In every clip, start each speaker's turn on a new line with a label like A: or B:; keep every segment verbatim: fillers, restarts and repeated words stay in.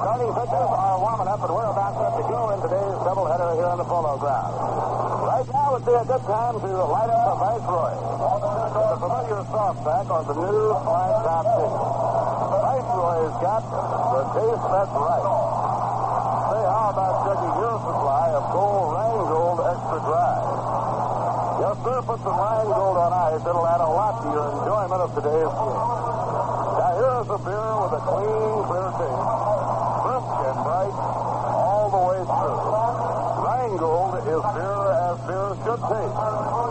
A: Starting pitchers are warming up, and we're about set to go in today's doubleheader here on the Polo Ground. Right now would be a good time to light up a Viceroy. The familiar soft pack on the new flat top tee. Viceroy's got the taste that's right. Say, how about checking your supply of Gold Rheingold Extra Dry? Yes, sir, put some Rheingold on ice. It'll add a lot to your enjoyment of today's game. Now, here's a beer with a clean, clear taste. Crisp and bright all the way through. Rheingold is beer as beer should taste.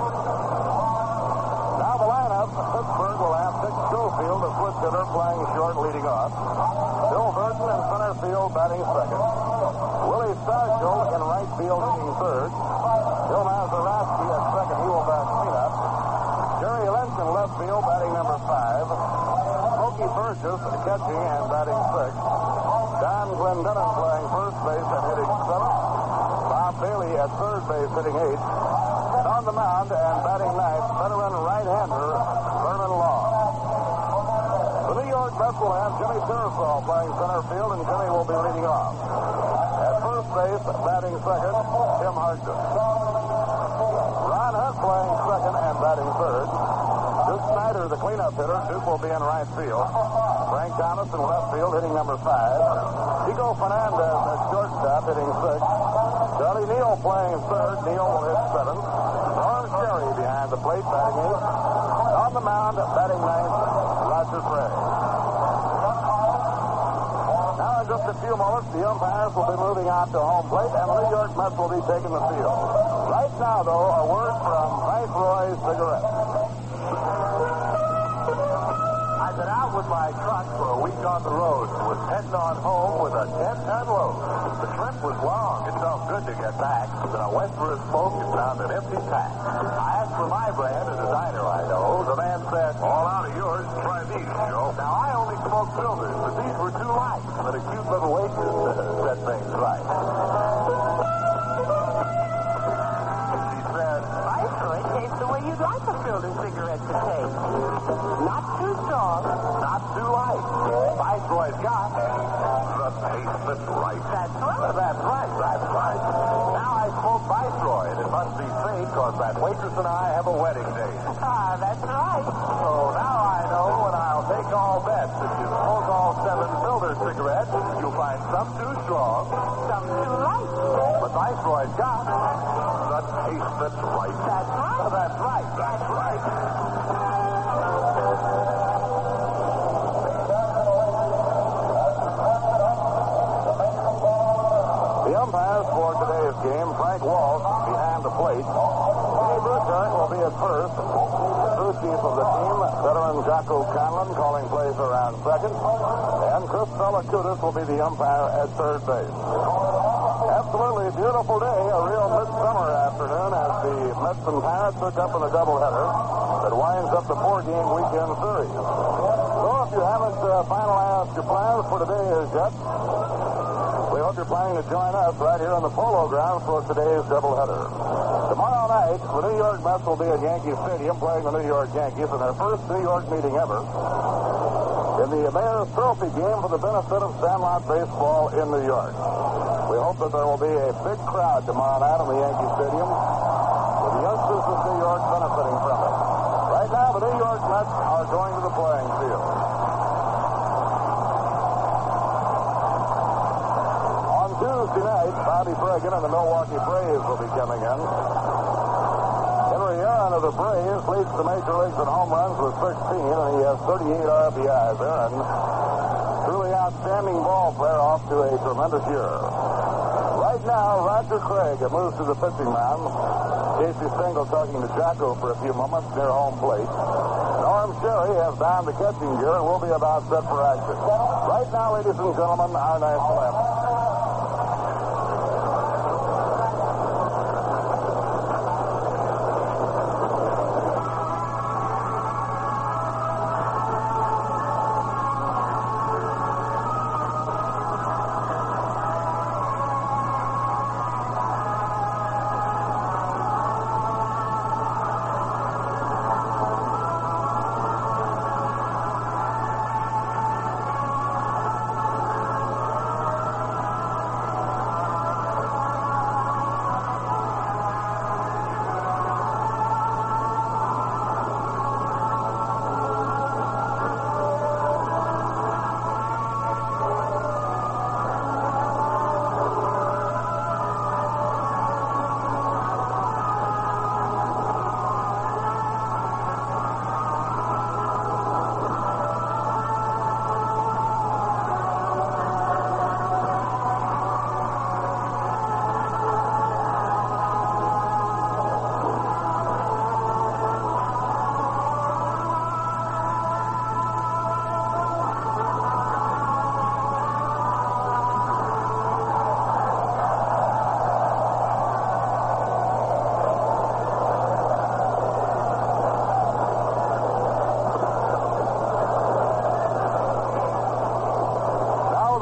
A: Now, the lineup. Pittsburgh will have Dick Schofield, a switch hitter, playing short, leading off. Bill Burton in center field, batting second. Willie Stargell in right field, hitting third. Bill Mazeroski at second. He will bat cleanup. Jerry Lynch in left field, batting number five. Smokey Burgess catching and batting sixth. Don Glendenon playing first base and hitting seventh. Bob Bailey at third base, hitting eighth. And on the mound and batting ninth, veteran right-hander Vernon Law. The New York Mets will have Jimmy Sirasol playing center field, and Jimmy will be leading off. At first base, batting second, Tim Hartnett. Ron Hunt playing second and batting third. Duke Snyder, the cleanup hitter. Duke will be in right field. Frank Thomas in left field, hitting number five. Chico Fernandez at shortstop, hitting sixth. Charlie Neal playing third. Neal will hit seventh. Norm Sherry behind the plate, batting eighth. On the mound, batting ninth, Roger Craig. Now, in just a few moments, the umpires will be moving out to home plate, and the New York Mets will be taking the field. Right now, though, a word from Viceroy Cigarettes.
B: I've been out with my truck for a week on the road and was heading on home with a ten-ton load. The trip was long. It felt good to get back. Then I went for a smoke and found an empty pack. I asked for my brand at a diner I know. The man said, all out of yours, try these, Joe. Now, I only smoke filters, but these were too light. But a cute little waitress uh, said things right. She said,
C: Viceroy tastes the way you'd like a filter cigarette to taste. Not too strong.
B: not too light. Viceroy's got the taste that's right.
C: That's right.
B: That's right, that's right. Now I smoke Viceroy, and it must be safe because that waitress and I have a wedding date.
C: Ah, that's right.
B: So now I know when I'll take all bets. If you smoke all seven filter cigarettes, you'll find some too strong,
C: Some too light.
B: but Viceroy's got the taste that's right.
C: That's right.
B: That's right, that's right.
A: The umpires for today's game, Frank Walsh behind the plate. Dave Burkhardt will be at first. Crew chief of the team, veteran Jocko Conlon, calling plays around second. And Chris Belacutis will be the umpire at third base. Absolutely beautiful day, a real midsummer afternoon as the Mets and Pirates hook up in a doubleheader that winds up the four-game weekend series. So if you haven't uh, finalized your plans for today as yet, we hope you're planning to join us right here on the Polo Grounds for today's doubleheader. Tomorrow night, the New York Mets will be at Yankee Stadium playing the New York Yankees in their first New York meeting ever in the Mayor's Trophy game for the benefit of Sandlot Baseball in New York. We hope that there will be a big crowd tomorrow night in the Yankee Stadium with the youngsters of New York benefiting from it. Right now, the New York Mets are going to the playing field. Tuesday night, Bobby Bragan and the Milwaukee Braves will be coming in. Henry Aaron of the Braves leads the major leagues in home runs with sixteen, and he has thirty-eight R B Is. Aaron, truly outstanding ball player, off to a tremendous year. Right now, Roger Craig moves to the pitching mound. Casey Stengel talking to Jocko for a few moments near home plate. Norm Sherry has donned the catching gear and will be about set for action. Right now, ladies and gentlemen, our national anthem.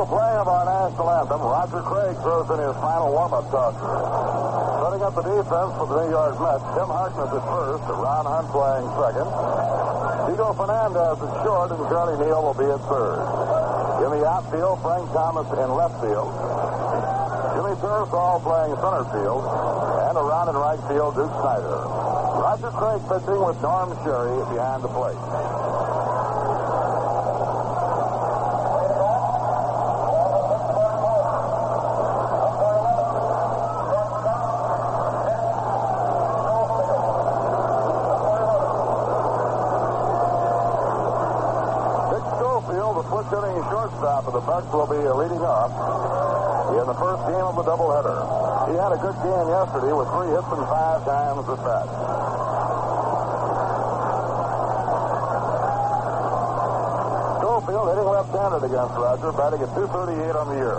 A: the play of our national anthem, Roger Craig throws in his final warm-up toss. Setting up the defense for the New York Mets, Tim Harkness at first, Ron Hunt playing second. Chico Fernandez at short, and Charlie Neal will be at third. In the outfield, Frank Thomas in left field. Jimmy Turfall playing center field. And around in right field, Duke Snyder. Roger Craig pitching with Norm Sherry behind the plate. Sitting shortstop of the Bucks will be leading off in the first game of the doubleheader. He had a good game yesterday with three hits and five times at bat. Schofield hitting left-handed against Roger, batting at two thirty-eight on the year.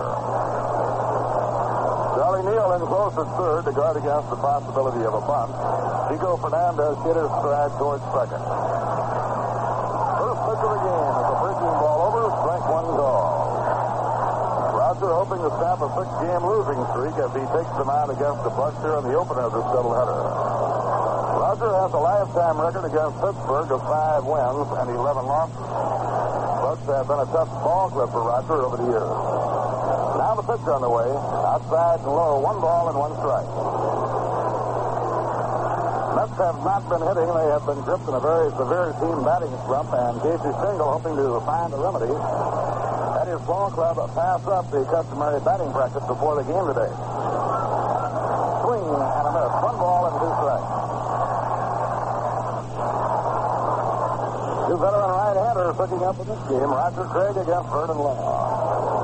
A: Charlie Neal in close at third to guard against the possibility of a bunt. Chico Fernandez hit his stride towards second. First pitch of the game is a breaking ball over, strike one call. Roger hoping to snap a six-game losing streak as he takes them out against the Bucks here in the opener of this doubleheader. Roger has a lifetime record against Pittsburgh of five wins and eleven losses. Bucks have been a tough ball club for Roger over the years. Now the pitch on the way, outside and low, one ball and one strike. Mets have not been hitting. They have been gripped in a very severe team batting slump, and Casey Stengel, hoping to find a remedy, had his ball club pass up the customary batting practice before the game today. Swing and a miss. One ball and two strikes. Two veteran right-handers picking up in this game. Roger Craig against Vernon Law.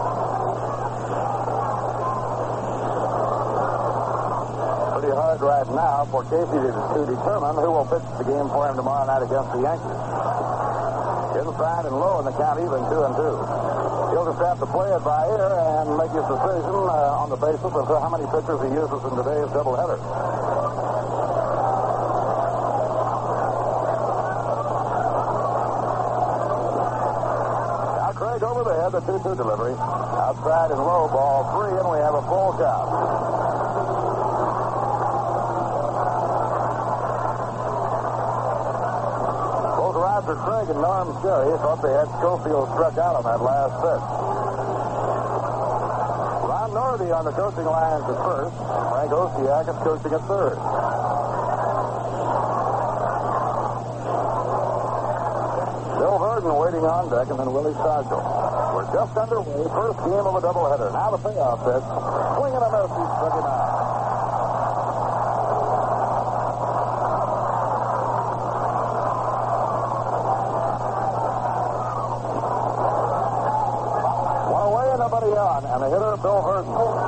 A: Hard right now for Casey to, to determine who will pitch the game for him tomorrow night against the Yankees. Inside and low in the count, even two and two. He'll just have to play it by ear and make his decision uh, on the basis of how many pitchers he uses in today's doubleheader. Now Craig over the head, the two two delivery. Outside and low, ball three, and we have a full count. Roger Craig and Norm Sherry thought they had Schofield struck out on that last pitch. Ron Norby on the coaching lines at first. Frank Osiak is coaching at third. Bill Verdon waiting on deck, and then Willie Stargell. We're just underway. First game of a doubleheader. Now the payoff pitch. Swing and a miss. He struck him out. And the hitter, Bill Verdon.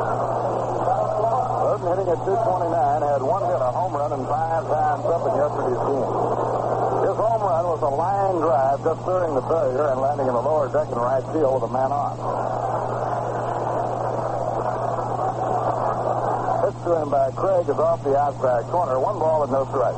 A: Verdon hitting at two twenty-nine, had one hit, a home run, and five times up in yesterday's game. His home run was a line drive just clearing the barrier and landing in the lower deck in right field with a man on. Pitch to him by Craig is off the outside corner. One ball and no strikes.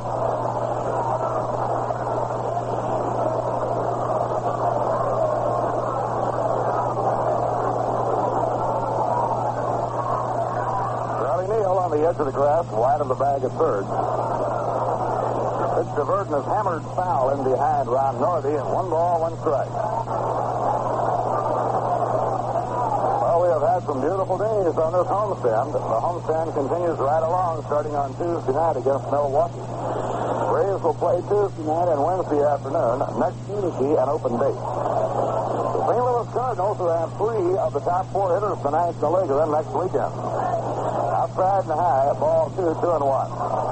A: Edge of the grass, wide of the bag at third. Pitch to Verdon is hammered foul in behind Ron Norby, and one ball, one strike. Well, we have had some beautiful days on this homestand. The homestand continues right along, starting on Tuesday night against Milwaukee. Braves will play Tuesday night and Wednesday afternoon. Next Tuesday, an open date. The Saint Louis Cardinals will have three of the top four hitters tonight in the league of them next weekend. Outside and high, ball two, two and one.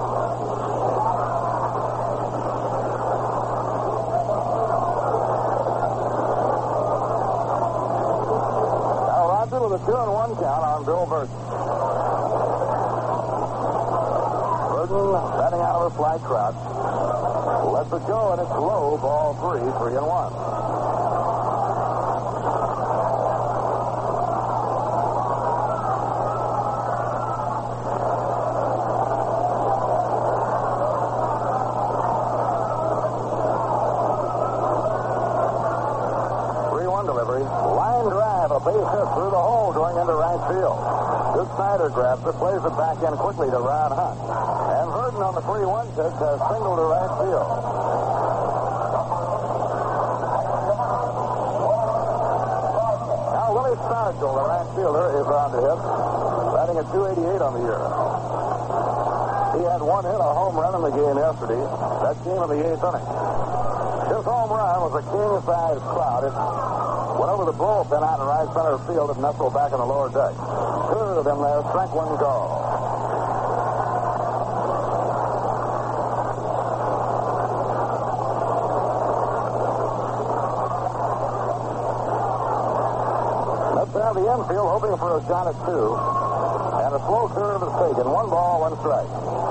A: Now Roger with a two and one count on Bill Verdon. Verdon batting out of a slight crouch. Lets it go, and it's low, ball three, three and one. Base hit through the hole going into right field. This Snyder grabs it, plays it back in quickly to Ron Hunt. And Verdon on the three one pitch has singled to right field. Now Willie Stargell, the right fielder, is on to hit, batting at two eighty-eight on the year. He had one hit, a home run in the game yesterday. That came in the eighth inning. His home run was a king-size cloud. It went over the bullpen out in right center field and nestled back in the lower deck. Two of them there, strike one goal. Let's have the infield hoping for a shot at two. And a slow curve is taken. One ball, one strike.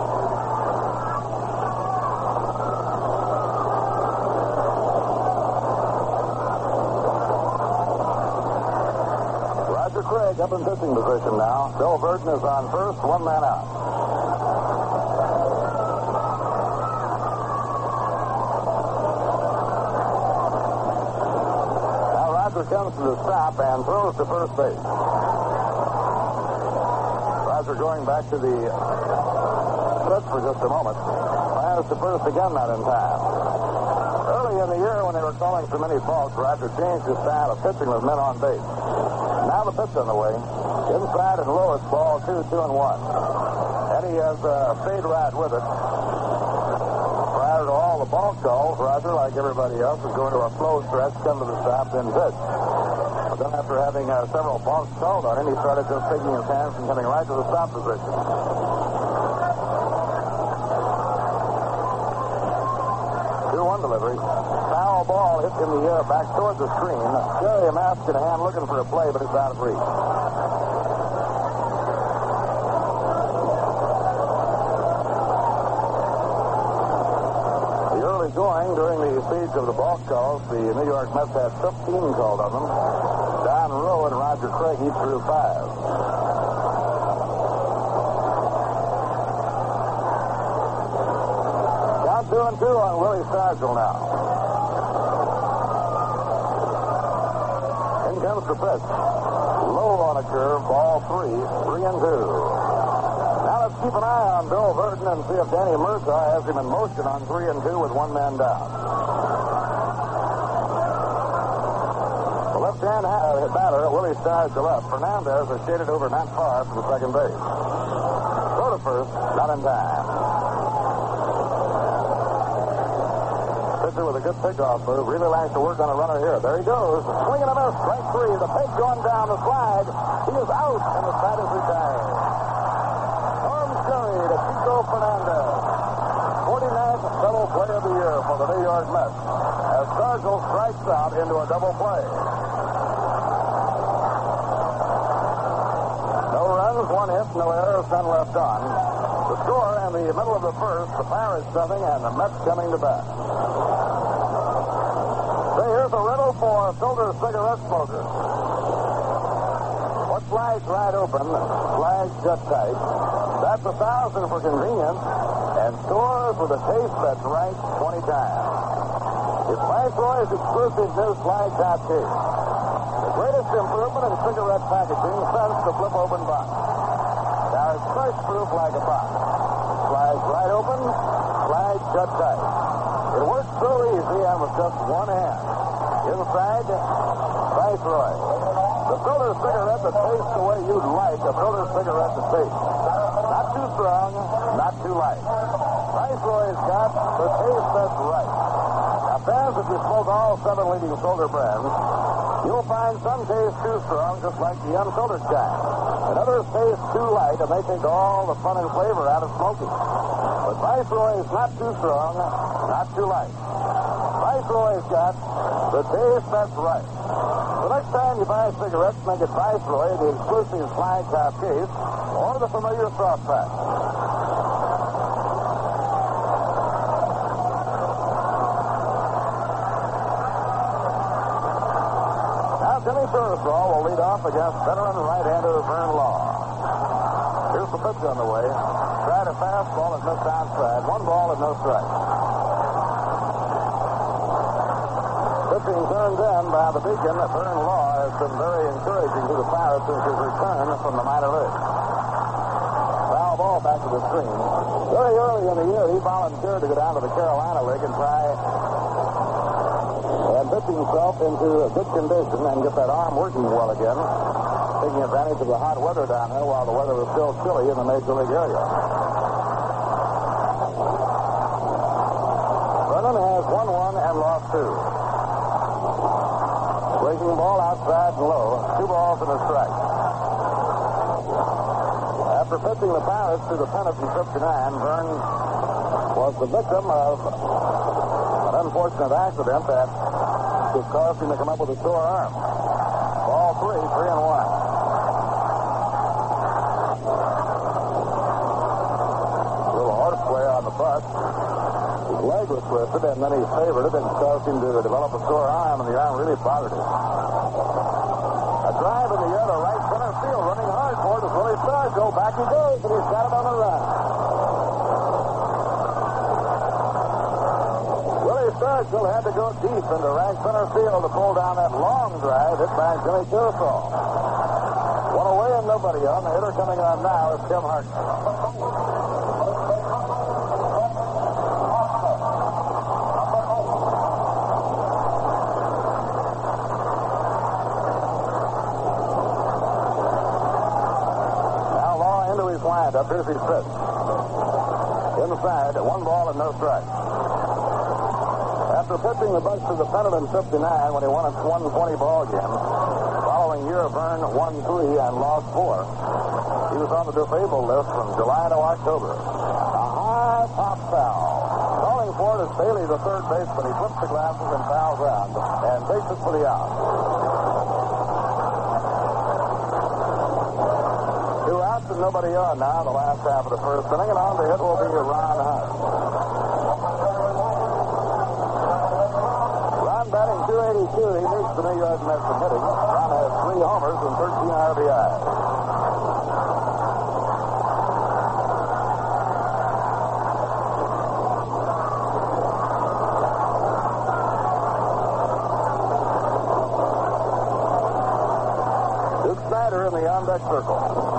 A: Craig up in pitching position now. Bill Verdon is on first, one man out. Now Roger comes to the stop and throws to first base. Roger going back to the stretch for just a moment. Fires to first again, not in time. Early in the year when they were calling so many balks, Roger changed his style of pitching with men on base. Now the pitch on the way. Inside and lowest ball, two, two, and one. And he has uh, stayed right with it. Prior to all the ball calls, Roger, like everybody else, was going to a slow stretch, come to the stop, then pitch. But then after having uh, several balks called on him, he started just taking his hands and coming right to the stop position. two one delivery. Foul ball hit in the air back towards the screen. Jerry Mask in hand looking for a play, but it's out of reach. The early going during the siege of the balk calls, the New York Mets had fifteen called on them. Don Rowe and Roger Craig each threw five. Count two and two on Willie Stargell now. Comes the pitch. Low on a curve, ball three, three and two. Now let's keep an eye on Bill Verdon and see if Danny Murtaugh has him in motion on three and two with one man down. The left-hand uh, batter, Willie Stargell up. Fernandez is shaded over not far from the second base. Throw to first, not in time. With a good pickoff move, really likes to work on a runner here. There he goes, swinging a miss, strike three. The pitch going down the slide. He is out, and the side is retired. Norm Sherry to Chico Fernandez, forty-ninth double play of the year for the New York Mets, as Stargell strikes out into a double play. No runs, one hit, no errors, none left on. The score in the middle of the first, the Pirates something, and the Mets coming to bat. Here's a riddle for filter cigarette smokers. What slides right open, slides shut tight. That's a thousand for convenience, and scores with a taste that's right twenty times. It's Viceroy's exclusive new slide top case. The greatest improvement in cigarette packaging since the flip open box. Now it's fresh proof like a box. Slides right open, slides shut tight. It works so easy and with just one hand. Inside, Viceroy. The filter cigarette that tastes the way you'd like a filter cigarette to taste. Not too strong, not too light. Viceroy's got the taste that's right. Now, fans, if you smoke all seven leading filter brands, you'll find some taste too strong, just like the unfiltered kind. And others taste too light, and they take all the fun and flavor out of smoking. But Viceroy's not too strong, not too light. Viceroy's got the taste that's right. The next time you buy cigarettes, make it Viceroy, the exclusive slide top case, or the familiar soft pack. Now, Jimmy Thursbaugh will lead off against veteran right-hander Vern Law. Here's the pitch on the way. Tried a fastball and missed outside. One ball and no strike. being turned in by the Beacon, Vern Law has been very encouraging to the Pirates since his return from the minor leagues. Foul ball back to the screen. Very early in the year, he volunteered to go down to the Carolina League and try and pitch himself into a good condition and get that arm working well again, taking advantage of the hot weather down there while the weather was still chilly in the Major League area. Vernon has won one and lost two. Breaking ball outside and low. Two balls and a strike. After pitching the Pirates to the pennant in fifty-nine, Vern was the victim of an unfortunate accident that could cause him to come up with a sore arm. Ball three, three and one. A little horseplay on the bus. His leg was twisted, and then he favored it and caused him to develop a sore arm, and the arm really bothered him. A drive in the air to right center field, running hard for it is Willie Stargell. Back he goes, and he's got it on the run. Willie Stargell had to go deep into right center field to pull down that long drive hit by Jimmy Kershaw. One away and nobody on. The hitter coming on now is Tim Hartnett. Up here's his pitch. Inside, one ball and no strike. After pitching the Bucks to the pennant in fifty-nine when he won a one twenty ball game, following year Vern won three and lost four. He was on the disabled list from July to October. A high pop foul. Calling for it is Bailey, the third baseman. He flips the glasses and fouls out and takes it for the out. And nobody on now in the last half of the first inning, and on the hit will be Ron Hunt. Ron batting two eighty-two. He leads the New York Mets in hitting. Ron has three homers and thirteen R B Is. Duke Snyder in the on-deck circle.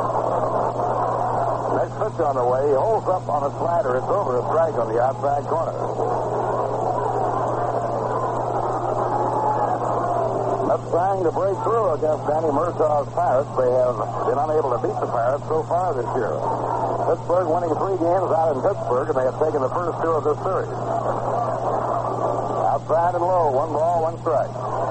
A: Next pitch on the way. He holds up on a slider. It's over a strike on the outside corner. Mets trying to break through against Danny Mursaw's Pirates. They have been unable to beat the Pirates so far this year. Pittsburgh winning three games out in Pittsburgh, and they have taken the first two of this series. Outside and low. One ball, one strike.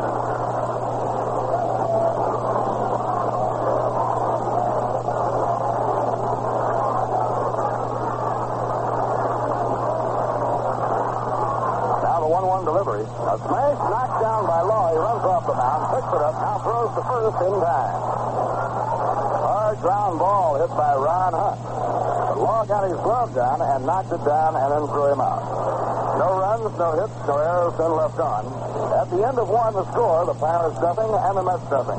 A: Delivery. A smash knocked down by Law. He runs off the mound, picks it up, now throws to first in time. Hard ground ball hit by Ron Hunt. But Law got his glove down and knocked it down and then threw him out. No runs, no hits, no errors been left on. At the end of one, the score, the Pirates nothing and the Mets nothing.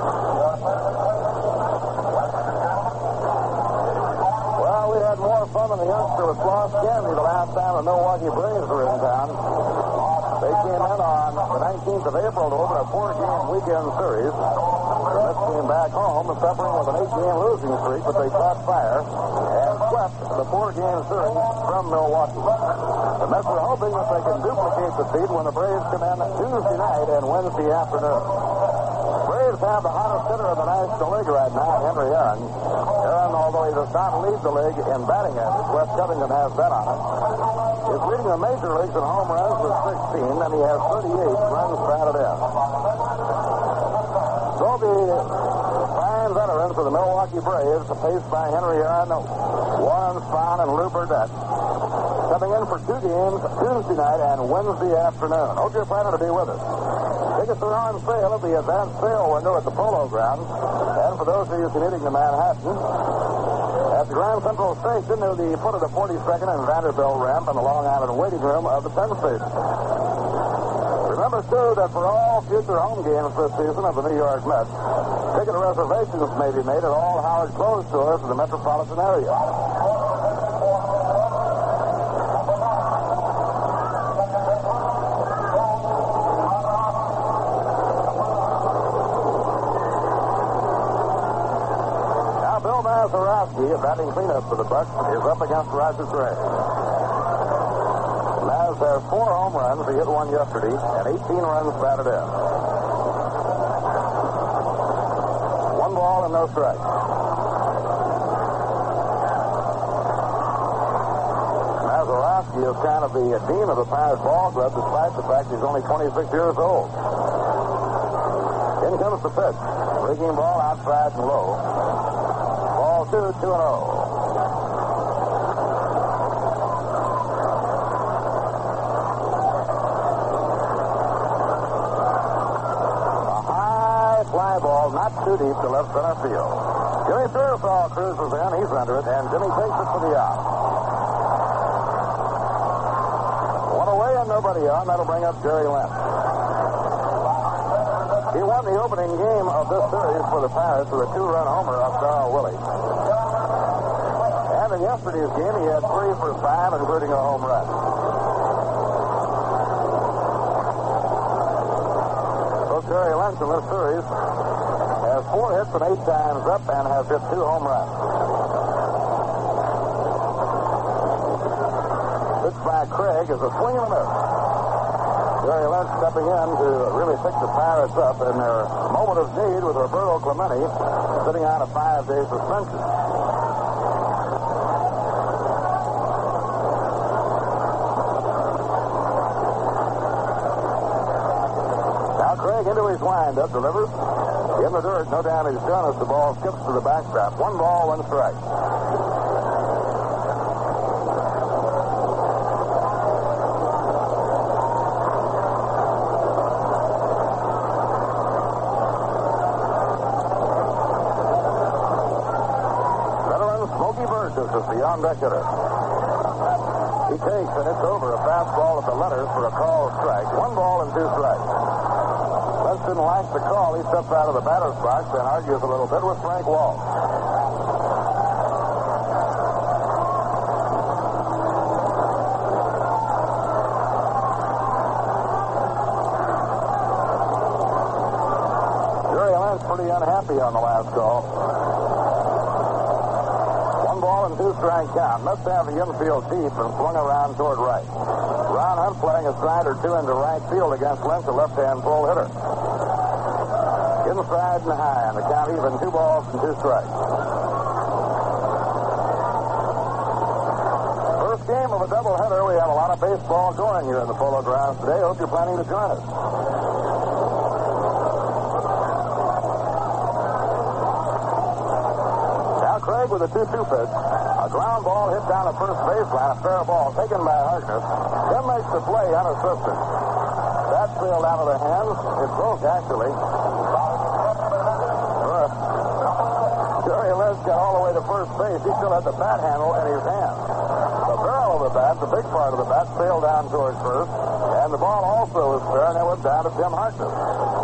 A: Well, we had more fun than the youngster with Floss Candy the last time the Milwaukee Braves were in town. They came in on the nineteenth of April to open a four-game weekend series. The Mets came back home suffering with an eight-game losing streak, but they caught fire and swept the four-game series from Milwaukee. The Mets are hoping that they can duplicate the feat when the Braves come in Tuesday night and Wednesday afternoon. The Braves have the hottest hitter in the National League right now, Henry Aaron. Aaron, although he does not lead the league in batting average, Wes Covington has that on it, is leading the major leagues in home runs with sixteen, and he has thirty-eight runs batted in. So the fine veterans of the Milwaukee Braves, paced by Henry Aaron, Warren Spahn, and Lou Burdett, coming in for two games Tuesday night and Wednesday afternoon. Hope you're planning to be with us. Tickets are on sale at the advanced sale window at the Polo Grounds, and for those of you commuting to Manhattan, at the Grand Central Station near the foot of the forty-second and Vanderbilt ramp in the Long Island waiting room of the Penn Station. Remember, too, that for all future home games this season of the New York Mets, ticket reservations may be made at all Howard Clothes stores in the metropolitan area. Mazeroski, batting cleanup for the Bucks, is up against Roger Craig. Maz has four home runs. He hit one yesterday, and eighteen runs batted in. One ball and no strikes. Mazeroski is kind of the dean of the Pirates ball club, despite the fact he's only twenty-six years old. In comes the pitch. Breaking ball outside and low. Ball two, two and oh. A high fly ball, not too deep to left center field. Jimmy Thursaw cruises in. He's under it, and Jimmy takes it for the out. One away and nobody on. That'll bring up Jerry Lynch. He won the opening game of this series for the Pirates with a two-run homer off Darrell Willie. And in yesterday's game, he had three for five, including a home run. So Jerry Lynch in this series has four hits and eight times up and has hit two home runs. Pitch by Craig is a swing and a miss. Jerry Lynch stepping in to really pick the Pirates up in their moment of need with Roberto Clemente sitting on a five-day suspension. Now Craig into his windup delivers. In the dirt, no damage done as the ball skips to the backstop. One ball, one strike. Is the on-deck hitter. He takes, and it's over, a fastball at the letters for a called strike. One ball and two strikes. Lynch didn't like the call. He steps out of the batter's box and argues a little bit with Frank Walsh. Jerry Lynch pretty unhappy on the last call. Two strike count. Must have the infield deep and swung around toward right. Ron Hunt playing a slide or two into right field against Lynch, a left-hand pull hitter. Inside and high, and the count even, two balls and two strikes. First game of a doubleheader. We have a lot of baseball going here in the Polo Grounds today. Hope you're planning to join us. Now Craig with a two two pitch. A ground ball hit down the first baseline, a fair ball taken by Harkness. Then makes the play unassisted. That sailed out of the hands. It broke, actually. Uh, Jerry Lynch got all the way to first base. He still had the bat handle in his hand. The barrel of the bat, the big part of the bat, sailed down towards first. And the ball also was fair, and it went down to Tim Harkness.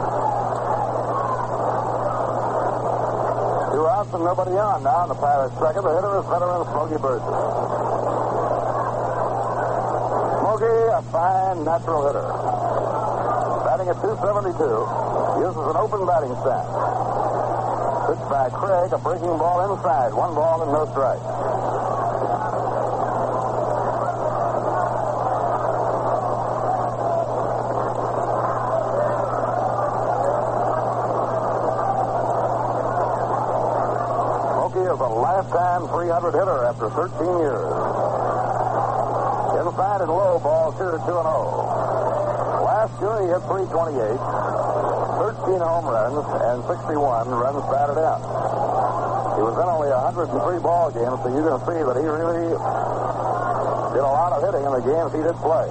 A: Two outs and nobody on now in the Pirates' second. The hitter is veteran Smokey Burgess. Smokey, a fine natural hitter. Batting at two seventy-two. Uses an open batting stance. Pitch by Craig, a breaking ball inside. One ball and no strike. Is a lifetime three hundred hitter after thirteen years. Inside and low, ball two to two and oh. Last year he hit three twenty-eight, thirteen home runs, and sixty-one runs batted in. He was in only one hundred three ball games, so you can see that he really did a lot of hitting in the games he did play.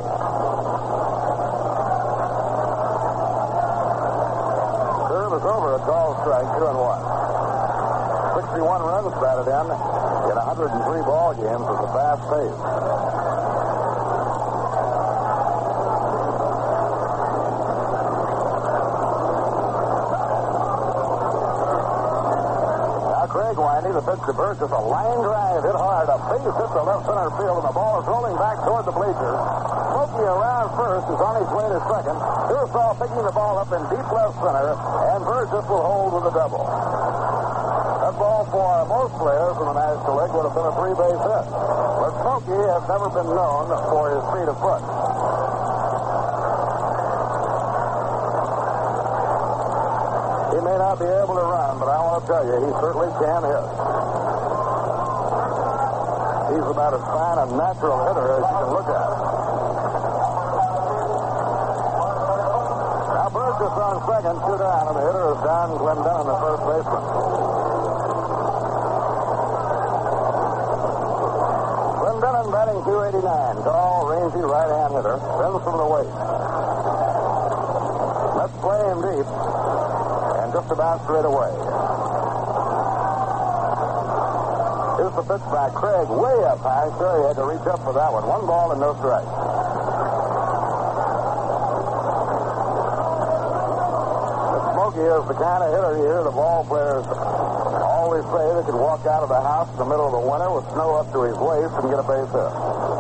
A: Serve is over, a call strike, two and one. sixty-one runs batted in in one hundred three ball games at the fast pace. Now Craig Windy, the pitch to Burgess, a line drive hit hard, a base hit to left center field, and the ball is rolling back toward the bleachers. Smokey around first is on his way to second. Thursaw picking the ball up in deep left center, and Burgess will hold with a double. That ball ball for most players in the National League would have been a three-base hit. But Smokey has never been known for his speed of foot. He may not be able to run, but I want to tell you, he certainly can hit. He's about as fine a natural hitter as you can look at. Now Burgess on second, two down, and the hitter is Don Glendenon, the first baseman. Glendenon batting two eighty-nine, tall, rangy right-hand hitter, spins from the waist. Let's play him deep, and just about straight away. Here's the pitch by Craig, way up high. Sure, he had to reach up for that one. One ball and no strike. Smokey is the kind of hitter here the ball players always say they could walk out of the house in the middle of the winter with snow up to his waist and get a base hit.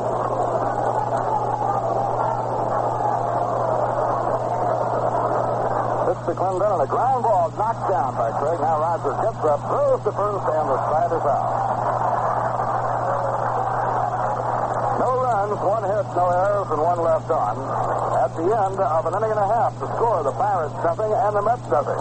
A: It's the Clendenon. A ground ball knocked down by Craig. Now Rogers gets up, throws to first, and the side is out. One hit, no errors, and one left on. At the end of an inning and a half, the score, the Pirates nothing and the Mets nothing.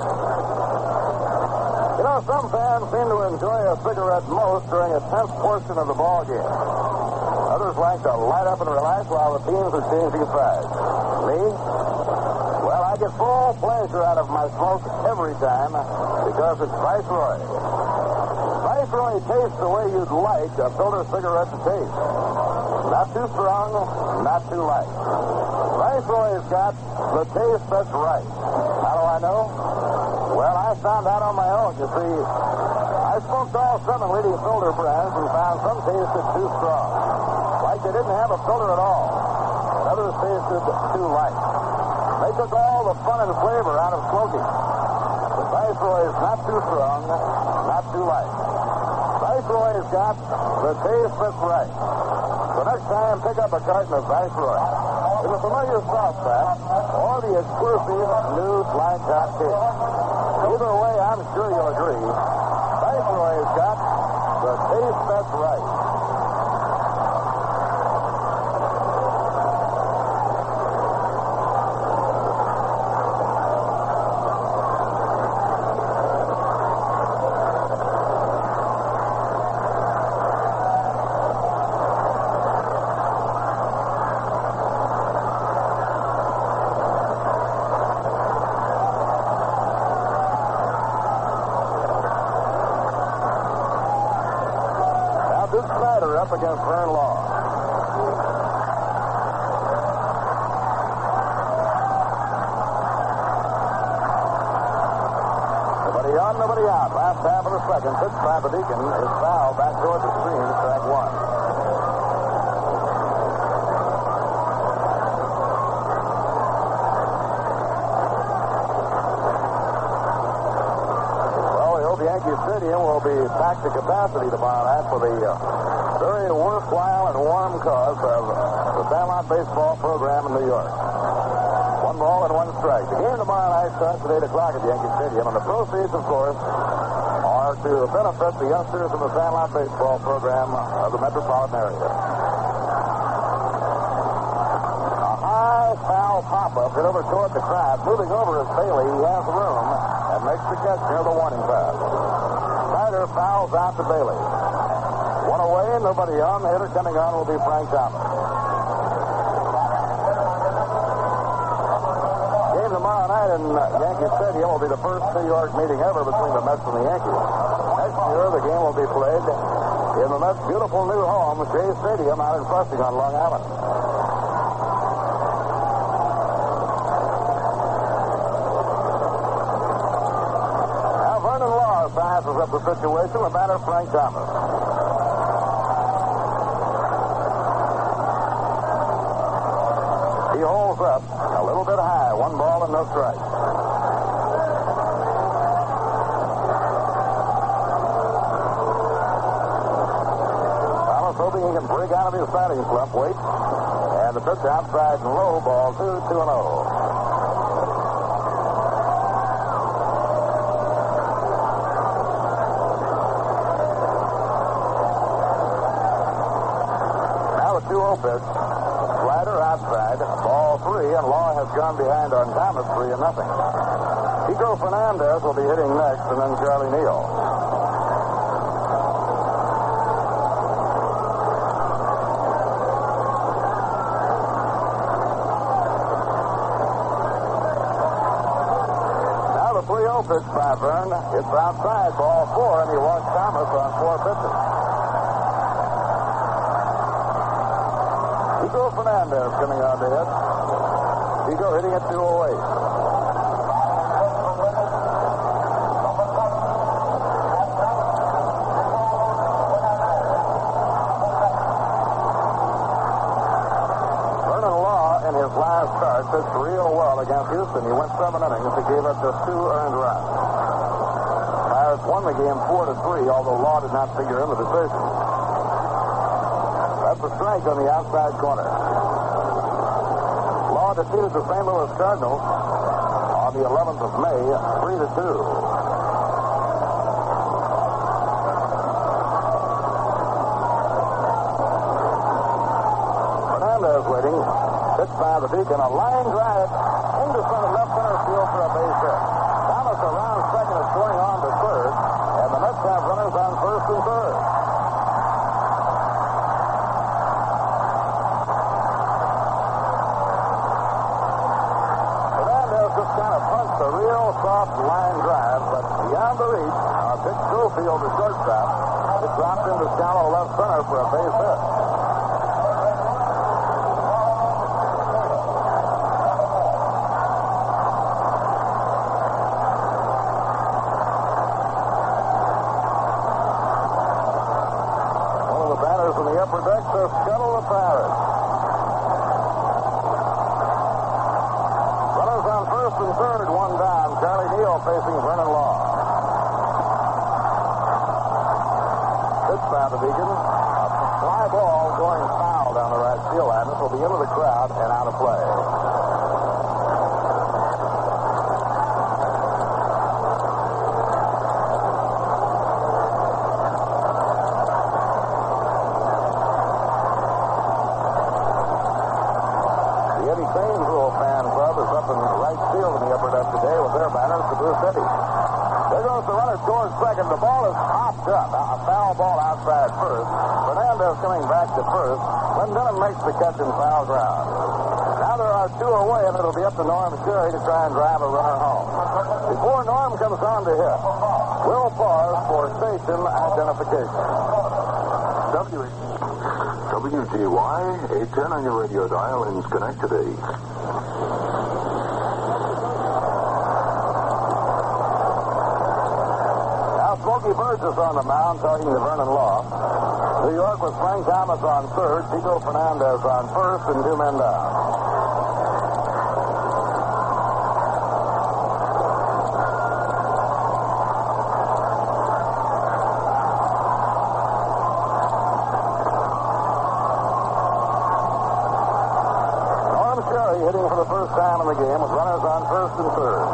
A: You know, some fans seem to enjoy a cigarette most during a tense portion of the ball game. Others like to light up and relax while the teams are changing sides. Me? Well, I get full pleasure out of my smoke every time because it's Viceroy. Viceroy tastes the way you'd like a filter cigarette to taste. Not too strong, not too light. Viceroy's got the taste that's right. How do I know? Well, I found out on my own. You see, I smoked all seven leading filter brands and found some tasted too strong. Like they didn't have a filter at all. Others tasted too light. They took all the fun and flavor out of smoking. The Viceroy's not too strong, not too light. Viceroy's got the taste that's right. So next time, pick up a carton of Viceroy. In the familiar soft pack or the exclusive new Flag Top case. Either way, I'm sure you'll agree. Viceroy's got the taste that's right. Up against Vern Law. Nobody on, nobody out. Last half of the second. Pitch by the Deacon is fouled back toward the screen. Strike one. Well, we hope Yankee Stadium will be packed to capacity tomorrow night for the uh, very worthwhile and warm cause of the Sandlot baseball program in New York. One ball and one strike. The game tomorrow night starts at eight o'clock at Yankee Stadium, and the proceeds, of course, are to benefit the youngsters in the Sandlot baseball program of the metropolitan area. A high foul pop-up hit over toward the crowd. Moving over is Bailey. He has room and makes the catch near the warning pass. Snyder fouls out to Bailey. One away, nobody on. The hitter coming on will be Frank Thomas. Game tomorrow night in Yankee Stadium will be the first New York meeting ever between the Mets and the Yankees. Next year, the game will be played in the Mets' beautiful new home, Shea Stadium, out in Flushing on Long Island. Now, Vernon Law sizes up the situation. The batter, Frank Thomas. He holds up a little bit high. One ball and no strike. Thomas hoping he can break out of his batting slump. Wait. And the pitch outside and low. Ball two, two and oh. pitch. Slider outside. Ball three, and Law has gone behind on Thomas, three and nothing. Chico Fernandez will be hitting next, and then Charlie Neal. Now the three oh pitch by Vern. It's outside, ball four, and he walks Thomas on four pitches. Chico Fernandez coming on to hit. Chico hitting at two oh eight. Pitched real well against Houston. He went seven innings. He gave up just two earned runs. Pirates won the game four to three, although Law did not figure in the decision. That's a strike on the outside corner. Law defeated the Saint Louis Cardinals on the eleventh of May, three to two. Fernandez waiting. Pitched by the Beacon, a line drive into center, left center field for a base hit. Thomas around second is going on to third, and the Mets have runners on first and third. Fernandez just kind of punched a real soft line drive, but beyond the reach, uh, Dick Schofield, the shortstop, it dropped into shallow left center for a base hit. Scuttle the Pirates. Runners on first and third at one down. Charlie Neal facing Vernon Law. Pitch by the Beacon. A fly ball going foul down the right field line. This will be into the crowd and out of play. Towards second, the ball is popped up. A foul ball outside first. Fernandez coming back to first. Clendenin makes the catch in foul ground. Now there are two away, and it'll be up to Norm Sherry to try and drive a runner home. Before Norm comes on to hit, we'll pause for station identification.
B: W W G Y eight ten on your radio dial in Schenectady.
A: Smokey Burgess on the mound talking to Vernon Law. New York with Frank Thomas on third, Chico Fernandez on first, and two men down. Norm Sherry hitting for the first time in the game with runners on first and third.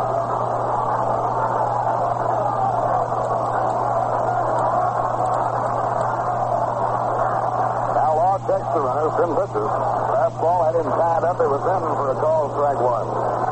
A: The runners, ten pitches. Fastball had him tied up. It was in for a call, strike one.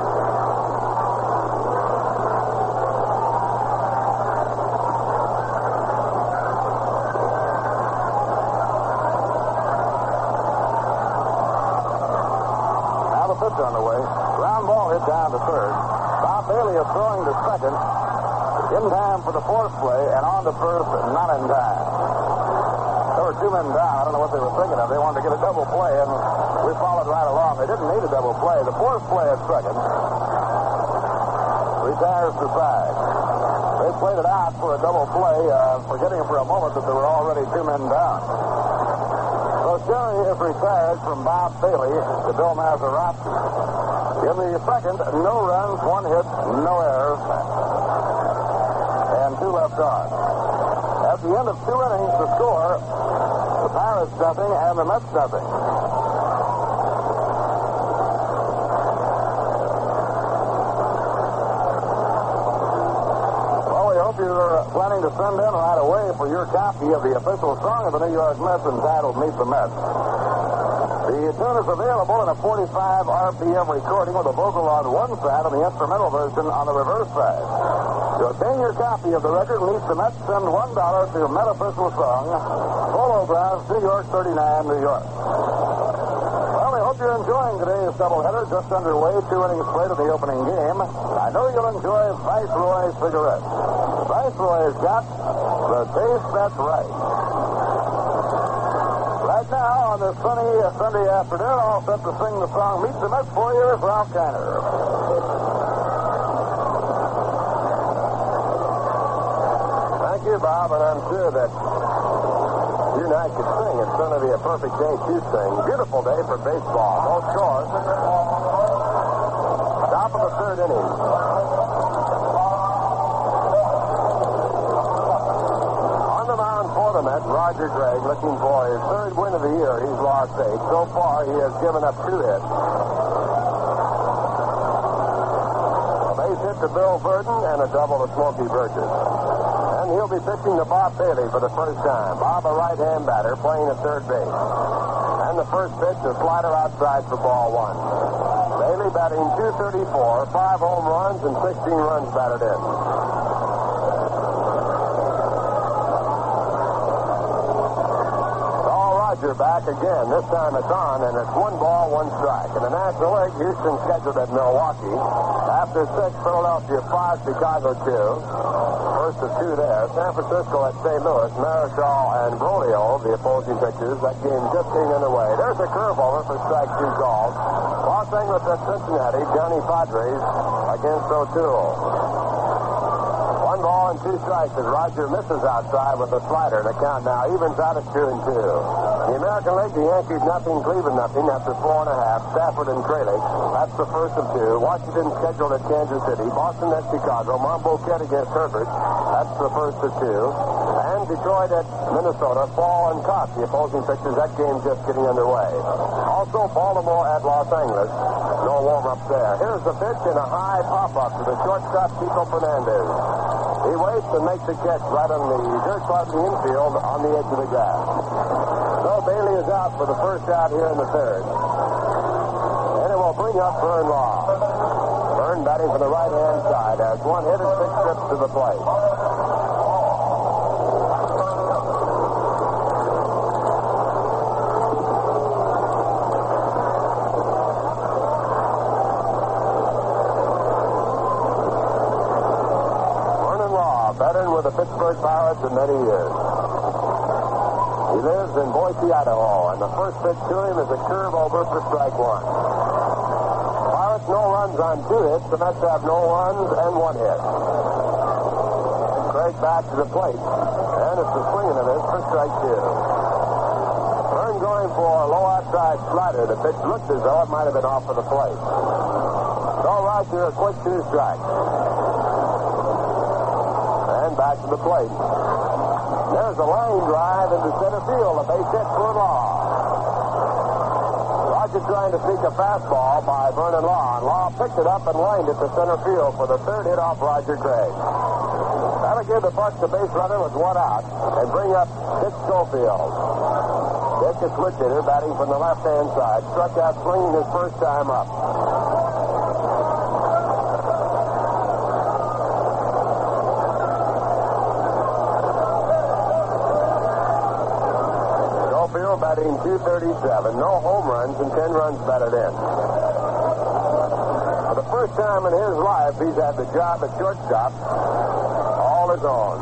A: Now the pitch on the way. Ground ball hit down to third. Bob Bailey is throwing to second. In time for the fourth play, and on to first, not in time. There were two men down. I don't know what they were thinking of. They wanted to get a double play, and we followed right along. They didn't need a double play. The fourth play at second retires the side. They played it out for a double play, uh, forgetting for a moment that there were already two men down. So Sherry is retired from Bob Bailey to Bill Mazeroski. In the second, no runs, one hit, no errors, and two left on. At the end of two innings, the score, the Pirates nothing and the Mets nothing. Well, we hope you're planning to send in right away for your copy of the official song of the New York Mets entitled Meet the Mets. The tune is available in a forty-five R P M recording with a vocal on one side and the instrumental version on the reverse side. To obtain your copy of the record, lease the Mets, send one dollar to Metaphysical Song, Polo Grounds, New York, thirty-nine, New York. Well, I hope you're enjoying today's doubleheader. Just underway, two innings played in the opening game. I know you'll enjoy Viceroy cigarettes. Viceroy's got the taste that's right. Right now, on this sunny uh, Sunday afternoon, all set to sing the song Meet the Mets for you is Ralph Kiner.
B: Thank you, Bob, and I'm sure that you and I could sing. It's going to be a perfect day to sing. Beautiful day for baseball. Both scores. Top of the third inning. On the mound for the Mets, Roger Gregg looking for his third win of the year. He's lost eight. So far, he has given up two hits. A base hit to Bill Burton and a double to Smokey Burgess. And he'll be pitching to Bob Bailey for the first time. Bob, a right-hand batter, playing at third base. And the first pitch, a slider outside for ball one. Bailey batting two thirty-four, five home runs, and sixteen runs batted in. Roger back again. This time it's on, and it's one ball, one strike. In the National League, Houston scheduled at Milwaukee. After six, Philadelphia five, Chicago two. First of two there. San Francisco at Saint Louis. Marichal and Broglio, the opposing pitchers. That game just came underway. There's a curve over for strike two called. Los Angeles at Cincinnati. Johnny Padres against O'Toole. One ball and two strikes as Roger misses outside with a slider. The count now evens out at two and two. The American League, the Yankees nothing, Cleveland nothing after four and a half. Stafford and Kralik. That's the first of two. Washington scheduled at Kansas City. Boston at Chicago. Monboquet against Herbert. That's the first of two. And Detroit at Minnesota. Fall and Cox, the opposing pitchers. That game just getting underway. Also, Baltimore at Los Angeles. No warm-up there. Here's the pitch and a high pop-up to the shortstop, Chico Fernandez. He waits and makes a catch right on the dirt part of the infield on the edge of the grass. So Bailey is out for the first out here in the third. And it will bring up Vern Law. Vern batting from the right-hand side has one hit and six trips to the plate. The Pittsburgh Pirates in many years. He lives in Boise, Idaho, and the first pitch to him is a curve over for strike one. Pirates no runs on two hits. The Mets have no runs and one hit. Craig back to the plate, and it's a swing and a miss for strike two. Vern going for a low outside slider. The pitch looked as though it might have been off of the plate. So Roger, a quick two strikes. Back to the plate. There's a line drive into center field. A base hit for Law. Roger trying to seek a fastball by Vernon Law. And Law picked it up and lined it to center field for the third hit off Roger Gregg. That'll give the Bucks the base runner with one out and bring up Dick Schofield. Dick, a switch hitter, batting from the left-hand side. Struck out swinging his first time up. Batting two thirty-seven, no home runs and ten runs batted in. For the first time in his life, he's had the job at shortstop all his own.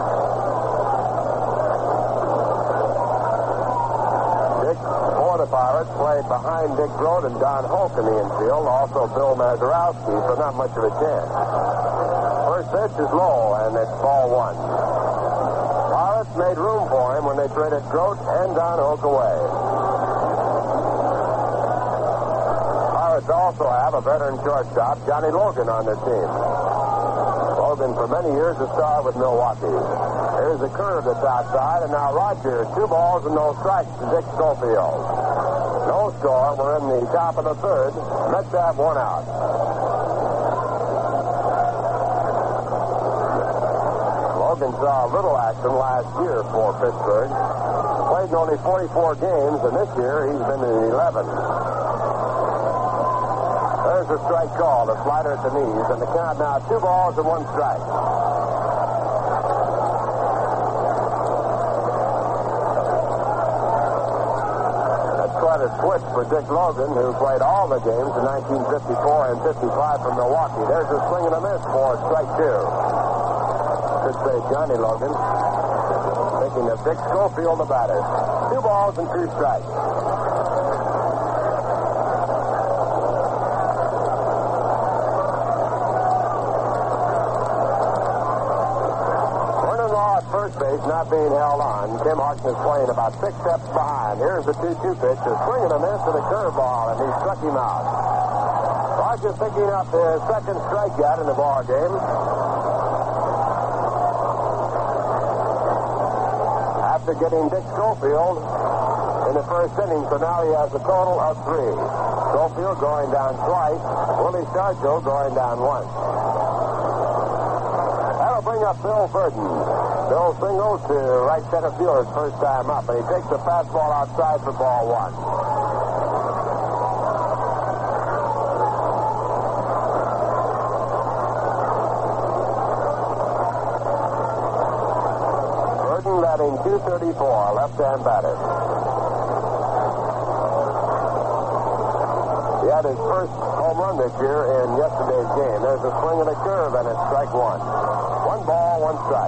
B: Dick, for the Pirates, played behind Dick Groat and Don Hoke in the infield, also Bill Mazeroski, so not much of a chance. First pitch is low, and it's ball one. Made room for him when they traded Groat and Don Hoke away. Pirates also have a veteran shortstop, Johnny Logan, on their team. Logan, for many years, a star with Milwaukee. Here's a curve that's outside, and now Roger, two balls and no strikes to Dick Schofield. No score. We're in the top of the third. Mets have one out.
A: Logan saw little action last year for Pittsburgh. Played in only forty-four games, and this year he's been in eleven. There's a strike called, a slider at the knees, and the count now two balls and one strike. That's quite a switch for Dick Logan, who played all the games in nineteen fifty-four and fifty-five from Milwaukee. There's a swing and a miss for strike two. Should say Johnny Logan. Thinking of Dick Schofield, the batter. Two balls and two strikes. First base not being held on. Tim Harkness playing about six steps behind. Here's the two two pitch. A swing and a miss and a curveball, and he struck him out. Rogers picking up his second strikeout in the ball game. After getting Dick Schofield in the first inning, so now he has a total of three. Schofield going down twice. Willie Stargell going down once. That'll bring up Bill Burton. Bill singles to right center field his first time up, and he takes the fastball outside for ball one. Burton batting two thirty-four, left-hand batter. He had his first home run this year in yesterday's game. There's a swing and a curve, and it's strike one. One ball, one strike.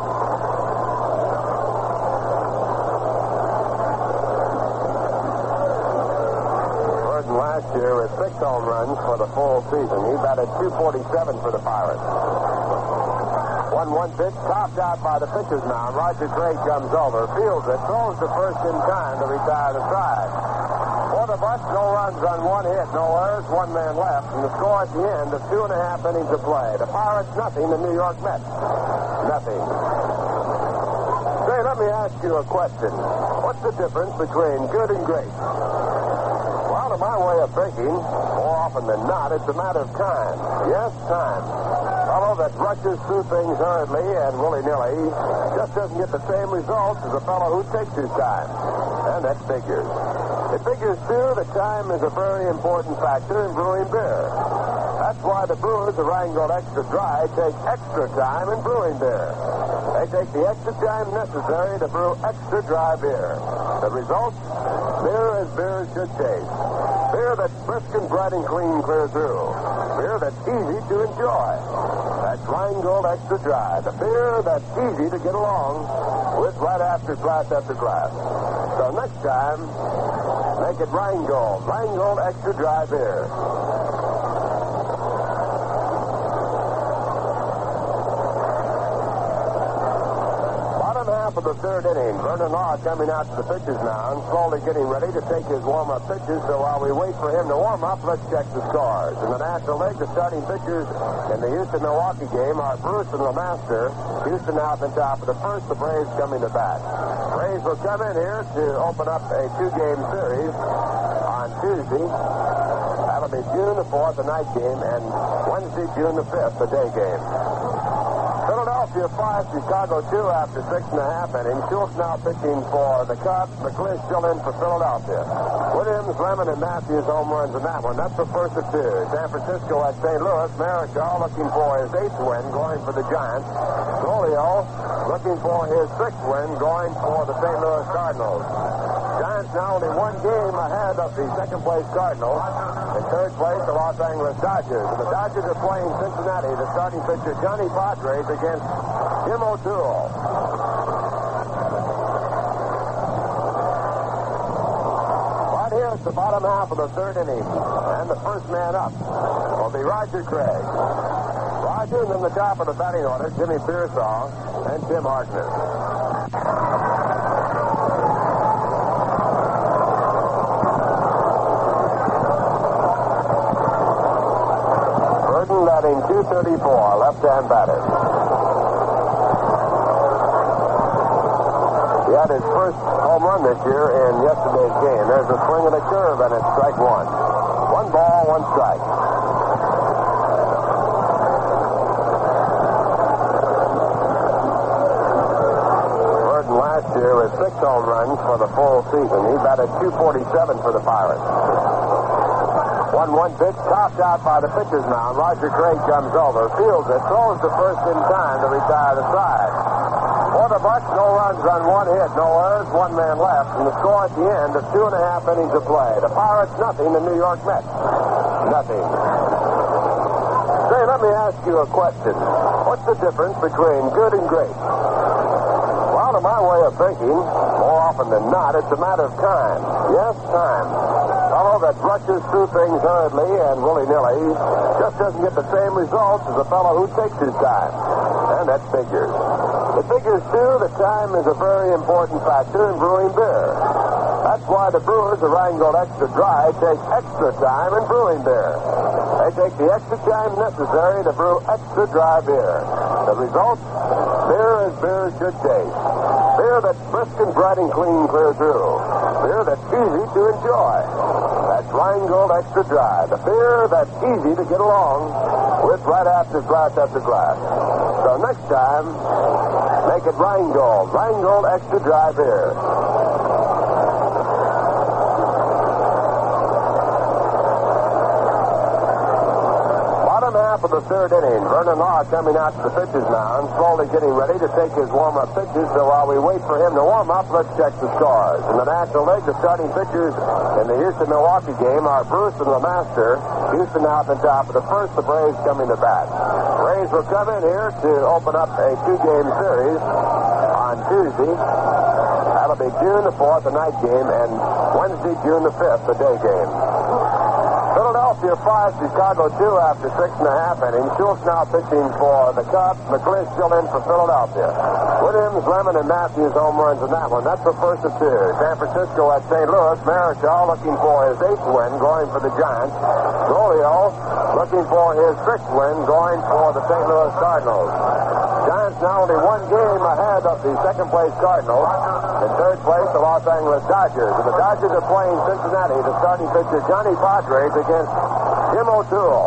A: Last year with six home runs for the full season. He batted two forty-seven for the Pirates. one one pitch, topped out by the pitcher's mound. Roger Craig comes over, fields it, throws the first in time to retire the side. For the Bucks, no runs on one hit, no errors, one man left, and the score at the end of two and a half innings of play. The Pirates nothing, the New York Mets nothing. Say, let me ask you a question. What's the difference between good and great? Well, to my way of thinking, more often than not, it's a matter of time. Yes, time. A fellow that rushes through things hurriedly and willy-nilly just doesn't get the same results as a fellow who takes his time. And that figures. It figures, too, that time is a very important factor in brewing beer. That's why the brewers of Rheingold Extra Dry take extra time in brewing beer. They take the extra time necessary to brew extra dry beer. The result? Beer as beer should taste. Beer that's brisk and bright and clean clear through. Beer that's easy to enjoy. That's Rheingold Extra Dry. The beer that's easy to get along with right after glass after glass. So next time, make it Rheingold. Rheingold Extra Dry beer. Of the third inning, Vernon Law coming out to the pitcher's mound, slowly getting ready to take his warm-up pitches. So while we wait for him to warm up, let's check the scores. In the National League, the starting pitchers in the Houston-Milwaukee game are Bruce and LeMaster. Houston out on top of the first, the Braves coming to bat. Braves will come in here to open up a two-game series on Tuesday. That'll be June the fourth, the night game, and Wednesday, June the fifth, the day game. Philadelphia five, Chicago two after six and a half innings. Schultz now pitching for the Cubs. McClish still in for Philadelphia. Williams, Lemon, and Matthews home runs in that one. That's the first of two. San Francisco at Saint Louis. Marichal looking for his eighth win, going for the Giants. Rolio looking for his sixth win, going for the Saint Louis Cardinals. Giants now only one game ahead of the second-place Cardinals. In third place, the Los Angeles Dodgers. And the Dodgers are playing Cincinnati. The starting pitcher, Johnny Padres, against Jim O'Toole. Right here at the bottom half of the third inning. And the first man up will be Roger Craig. Roger, and then the top of the batting order, Jimmy Pearsall and Tim Harkness. Batting two thirty-four, left-hand batter. He had his first home run this year in yesterday's game. There's a swing and a curve, and it's strike one. One ball, one strike.
B: six home runs for the full season. He batted two forty-seven for the Pirates. one one pitch, topped out by the pitcher's mound. Roger Craig comes over, fields it, throws the first in time to retire the side. For the Bucks, no runs on one hit, no errors, one man left, and the score at the end of two and a half innings of play. The Pirates nothing, the New York Mets nothing. Say, let me ask you a question. What's the difference between good and great? Well, to my way of thinking, more often than not, it's a matter of time. Yes, time. A fellow that rushes through things hurriedly and willy-nilly just doesn't get the same results as a fellow who takes his time. And that figures. It figures, too, that time is a very important factor in brewing beer. That's why the brewers of Rheingold Extra Dry take extra time in brewing beer. They take the extra time necessary to brew extra dry beer. The result? Beer as beer should taste. Beer that's brisk and bright and clean clear through. Beer that's easy to enjoy. That's Rheingold Extra Dry. The beer that's easy to get along with right after glass after glass. So next time, make it Rheingold. Rheingold Extra Dry beer. Of the third inning, Vernon Law coming out to the pitcher's mound, slowly getting ready to take his warm-up pitches. So while we wait for him to warm up, let's check the scores. In the National League, the starting pitchers in the Houston-Milwaukee game are Bruce and LeMaster. Houston now at the top of the first, the Braves coming to bat. Braves will come in here to open up a two-game series on Tuesday. That'll be June the fourth, the night game, and Wednesday, June the fifth, the day game. Philadelphia five, Chicago two after six and a half innings. Schultz now pitching for the Cubs. McClish still in for Philadelphia. Williams, Lemon, and Matthews home runs in that one. That's the first of two. San Francisco at Saint Louis. Marichal looking for his eighth win, going for the Giants. Rolio looking for his sixth win, going for the Saint Louis Cardinals. Giants now only one game ahead of the second-place Cardinals. In third place, the Los Angeles Dodgers. And the Dodgers are playing Cincinnati. The starting pitcher, Johnny Padres, against Jim O'Toole.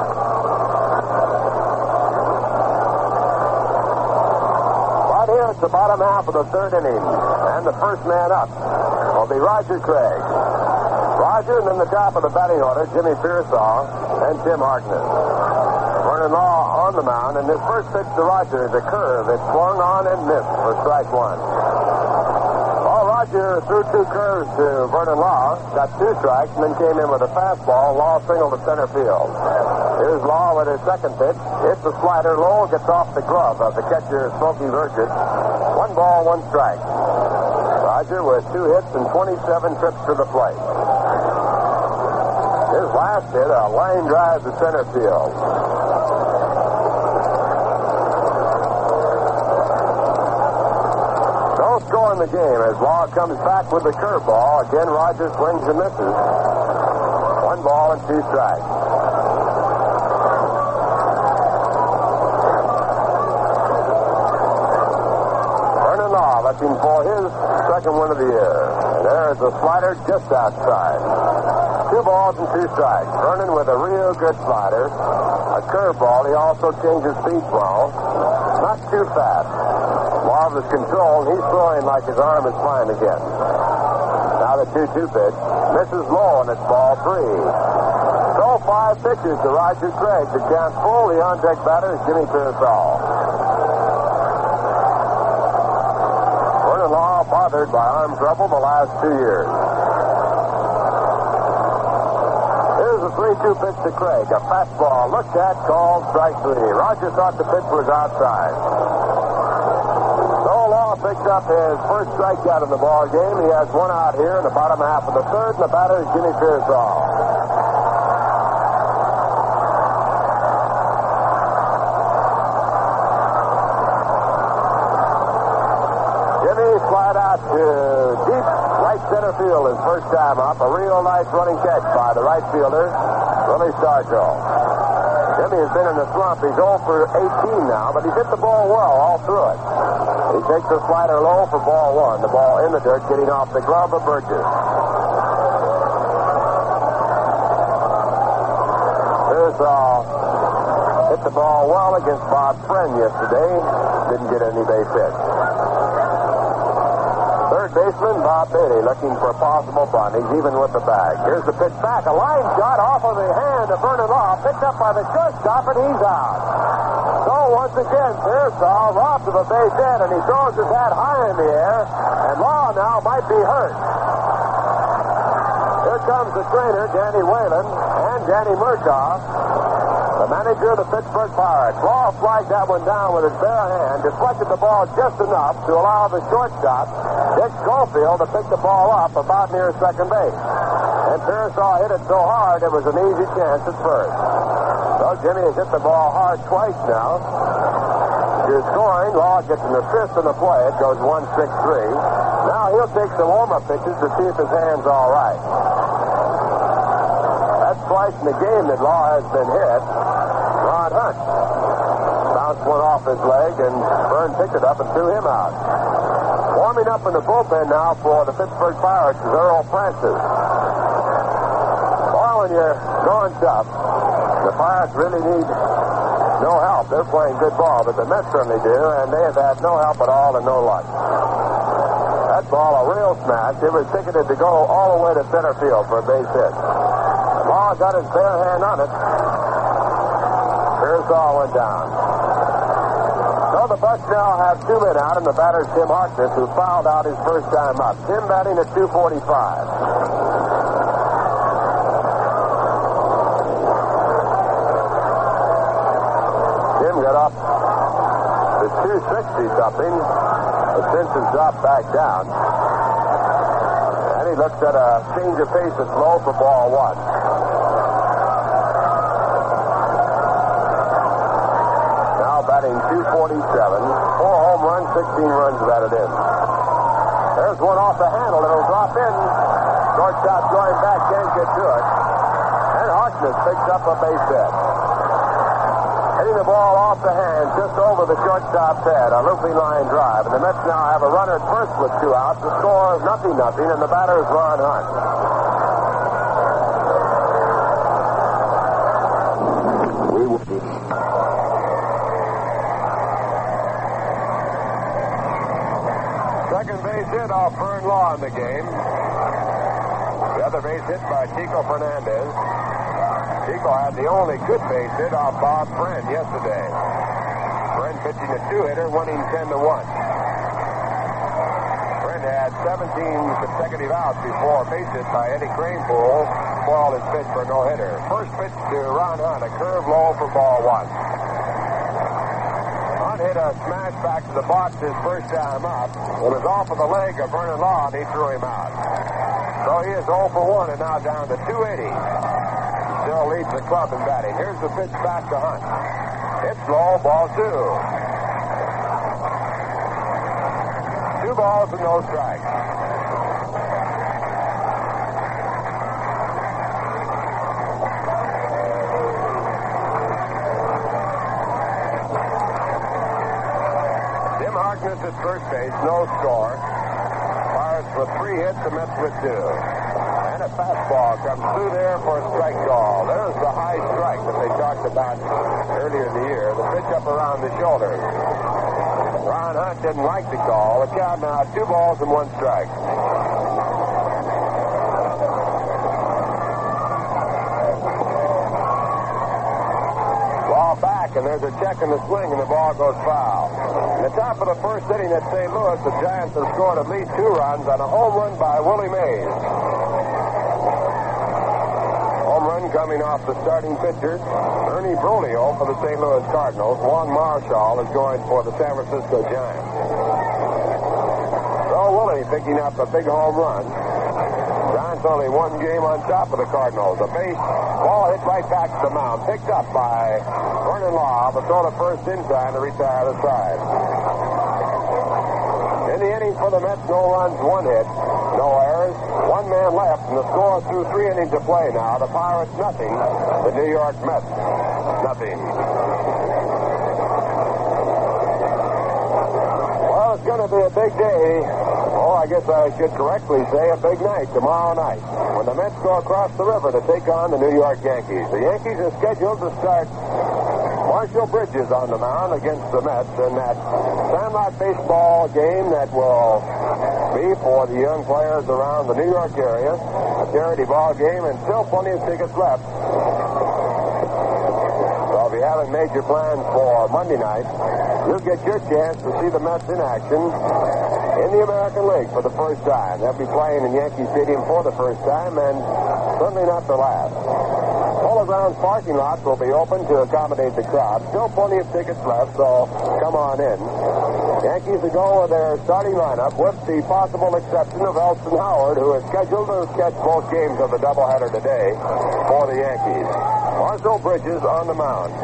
B: Right here, it's the bottom half of the third inning. And the first man up will be Roger Craig. Roger, and then the top of the batting order, Jimmy Pearsall and Tim Harkness. Vernon Law on the mound, and his first pitch to Roger is a curve. It's swung on and missed for strike one. Well, Roger threw two curves to Vernon Law, got two strikes, and then came in with a fastball. Law singled to center field. Here's Law with his second pitch. Hits the slider low, gets off the glove of the catcher, Smokey Burgess. One ball, one strike. Roger with two hits and twenty-seven trips to the plate. His last hit, a line drive to center field. No score in the game as Law comes back with the curveball. Again, Roger swings and misses. One ball and two strikes. Vernon Law looking for his second win of the year. And there's a slider just outside. Two balls and two strikes. Vernon with a real good slider. A curveball. He also changes speed well. Not too fast. Marvelous control, and he's throwing like his arm is flying again. Now the two two pitch. Misses low, and it's ball three. So five pitches to Roger Craig. The count full. The on-deck batter is Jimmy Pearsall. Vernon Law bothered by arm trouble the last two years. Here's a three two pitch to Craig. A fastball looked at, called strike three. Roger thought the pitch was outside. So Law picks up his first strikeout in the ball game. He has one out here in the bottom half of the third, and the batter is Jimmy Pearsall. Jimmy slide out to deep right center field his first time up. A real nice running catch by the right fielder, Willie Stargell. Jimmy has been in the slump. He's oh for eighteen now, but he's hit the ball well all through it. He takes the slider low for ball one. The ball in the dirt, getting off the glove of Burgess. Pearsall hit the ball well against Bob Friend yesterday. Didn't get any base hits. Third
A: baseman, Bob Bailey, looking for possible bunnies, even with the bag. Here's the pitch back. A line shot off of the hand of Vernon Law, picked up by the shortstop, and he's out. So once again, Pearsall robbed of a base hit, and he throws his hat high in the air, and Law now might be hurt. Here comes the trainer, Danny Whalen, and Danny Murtaugh, the manager of the Pittsburgh Pirates. Law flagged that one down with his bare hand, deflected the ball just enough to allow the shortstop, Dick Schofield, to pick the ball up about near second base. And Pearsall hit it so hard it was an easy chance at first. So Jimmy has hit the ball hard twice now. You're scoring. Law gets an assist on the play. It goes one six three. Now he'll take some warm-up pitches to see if his hand's all right. That's twice in the game that Law has been hit. Ron Hunt bounced one off his leg, and Vern picked it up and threw him out. Warming up in the bullpen now for the Pittsburgh Pirates is Earl Francis. Boy, when you're going tough, the Pirates really need no help. They're playing good ball, but the Mets certainly do, and they have had no help at all and no luck. That ball, a real smash. It was ticketed to go all the way to center field for a base hit. Law got his bare hand on it. Pearsall went down. So the Bucks now have two men out, and the batter's Tim Harkness, who fouled out his first time up. Tim batting at two forty-five. Tim got up to two sixty something, but since has dropped back down. And he looks at a change of pace that's low for ball one. Batting two forty-seven, four home runs, sixteen runs batted in. There's one off the handle. It'll drop in. Shortstop going back, can't get to it. And Harkness picks up a base hit. Hitting the ball off the hand, just over the shortstop's head, a looping line drive. And the Mets now have a runner at first with two outs. The score is nothing, nothing, and the batter is Ron Hunt. We will be. Second base hit off Vern Law in the game. The other base hit by Chico Fernandez. Chico had the only good base hit off Bob Friend yesterday. Friend pitching a two-hitter, winning ten to one. Friend had seventeen consecutive outs before a base hit by Eddie Kranepool spoiled his pitch for a no-hitter. First pitch to Ron Hunt, a curve low for ball one. Hit a smash back to the box his first time up. It was off of the leg of Vernon Law, and he threw him out. So he is oh for one and now down to two eighty. Still leads the club in batting. Here's the pitch back to Hunt. It's low, ball two. Two balls and no strikes. Harkness at first base, no score. Pirates with three hits, the Mets with two. And a fastball comes through there for a strike call. There's the high strike that they talked about earlier in the year. The pitch up around the shoulder. Ron Hunt didn't like the call. The count now two balls and one strike. Ball back, and there's a check in the swing, and the ball goes foul. In the top of the first inning at Saint Louis, the Giants have scored at least two runs on a home run by Willie Mays. Home run coming off the starting pitcher, Ernie Broglio for the Saint Louis Cardinals. Juan Marshall is going for the San Francisco Giants. So Willie picking up a big home run. Giants only one game on top of the Cardinals. A base ball hit right back to the mound, picked up by Vernon Law, but throw to first in time to retire the side. In the inning for the Mets, no runs, one hit, no errors, one man left, and the score through three innings of play now. The Pirates nothing, the New York Mets nothing. Well, it's going to be a big day. Oh, I guess I should correctly say a big night tomorrow night when the Mets go across the river to take on the New York Yankees. The Yankees are scheduled to start
D: Marshall Bridges on the mound against the Mets in that Sandlot baseball game that will be for the young players around the New York area. A charity ball game and still plenty of tickets left. So if you haven't made your plans for Monday night, you'll get your chance to see the Mets in action in the American League for the first time. They'll be playing in Yankee Stadium for the first time and certainly not the last. Polo Grounds parking lots will be open to accommodate the crowd. Still plenty of tickets left, so come on in. Yankees to go with their starting lineup with the possible exception of Elston Howard, who is scheduled to catch both games of the doubleheader today for the Yankees. Marshall Bridges on the mound.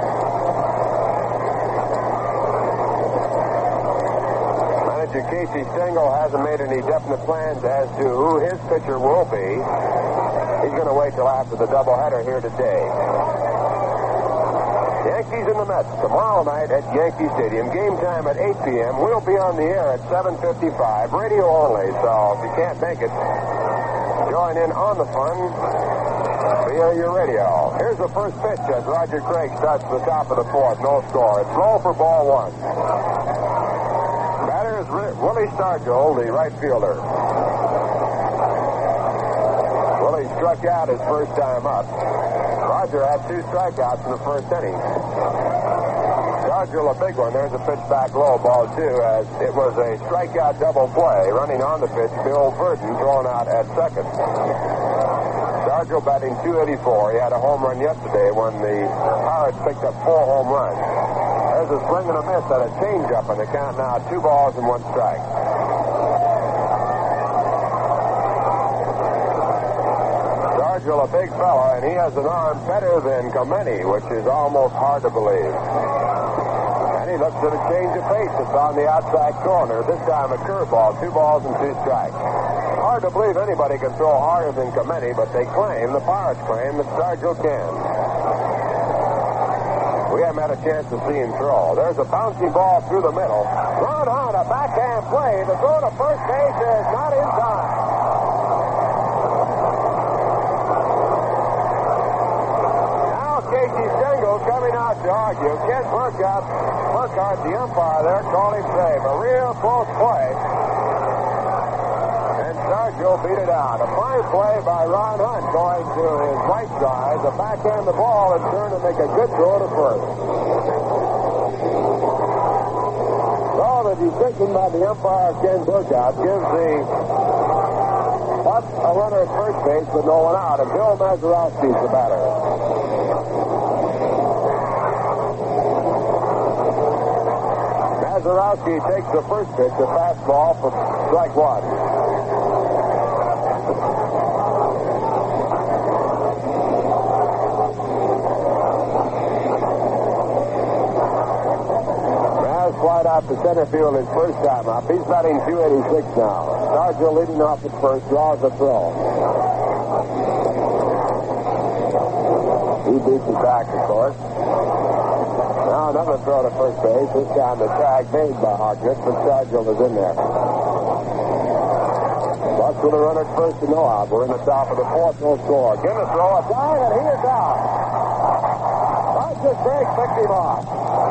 D: Manager Casey Stengel hasn't made any definite plans as to who his pitcher will be. He's going to wait till after the doubleheader here today. Yankees and the Mets tomorrow night at Yankee Stadium. Game time at eight p.m. We'll be on the air at seven fifty-five. Radio only, so if you can't make it, join in on the fun via your radio. Here's the first pitch as Roger Craig starts at the top of the fourth. No score. It's low for ball one. Batter is Willie Stargell, the right fielder. Willie struck out his first time up. Roger had two strikeouts in the first inning. Stargell a big one. There's a pitch back low, ball two, as it was a strikeout double play. Running on the pitch, Bill Verdon thrown out at second. Stargell batting two eighty-four. He had a home run yesterday when the Pirates picked up four home runs. There's a swing and a miss at a changeup, and the count now two balls and one strike. Stargell, a big fella, and he has an arm better than Clemente, which is almost hard to believe. And he looks at a change of pace. It's on the outside corner. This time a curveball, two balls and two strikes. Hard to believe anybody can throw harder than Clemente, but they claim, the Pirates claim, that Stargell can. We haven't had a chance to see him throw. There's a bouncing ball through the middle. Run on a backhand play. The throw to first base is not in time. Casey Stengel coming out to argue. Ken Burkhardt, Burkhardt, the umpire there, called him safe. A real close play. And Stargell beat it out. A fine play by Ron Hunt going to his right side. The backhand the ball and turn to make a good throw to first. So the decision by the umpire, Ken Burkhardt, gives the Buck a runner at first base with no one out. And Bill Mazeroski's the batter. Mazeroski takes the first pitch, a fastball for strike one. Maz flied out to center field his first time up. He's batting two eighty-six now. Stargell leading off at first, draws the throw. He beats it back, of course. Now another throw to first base. This time the tag made by Hartnett, but Stargell is in there. Bucks with a run at first and no out. We're in the top of the fourth, no score. Give a throw, a dive, and he is out. Roger Craig picked him off.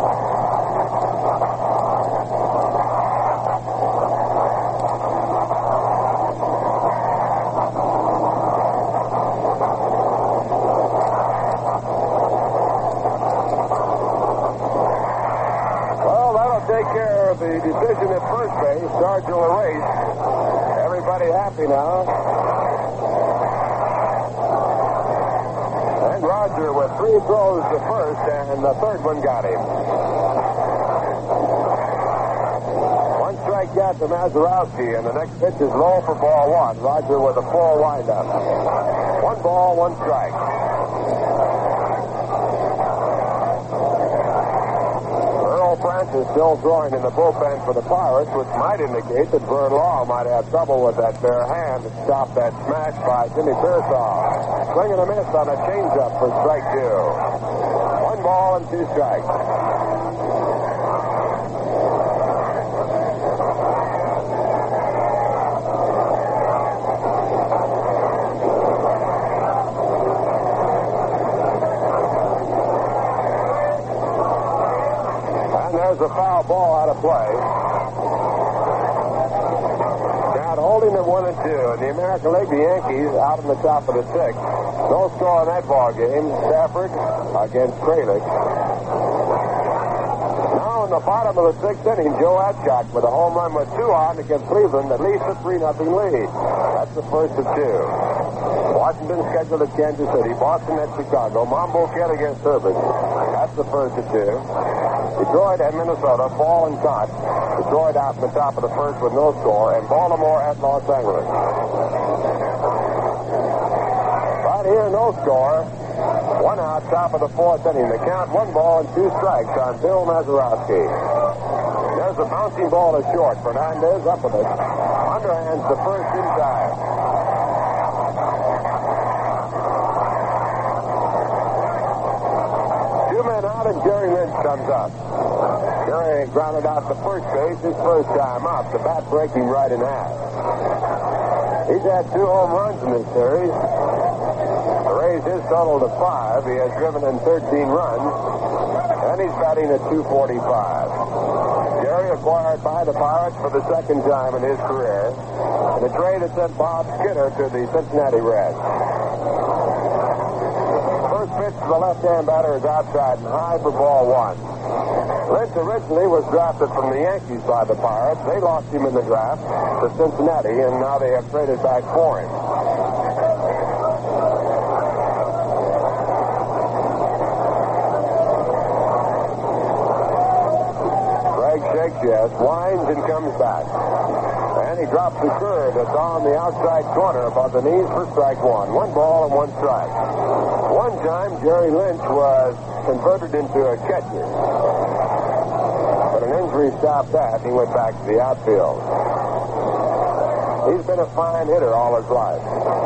D: The decision at first base, Stargell erased. Everybody happy now. And Roger with three throws to first, and the third one got him. One strikeout to Mazeroski, and the next pitch is low for ball one. Roger with a full windup. One ball, one strike. Francis still throwing in the bullpen for the Pirates, which might indicate that Vern Law might have trouble with that bare hand to stop that smash by Jimmy Pearsall. Swing and a miss on a changeup for strike two. One ball and two strikes. There's a foul ball out of play. Now holding at one and two. In the American League, the Yankees out on the top of the sixth. No score in that ball game. Stafford against Kralik. Now in the bottom of the sixth inning, Joe Adcock with a home run with two on against Cleveland, at least a three nothing lead. That's the first of two. Washington scheduled at Kansas City. Boston at Chicago. Monboquet against Herbert. That's the first of two. Detroit at Minnesota. Fall and Cott. Detroit out in the top of the first with no score. And Baltimore at Los Angeles. Right here, no score. One out, top of the fourth inning. The count, one ball and two strikes on Bill Mazeroski. There's a bouncing ball to short. Fernandez up with it. Underhands the first in time. Two men out and Jerry Lynch comes up. Jerry grounded out to first base his first time up. The bat breaking right in half. He's had two home runs in this series. Raised his total to five. He has driven in thirteen runs. And he's batting at two forty-five. Jerry acquired by the Pirates for the second time in his career. In a trade that sent Bob Skinner to the Cincinnati Reds. First pitch to the left-hand batter is outside and high for ball one. Lynch originally was drafted from the Yankees by the Pirates. They lost him in the draft to Cincinnati, and now they have traded back for him. Greg shakes yes, winds and comes back. And he drops the curve that's on the outside corner above the knees for strike one. One ball and one strike. One time, Jerry Lynch was converted into a catcher. But an injury stopped that, and he went back to the outfield. He's been a fine hitter all his life.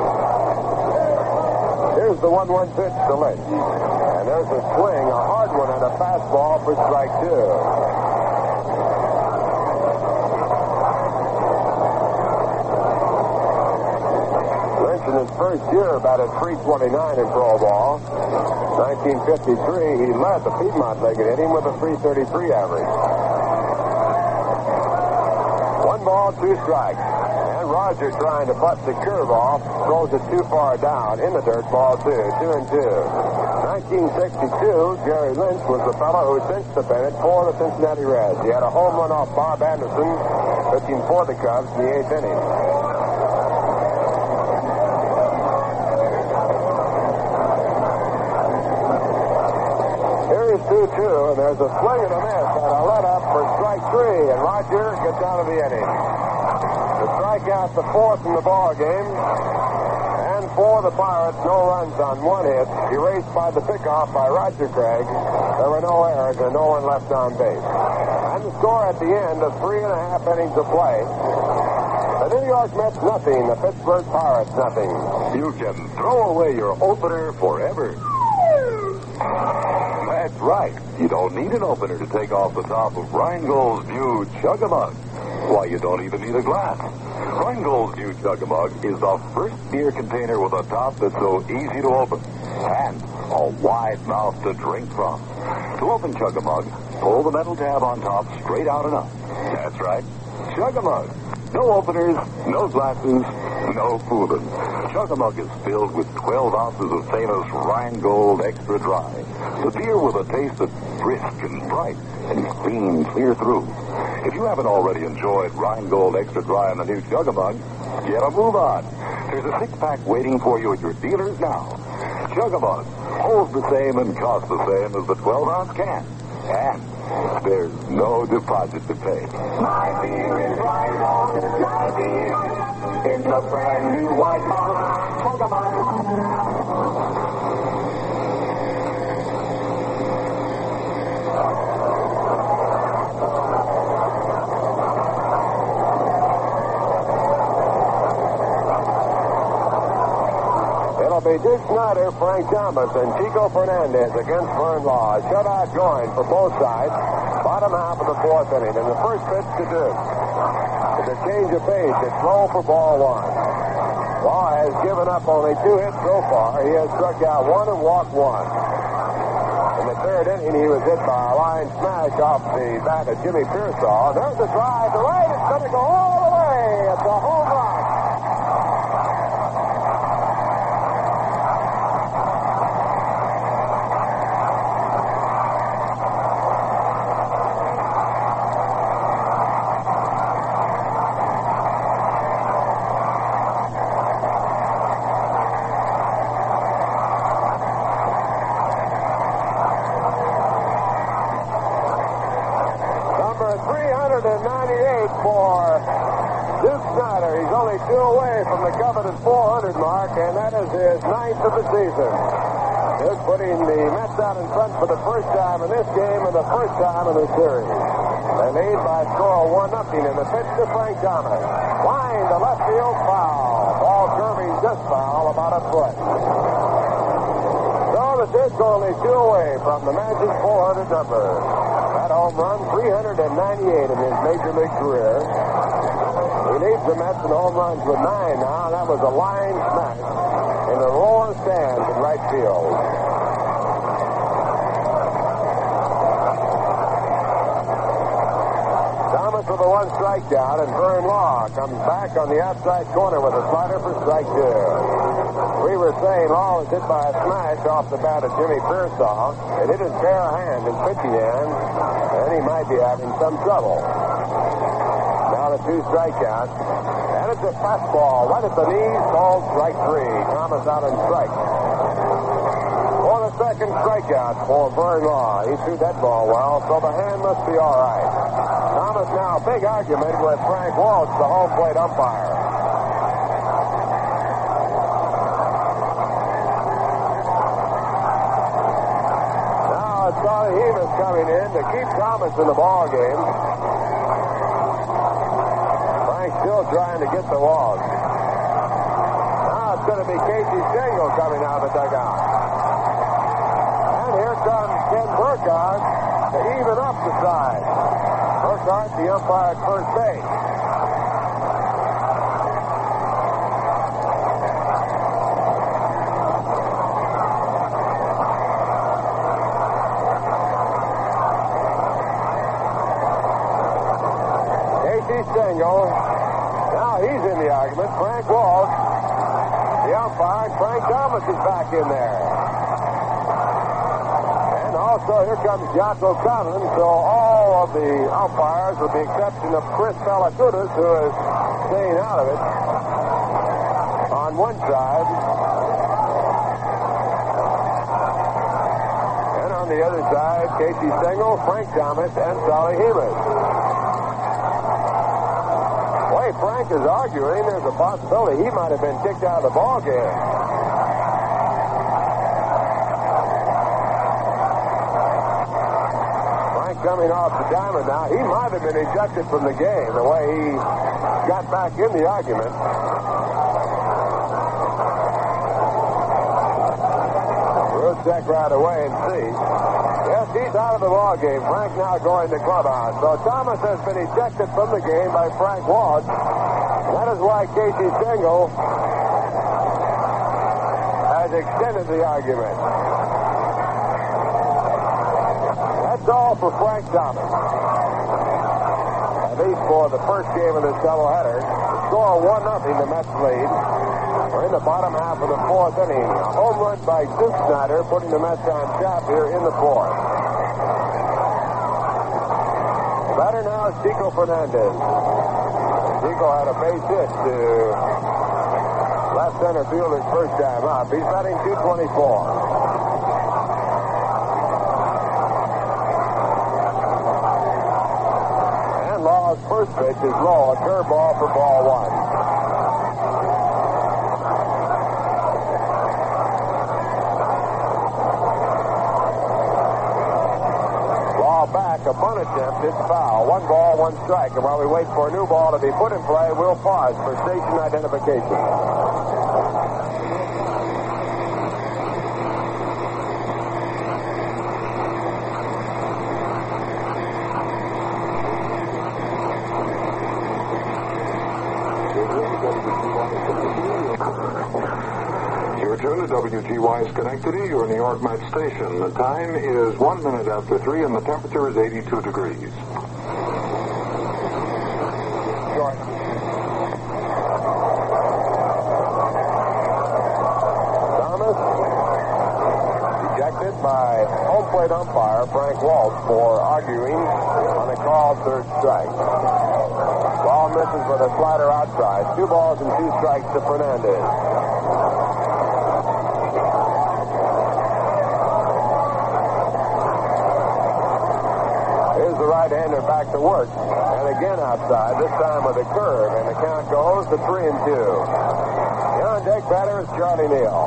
D: Here's the one one pitch to Lynch. And there's a swing, a hard one, and a fastball for strike two. In his first year, batted three twenty-nine in pro ball. nineteen fifty-three, he led the Piedmont League and hit him with a three thirty-three average. One ball, two strikes. And Roger trying to butt the curve off, throws it too far down in the dirt, ball two, two and two. nineteen sixty-two, Jerry Lynch was the fellow who cinched the pennant for the Cincinnati Reds. He had a home run off Bob Anderson, pitching for the Cubs in the eighth inning. two two, and there's a swing and a miss and a let up for strike three, and Roger gets out of the inning. The strikeout, the fourth in the ball game, and for the Pirates, no runs on one hit, erased by the pickoff by Roger Craig. There were no errors and no one left on base. And the score at the end of three and a half innings of play. The New York Mets nothing, the Pittsburgh Pirates nothing.
B: You can throw away your opener forever. That's right. You don't need an opener to take off the top of Rheingold's new Chug-a-Mug. Why, you don't even need a glass. Rheingold's new Chug-a-Mug is the first beer container with a top that's so easy to open and a wide mouth to drink from. To open Chug-a-Mug, pull the metal tab on top straight out and up. That's right. Chug-a-Mug. No openers, no glasses, no fooling. Chug-a-Mug is filled with twelve ounces of famous Rheingold Extra Dry. The beer with a taste that's brisk and bright and clean clear through. If you haven't already enjoyed Rheingold Extra Dry in the new Chug-a-Mug, get a move on. There's a six-pack waiting for you at your dealers now. Chug-a-Mug holds the same and costs the same as the twelve-ounce can. And there's no deposit to pay.
E: My beer is Rheingold. My beer in the brand new white mouth. Chug-a-Mug.
D: Be Dick Snyder, Frank Thomas, and Chico Fernandez against Vern Law. Shutout going for both sides. Bottom half of the fourth inning. And the first pitch to Duke. It's a change of pace. It's low for ball one. Law has given up only two hits so far. He has struck out one and walked one. In the the third inning, he was hit by a line smash off the bat of Jimmy Pearsall. There's the drive to right. It's going to go all the way. It's a home run. Two away from the coveted four hundred mark, and that is his ninth of the season. Just putting the Mets out in front for the first time in this game and the first time in the series. They lead by a score of one nothing in the pitch to Frank Thomas. Line to left field foul. Ball curving just foul about a foot. So the Tids only two away from the magic four hundred number. That home run, three hundred ninety-eight in his major league career. He leads the Mets in home runs with nine now. That was a line smash in the lower stands in right field. Thomas with a one strikeout, and Vern Law comes back on the outside corner with a slider for strike two. We were saying Law was hit by a smash off the bat of Jimmy Pearsall. It hit his bare hand, his pitching hand, and he might be having some trouble. Now the two strikeouts. And it's a fastball right at the knees, called strike three. Thomas out on strike. For the second strikeout for Vern Law. He threw that ball well, so the hand must be all right. Thomas now, big argument with Frank Walsh, the home plate umpire. Now it's Charlie Hemus coming in to keep Thomas in the ball game. Still trying to get the walk. Now it's going to be Casey Stengel coming out of the dugout. And here comes Ken Burkhardt to even up the side. Burkhardt, the umpire at first base. Casey Stengel. He's in the argument. Frank Walsh, the umpire, and Frank Thomas is back in there. And also, here comes Jocko Conlon. So all of the umpires, with the exception of Chris Malakutas, who is staying out of it, on one side. And on the other side, Casey Stengel, Frank Thomas, and Charlie Hemus. Frank is arguing there's a possibility he might have been kicked out of the ball game. Frank coming off the diamond now. He might have been ejected from the game the way he got back in the argument. We'll check right away and see. Yes, he's out of the ball game. Frank now going to clubhouse. So Thomas has been ejected from the game by Frank Walsh. That is why Casey Stengel has extended the argument. That's all for Frank Thomas. At least for the first game of this doubleheader. The score one nothing, the Mets lead. We're in the bottom half of the fourth inning. A home run by Duke Snyder, putting the Mets on top here in the fourth. The batter now is Chico Fernandez. Chico had a base hit to left center fielder's first time up. He's batting two twenty-four. And Law's first pitch is low, a curveball for ball one. Back, a bunt attempt, it's foul. One ball, one strike. And while we wait for a new ball to be put in play, we'll pause for station identification.
F: tuned to W G Y Schenectady, your New York Met station. The time is one minute after three, and the temperature is eighty-two degrees.
D: Thomas, ejected by home plate umpire Frank Walsh for arguing on a called third strike. Ball misses with a slider outside. Two balls and two strikes to Fernandez. Here's the right-hander back to work. And again outside, this time with a curve. And the count goes to three and two. The on-deck batter is Charlie Neal.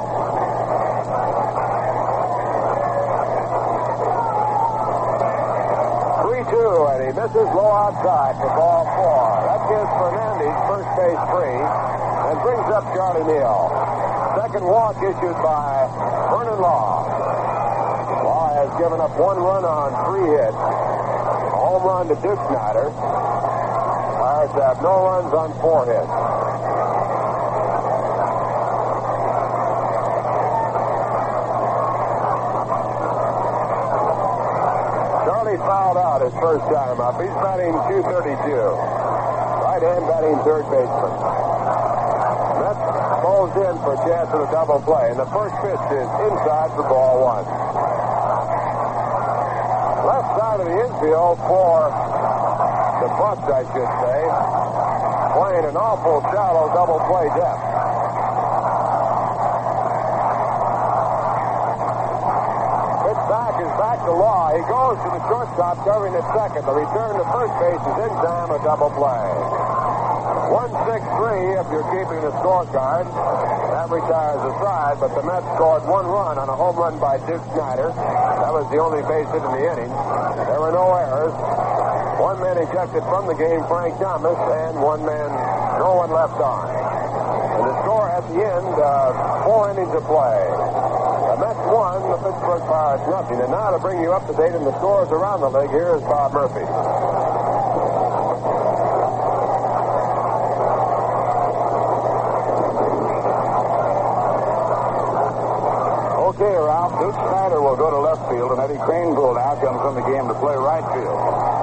D: three two, and he misses low outside for ball four. That gives Fernandez first base free and brings up Charlie Neal. Second walk issued by Vernon Law. Law has given up one run on three hits. A home run to Duke Snyder. Pirates have no runs on four hits. Charlie fouled out his first time up. He's batting two thirty-two. Right hand batting third baseman. Mets bowls in for a chance at a double play, and the first pitch is inside for ball one. Left side of the infield for the Bucks, I should say, playing an awful shallow double play depth. Pitch back is back to Law. He goes to the shortstop, covering at second. The return to first base is in time, a double play. one six three if you're keeping the scorecard. That retires the side, but the Mets scored one run on a home run by Duke Snyder. That was the only base hit in the inning. There were no errors. One man ejected from the game, Frank Thomas, and one man, no one left on. And the score at the end, uh, four innings of play. The Mets won, the Pittsburgh Pirates nothing. And now to bring you up to date on the scores around the league, here is Bob Murphy.
B: Okay, Ralph. Duke Snyder will go to left field, and Eddie Craneville now comes in the game to play right field.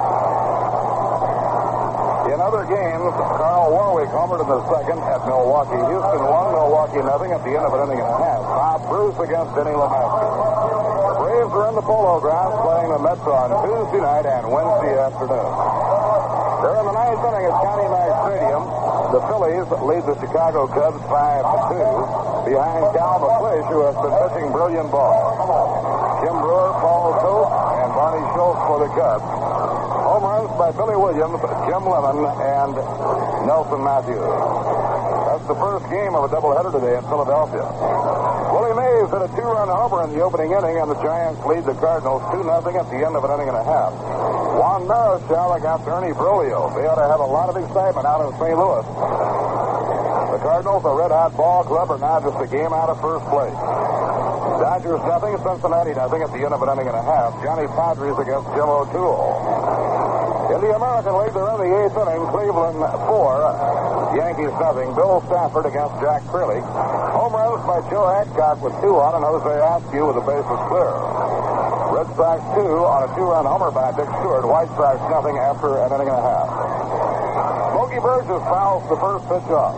B: In other games, Carl Warwick homered in the second at Milwaukee. Houston won Milwaukee nothing at the end of an inning and a half. Bob Bruce against Denny LeMaster. The Braves are in the Polo Grounds playing the Mets on Tuesday night and Wednesday afternoon. They're in the ninth inning at County Mack Stadium. The Phillies lead the Chicago Cubs five to two behind Cal McClish, who has been pitching brilliant ball. Jim Brewer, Paul Toth, and Barney Schultz for the Cubs. Home runs by Billy Williams, Jim Lemon, and Nelson Matthews. That's the first game of a doubleheader today in Philadelphia. Willie Mays hit a two-run homer in the opening inning, and the Giants lead the Cardinals two nothing at the end of an inning and a half. Juan Marichal against Ernie Broglio. They ought to have a lot of excitement out in Saint Louis. The Cardinals, a red-hot ball club, are now just a game out of first place. Dodgers nothing, Cincinnati nothing at the end of an inning and a half. Johnny Padres against Jim O'Toole. In the American League, they're in the eighth inning. Cleveland four, Yankees nothing. Bill Stafford against Jack Fraley. Home runs by Joe Adcock with two on, and Jose Askew with the bases clear. Red Sox two on a two-run homer by Dick Stewart. White Sox nothing after an inning and a half. Smokey Burgess fouls the first pitch off.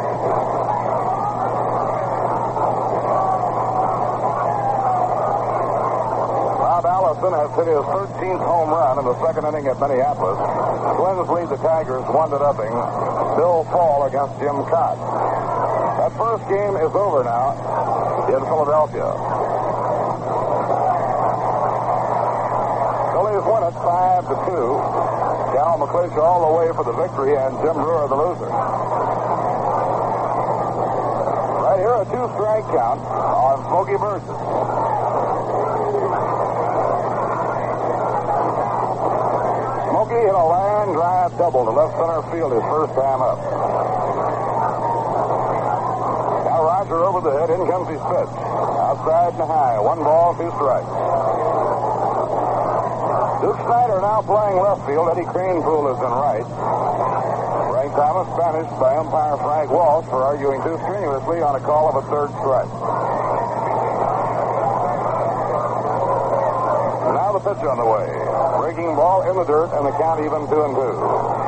B: Bob Allison has hit his thirteenth home run in the second inning at Minneapolis. Twins lead the Tigers one to nothing. Bill Paul against Jim Cott. That first game is over now in Philadelphia. Phillies win it five to two. Cal McClish all the way for the victory, and Jim Brewer the loser. Right here, a two-strike count on Smokey Burgess. Smokey hit a line drive double to left center field his first time up. Now Roger over the head. In comes his pitch. Outside and high. One ball, two strikes. Duke Snyder now playing left field. Eddie Craneville is in right.
A: Frank Thomas banished by umpire Frank Walsh for arguing too strenuously on a call of a third strike. Now the pitch on the way. Breaking ball in the dirt, and the count even two and two.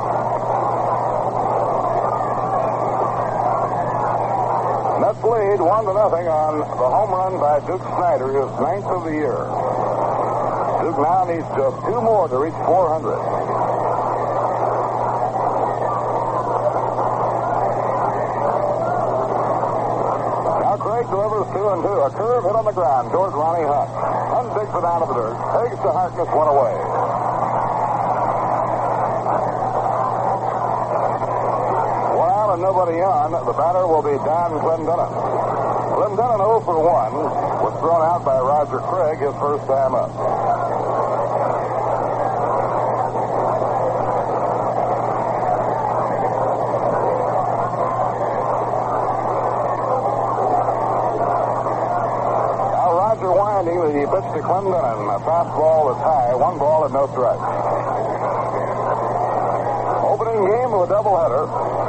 A: Mets lead one to nothing on the home run by Duke Snider, his ninth of the year. Duke now needs just two more to reach four hundred. Now Craig delivers two and two. A curve hit on the ground towards Ronnie Hunt. Hunt digs it out of the dirt. Takes to Harkness, one away. One out and nobody on. The batter will be Don Clendenin. Clendenin oh for one was thrown out by Roger Craig his first time up. He pitched to Clendenin, a fastball that's high, one ball and no strikes. Opening game of a doubleheader.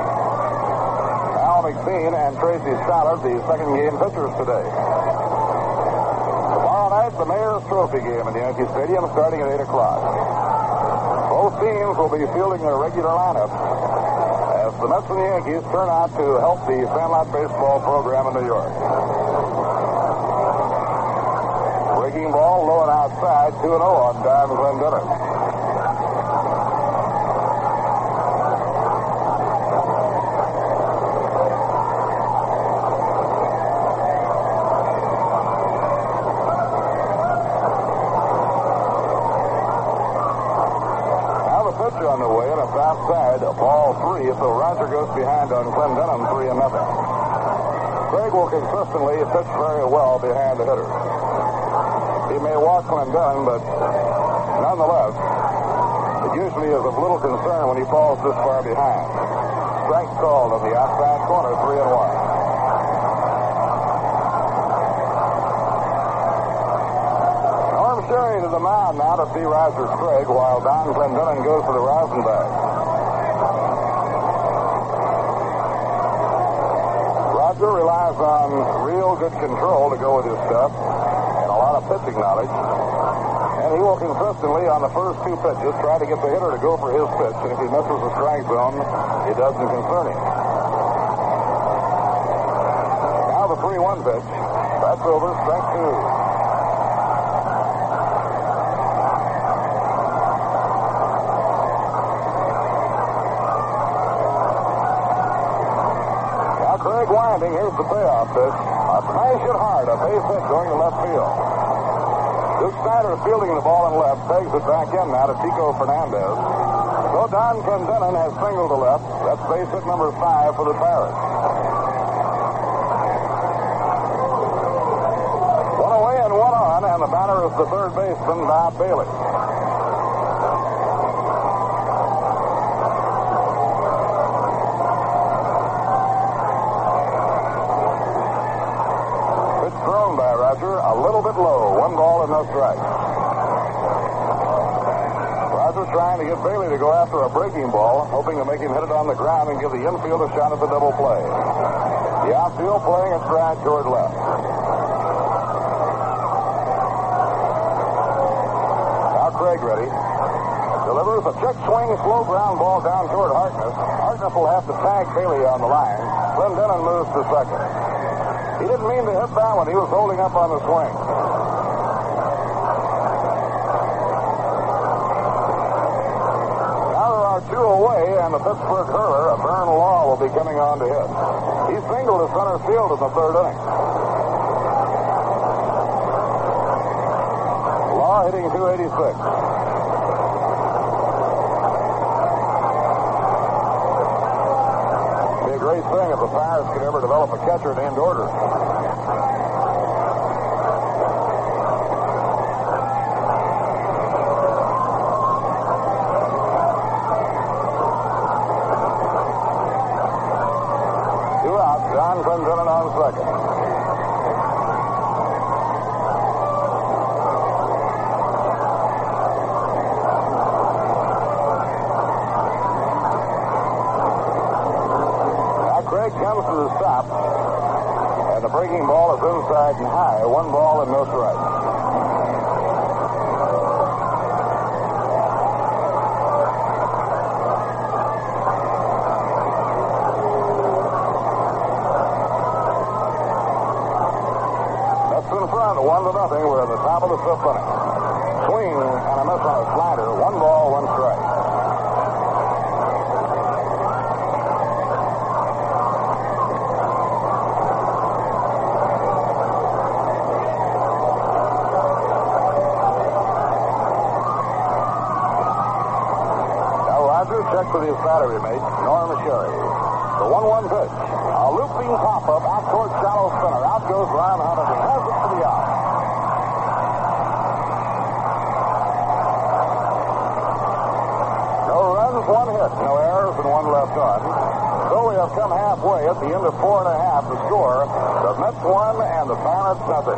A: Al McBean and Tracy Stallard, the second game pitchers today. Tomorrow night, the Mayor's Trophy game in Yankee Stadium starting at eight o'clock. Both teams will be fielding their regular lineup as the Mets and the Yankees turn out to help the Sandlot baseball program in New York. Breaking ball low and outside, two and oh on Don Clendenin. Now the pitch on the way and it's outside, ball three, so Roger goes behind on Clendenin, three and nothing. Craig will consistently pitch very well behind the hitter. He may walk Clendenin, but nonetheless, it usually is of little concern when he falls this far behind. Strike called on the outside corner, three and one. Norm Sherry to the mound now to see Roger Craig, while Don Clendenin goes to the rosin bag. Roger relies on real good control to go with his stuff. Pitching knowledge, and he will consistently on the first two pitches try to get the hitter to go for his pitch, and if he misses the strike zone, it doesn't concern him. Now the three one pitch. That's over, strike two. Now Craig winding, here's the payoff pitch. A smash it hard, a base hit going to left field. Duke Snider fielding the ball in left, pegs it back in now to Chico Fernandez. So Don Clendenin has singled to left. That's base hit number five for the Pirates. One away and one on, and the batter is the third baseman, Bob Bailey. Pitch thrown by Roger, a little bit low. One ball and no strike. Roger trying to get Bailey to go after a breaking ball, hoping to make him hit it on the ground and give the infield a shot at the double play. The outfield playing a stride toward left. Now Craig ready. Delivers a check swing, slow ground ball down toward Harkness. Harkness will have to tag Bailey on the line. Clendenin moves to second. He didn't mean to hit that one. He was holding up on the swing. Two away, and the Pittsburgh hurler, Vern Law, will be coming on to hit. He singled to center field in the third inning. Law hitting two eighty-six. It'd be a great thing if the Pirates could ever develop a catcher named Order. Clendenin on second. Craig comes to the stop, and the breaking ball is inside and high. One ball and no strikes. One to nothing. We're at the top of the fifth inning. Swing and a miss on a slider. One ball, one strike. Now Rogers checks with his battery mate, Norm Sherry. The one one pitch. A looping pop-up out towards shallow center. Out goes Ryan Hunt, and he has it for the out. One hit, no errors, and one left on. So we have come halfway at the end of four and a half. The score, the Mets one and the Pirates nothing.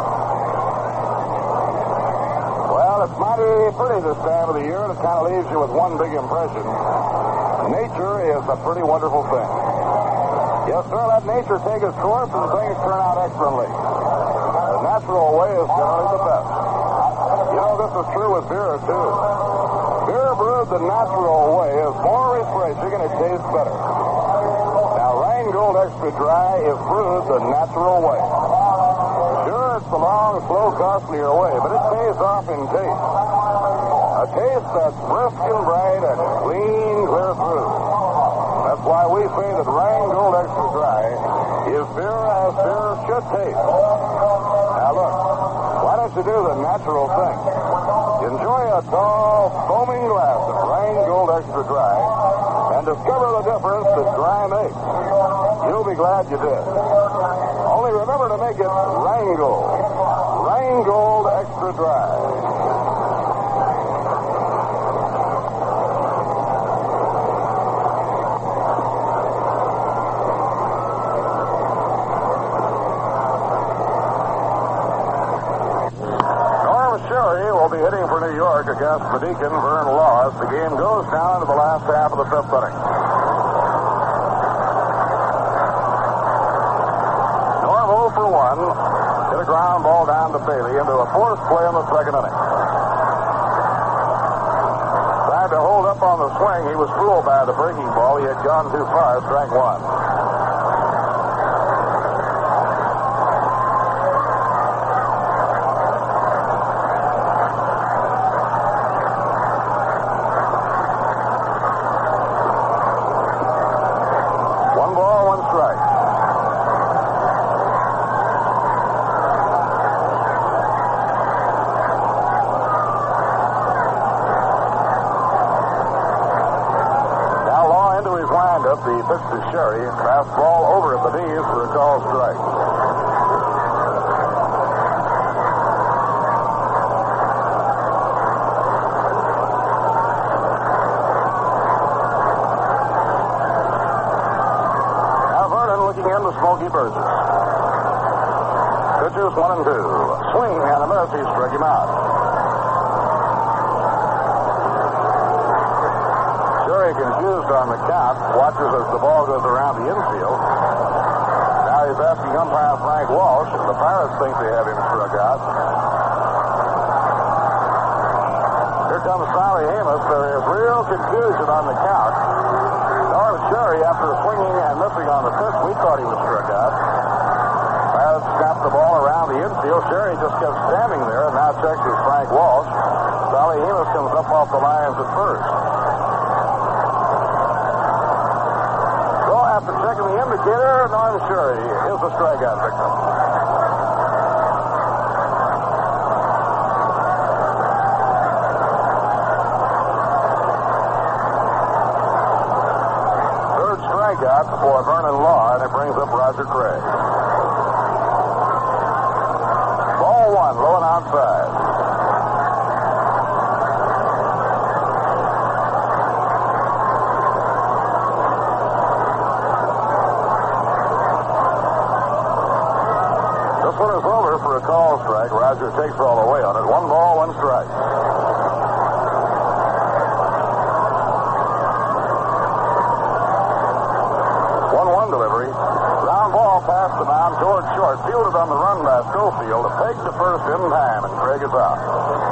A: Well, it's mighty pretty this time of the year, and it kind of leaves you with one big impression. Nature is a pretty wonderful thing. Yes, sir, let nature take its course and things turn out excellently. The natural way is generally the best. You know, this is true with beer, too. Beer brewed the natural way is more refreshing and it tastes better. Now, Rheingold Extra Dry is brewed the natural way. Sure, it's the long, slow, costlier way, but it pays off in taste. A taste that's brisk and bright and clean, clear through. That's why we say that Rheingold Extra Dry is beer as beer should taste. Now, look, why don't you do the natural thing? Enjoy a tall, foaming glass of Rheingold Extra Dry and discover the difference that dry makes. You'll be glad you did. Only remember to make it Rheingold. Rheingold Extra Dry. Hitting for New York against the Deacon, Vern Laws. The game goes down to the last half of the fifth inning. Norm oh for one. Hit a ground ball down to Bailey into a fourth play in the second inning. Tried to hold up on the swing. He was fooled by the breaking ball. He had gone too far. Strike one. The pitch to Sherry. Fastball over at the knees for a call strike. Now Vernon looking into Smokey Burgess. Pitches one and two. Swing and a miss. He struck him out. Confused on the count, watches as the ball goes around the infield. Now he's asking umpire Frank Walsh if the Pirates think they have him struck out. Here comes Sally Amos. There is real confusion on the count. Norm Sherry, after swinging and missing on the pitch, we thought he was struck out. Pirates snapped the ball around the infield. Sherry just kept standing there and now checks with Frank Walsh. Sally Amos comes up off the lines at first. After checking the indicator, Norm Sherry is the strikeout victim. Third strikeout for Vernon Law, and it brings up Roger Craig. Ball one, low and outside. For a call strike, Roger takes all the way on it. One ball, one strike. one one delivery. Ground ball past the mound toward short. Fielded on the run by Schofield. A peg to first in time, and Craig is out.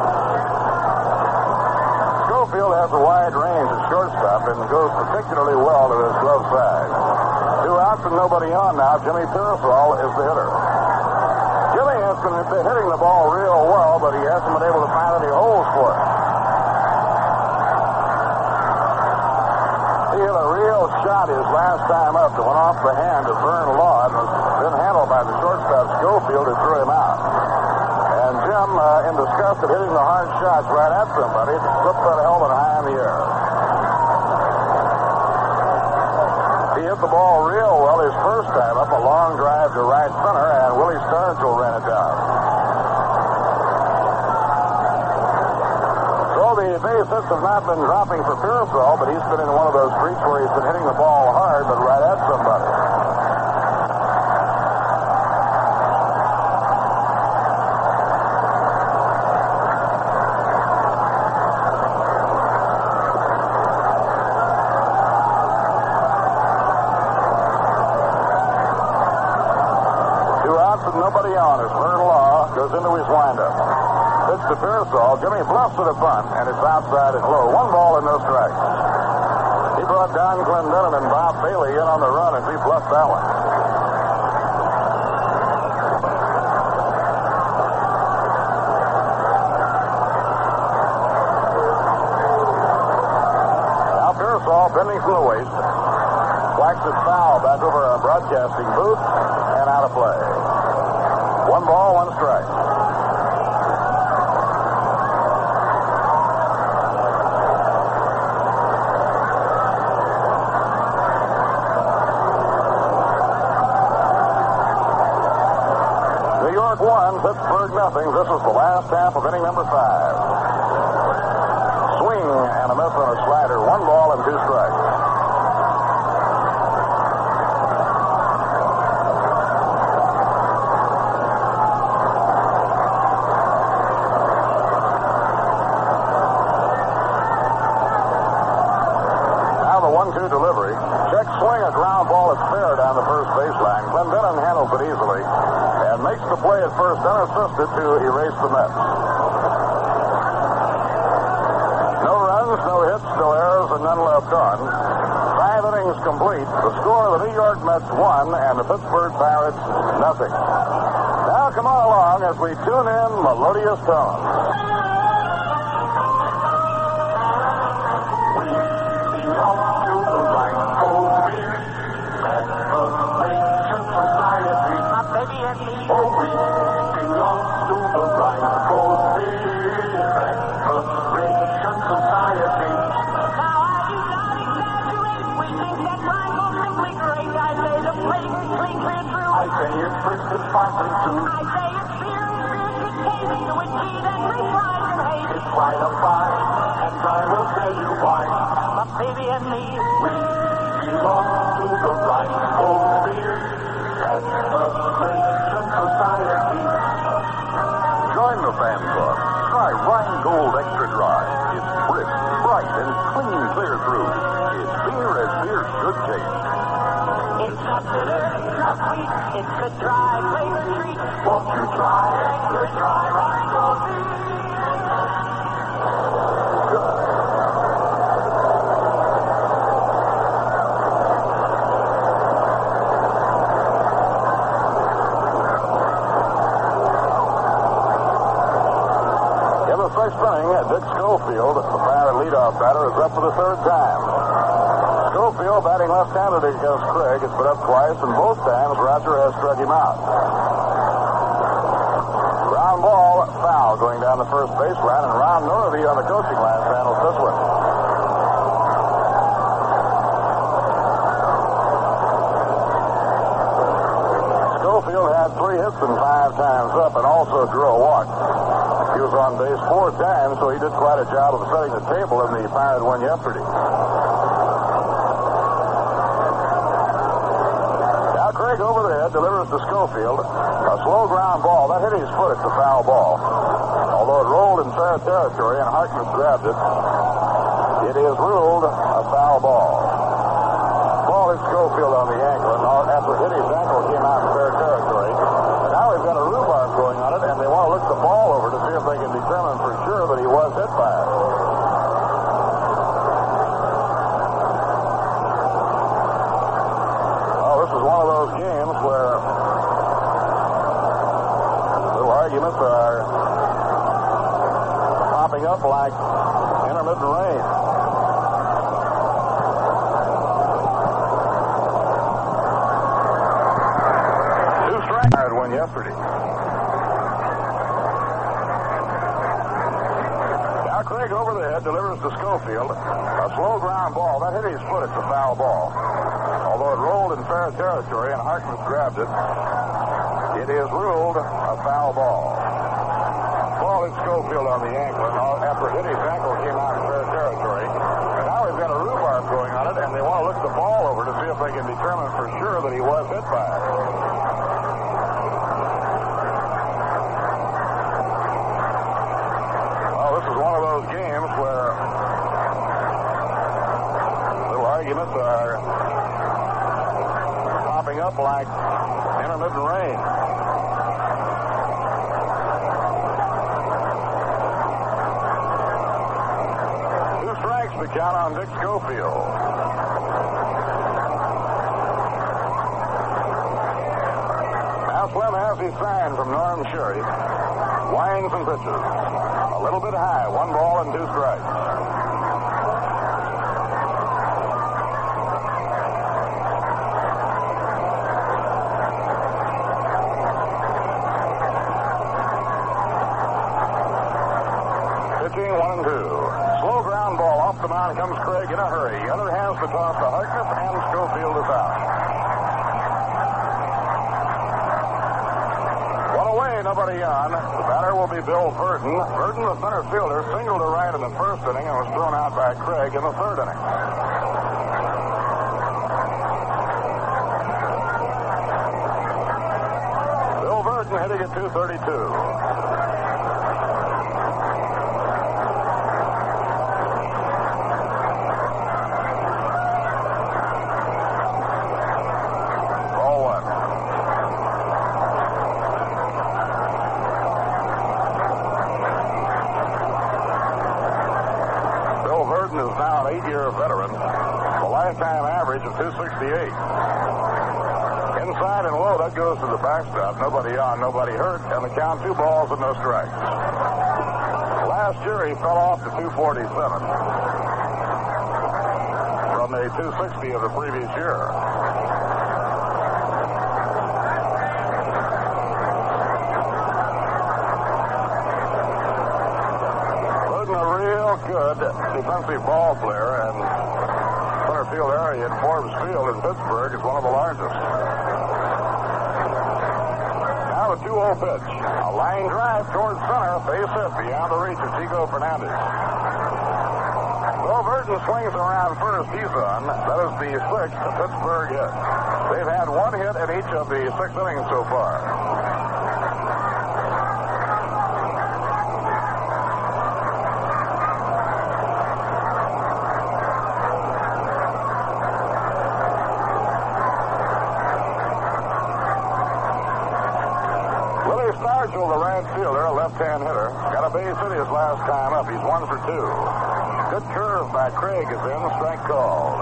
A: Schofield has a wide range at shortstop and goes particularly well to his glove side. Two outs and nobody on now. Jimmy Pearsall is the hitter. Jimmy has been hitting the ball real well, but he hasn't been able to find any holes for it. He hit a real shot his last time up that went off the hand of Vern Law and was then handled by the shortstop Schofield, who threw him out. And Jim, uh, in disgust at hitting the hard shots right at somebody, flipped that helmet high in the air. He hit the ball real well his first time up, a long drive to right center, and Willie Stargell ran it down. So the base hits have not been dropping for Pearsall, but he's been in one of those streaks where he's been hitting the ball hard, but right at somebody. Nobody on as Vern Law goes into his windup. Pitch to Pearsall. Jimmy bluffs at a bunt, and it's outside and low. One ball and no strikes. He brought Don Clendenin and Bob Bailey in on the run, and he bluffed that one. Now Pearsall bending from the waist. Whacks it foul back over a broadcasting booth and out of play. One ball, one strike. New York one, Pittsburgh nothing. This is the last half of inning number five. Swing and a miss on a slider. One ball and two strikes. Delivery. Check swing, a ground ball is fair down the first baseline. Clendenin handles it easily and makes the play at first unassisted to erase the Mets. No runs, no hits, no errors, and none left on. Five innings complete. The score of the New York Mets one and the Pittsburgh Pirates nothing. Now come on along as we tune in melodious tones. Join the fan club. Try Rheingold Extra Dry. It's brisk, bright, and clean clear through. It's beer as beer should taste.
C: It's not bitter, it's not sweet. It's the dry flavor treat. Won't you try Extra Dry Rheingold beer?
A: Sixth inning, Dick Schofield, the Pirate leadoff batter, is up for the third time. Schofield batting left-handed against Craig has been up twice, and both times Roger has struck him out. Ground ball, foul going down the first baseline, and Ron Norby on the coaching line handles this one. Schofield had three hits and five times up, and also drew a walk. He was on base four times, so he did quite a job of setting the table in the Pirate win yesterday. Now Craig over the head delivers to Schofield. A slow ground ball. That hit his foot. It's a foul ball. Although it rolled in fair territory and Harkness grabbed it, it is ruled a foul ball. Ball Paulie Schofield on the ankle, and after hit his ankle came out in fair territory. And now we've got a rhubarb growing on it, and they want to look the ball over to see if they can determine for sure that he was hit by it. Well, this is one of those games where little arguments are popping up like intermittent rain. Two strikes had one yesterday. Now Craig over the head delivers to Schofield. A slow ground ball. That hit his foot. It's a foul ball. Although it rolled in fair territory and Harkness grabbed it, it is ruled a foul ball. Ball hit Schofield on the ankle, and after hit his ankle came out in fair territory. And now we've got a rhubarb going on it, and they want to look the ball over to see if they can determine for sure that he was hit by it. Well, this is one of those games where little arguments are popping up like intermittent rain. Two strikes to count on Dick Schofield. Now Slim has his sign from Norm Sherry. Winds and pitches. A little bit high. One ball and two strikes. Pitching one and two. Slow ground ball off the mound comes Craig in a hurry. The other has the toss to Harkness, and Schofield is out. One away, nobody on. The batter will be Bill Burton. Burton, the center fielder, singled to right in the first inning and was thrown out by Craig in the third inning. Bill Burton hitting at two thirty-two. Is now an eight-year veteran, a lifetime average of two sixty-eight. Inside and low, that goes to the backstop. Nobody on, nobody hurt, and the count two balls and no strikes. Last year he fell off to two forty-seven from the two sixty of the previous year. Good defensive ball player, and center field area at Forbes Field in Pittsburgh is one of the largest. Now a two oh pitch. A line drive towards center, base hit beyond the reach of Chico Fernandez. Bill Burton swings around first. He's on. That is the sixth Pittsburgh hit. They've had one hit in each of the six innings so far. The right fielder, a left-hand hitter, got a base hit his last time up. He's one for two. Good curve by Craig is in. Strike called.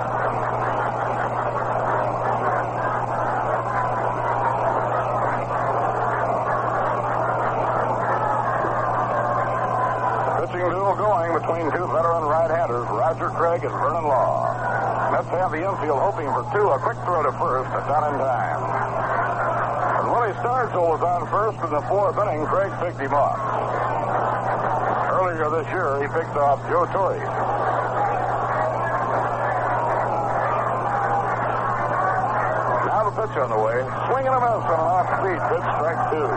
A: Pitching duel going between two veteran right-handers, Roger Craig and Vernon Law. Mets have the infield hoping for two. A quick throw to first, but not in time. Willie Stargell was on first in the fourth inning. Craig picked him off. Earlier this year, he picked off Joe Torre. Now the pitch on the way. Swing and a miss on an off-speed pitch, strike two.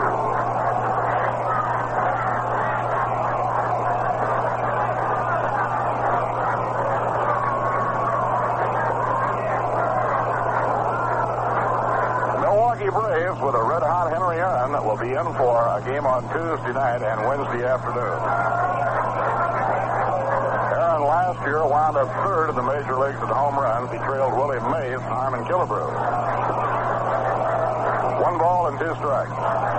A: Braves with a red-hot Henry Aaron will be in for a game on Tuesday night and Wednesday afternoon. Aaron last year, wound up third in the major leagues at home runs. He trailed Willie Mays and Harmon Killebrew. One ball and two strikes.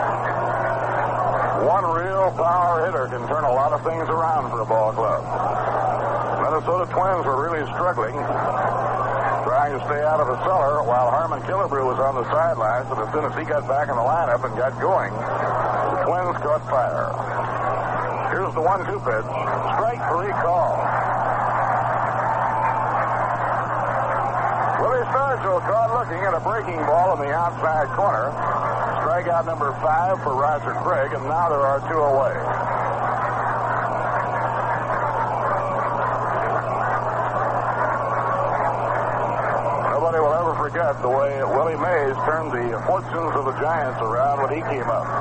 A: One real power hitter can turn a lot of things around for a ball club. Minnesota Twins were really struggling, trying to stay out of the cellar while Harmon Killebrew was on the sidelines, and as soon as he got back in the lineup and got going, the Twins caught fire. Here's the one two pitch. Strike three call. Willie Stargell caught looking at a breaking ball in the outside corner. Strikeout number five for Roger Craig, and now there are two away. Nobody will ever forget the way Willie Mays turned the fortunes of the Giants around when he came up.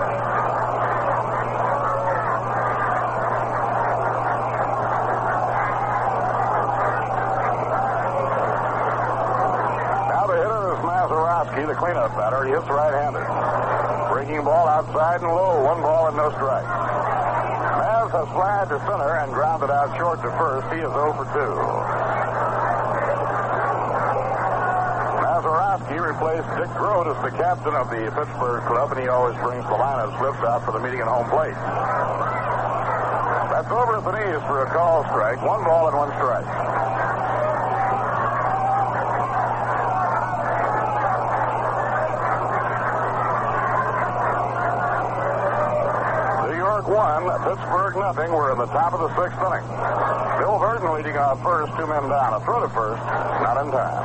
A: The cleanup batter. He hits right-handed. Breaking ball outside and low. One ball and no strike. Maz has flied to center and grounded out short to first. He is oh for two. Mazeroski replaced Dick Grote as the captain of the Pittsburgh club, and he always brings the lineup slips out for the meeting at home plate. That's over at the knees for a call strike. One ball and one strike. One, Pittsburgh nothing. We're in the top of the sixth inning. Bill Verdon leading off first, two men down. A throw to first, not in time.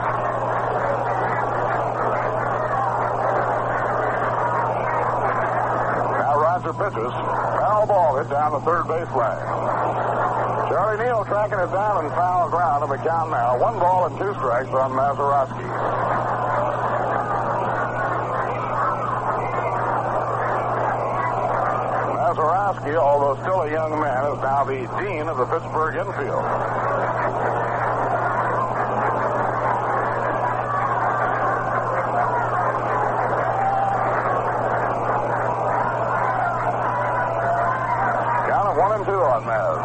A: Now Roger pitches. Foul ball hit down the third baseline. Charlie Neal tracking it down and foul ground, and the count now. One ball and two strikes on Mazeroski. Mazeroski, although still a young man, is now the dean of the Pittsburgh infield. Count of one and two on Maz.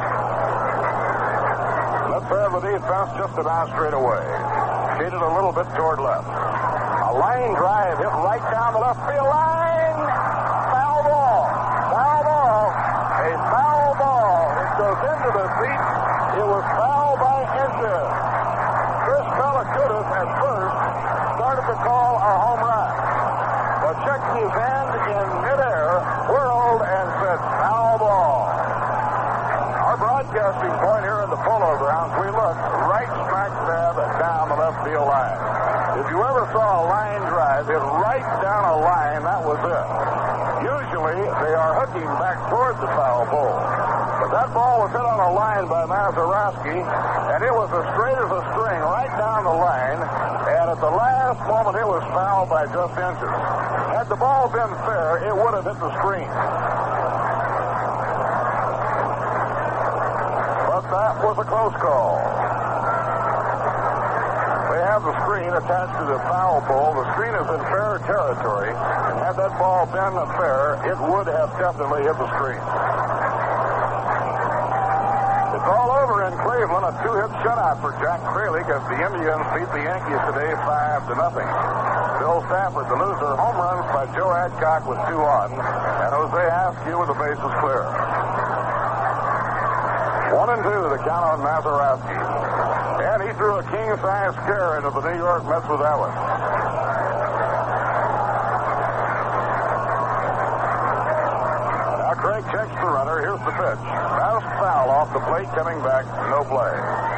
A: Let's have the defense just about straight away. Shaded a little bit toward left. A line drive hit right down the left field line. Foul ball. Foul ball. A foul ball. It goes into the seat. It was foul by inches. Chris Pelakudis at first started to call a home run, but checked his hand in midair, whirled, and said foul ball. Our broadcasting point here in the Polo Grounds, we look right smack dab down the left field line. If you ever saw a line drive hit right down a line, that was it. Usually, they are hooking back toward the foul pole. But that ball was hit on a line by Mazeroski, and it was as straight as a string right down the line, and at the last moment, it was fouled by just inches. Had the ball been fair, it would have hit the screen. But that was a close call. They have the screen attached to the foul pole. The screen is in fair territory. Had that ball been fair, it would have definitely hit the screen. It's all over in Cleveland. A two-hit shutout for Jack Kralik as the Indians beat the Yankees today five to nothing. Bill Stafford, the loser, home runs by Joe Adcock with two on, and Jose Askew with the bases clear. One and two, the count on Mazeroski. And he threw a king-size scare into the New York Mets with that one. Now Craig checks the runner. Here's the pitch. Bounced foul off the plate, coming back, no play.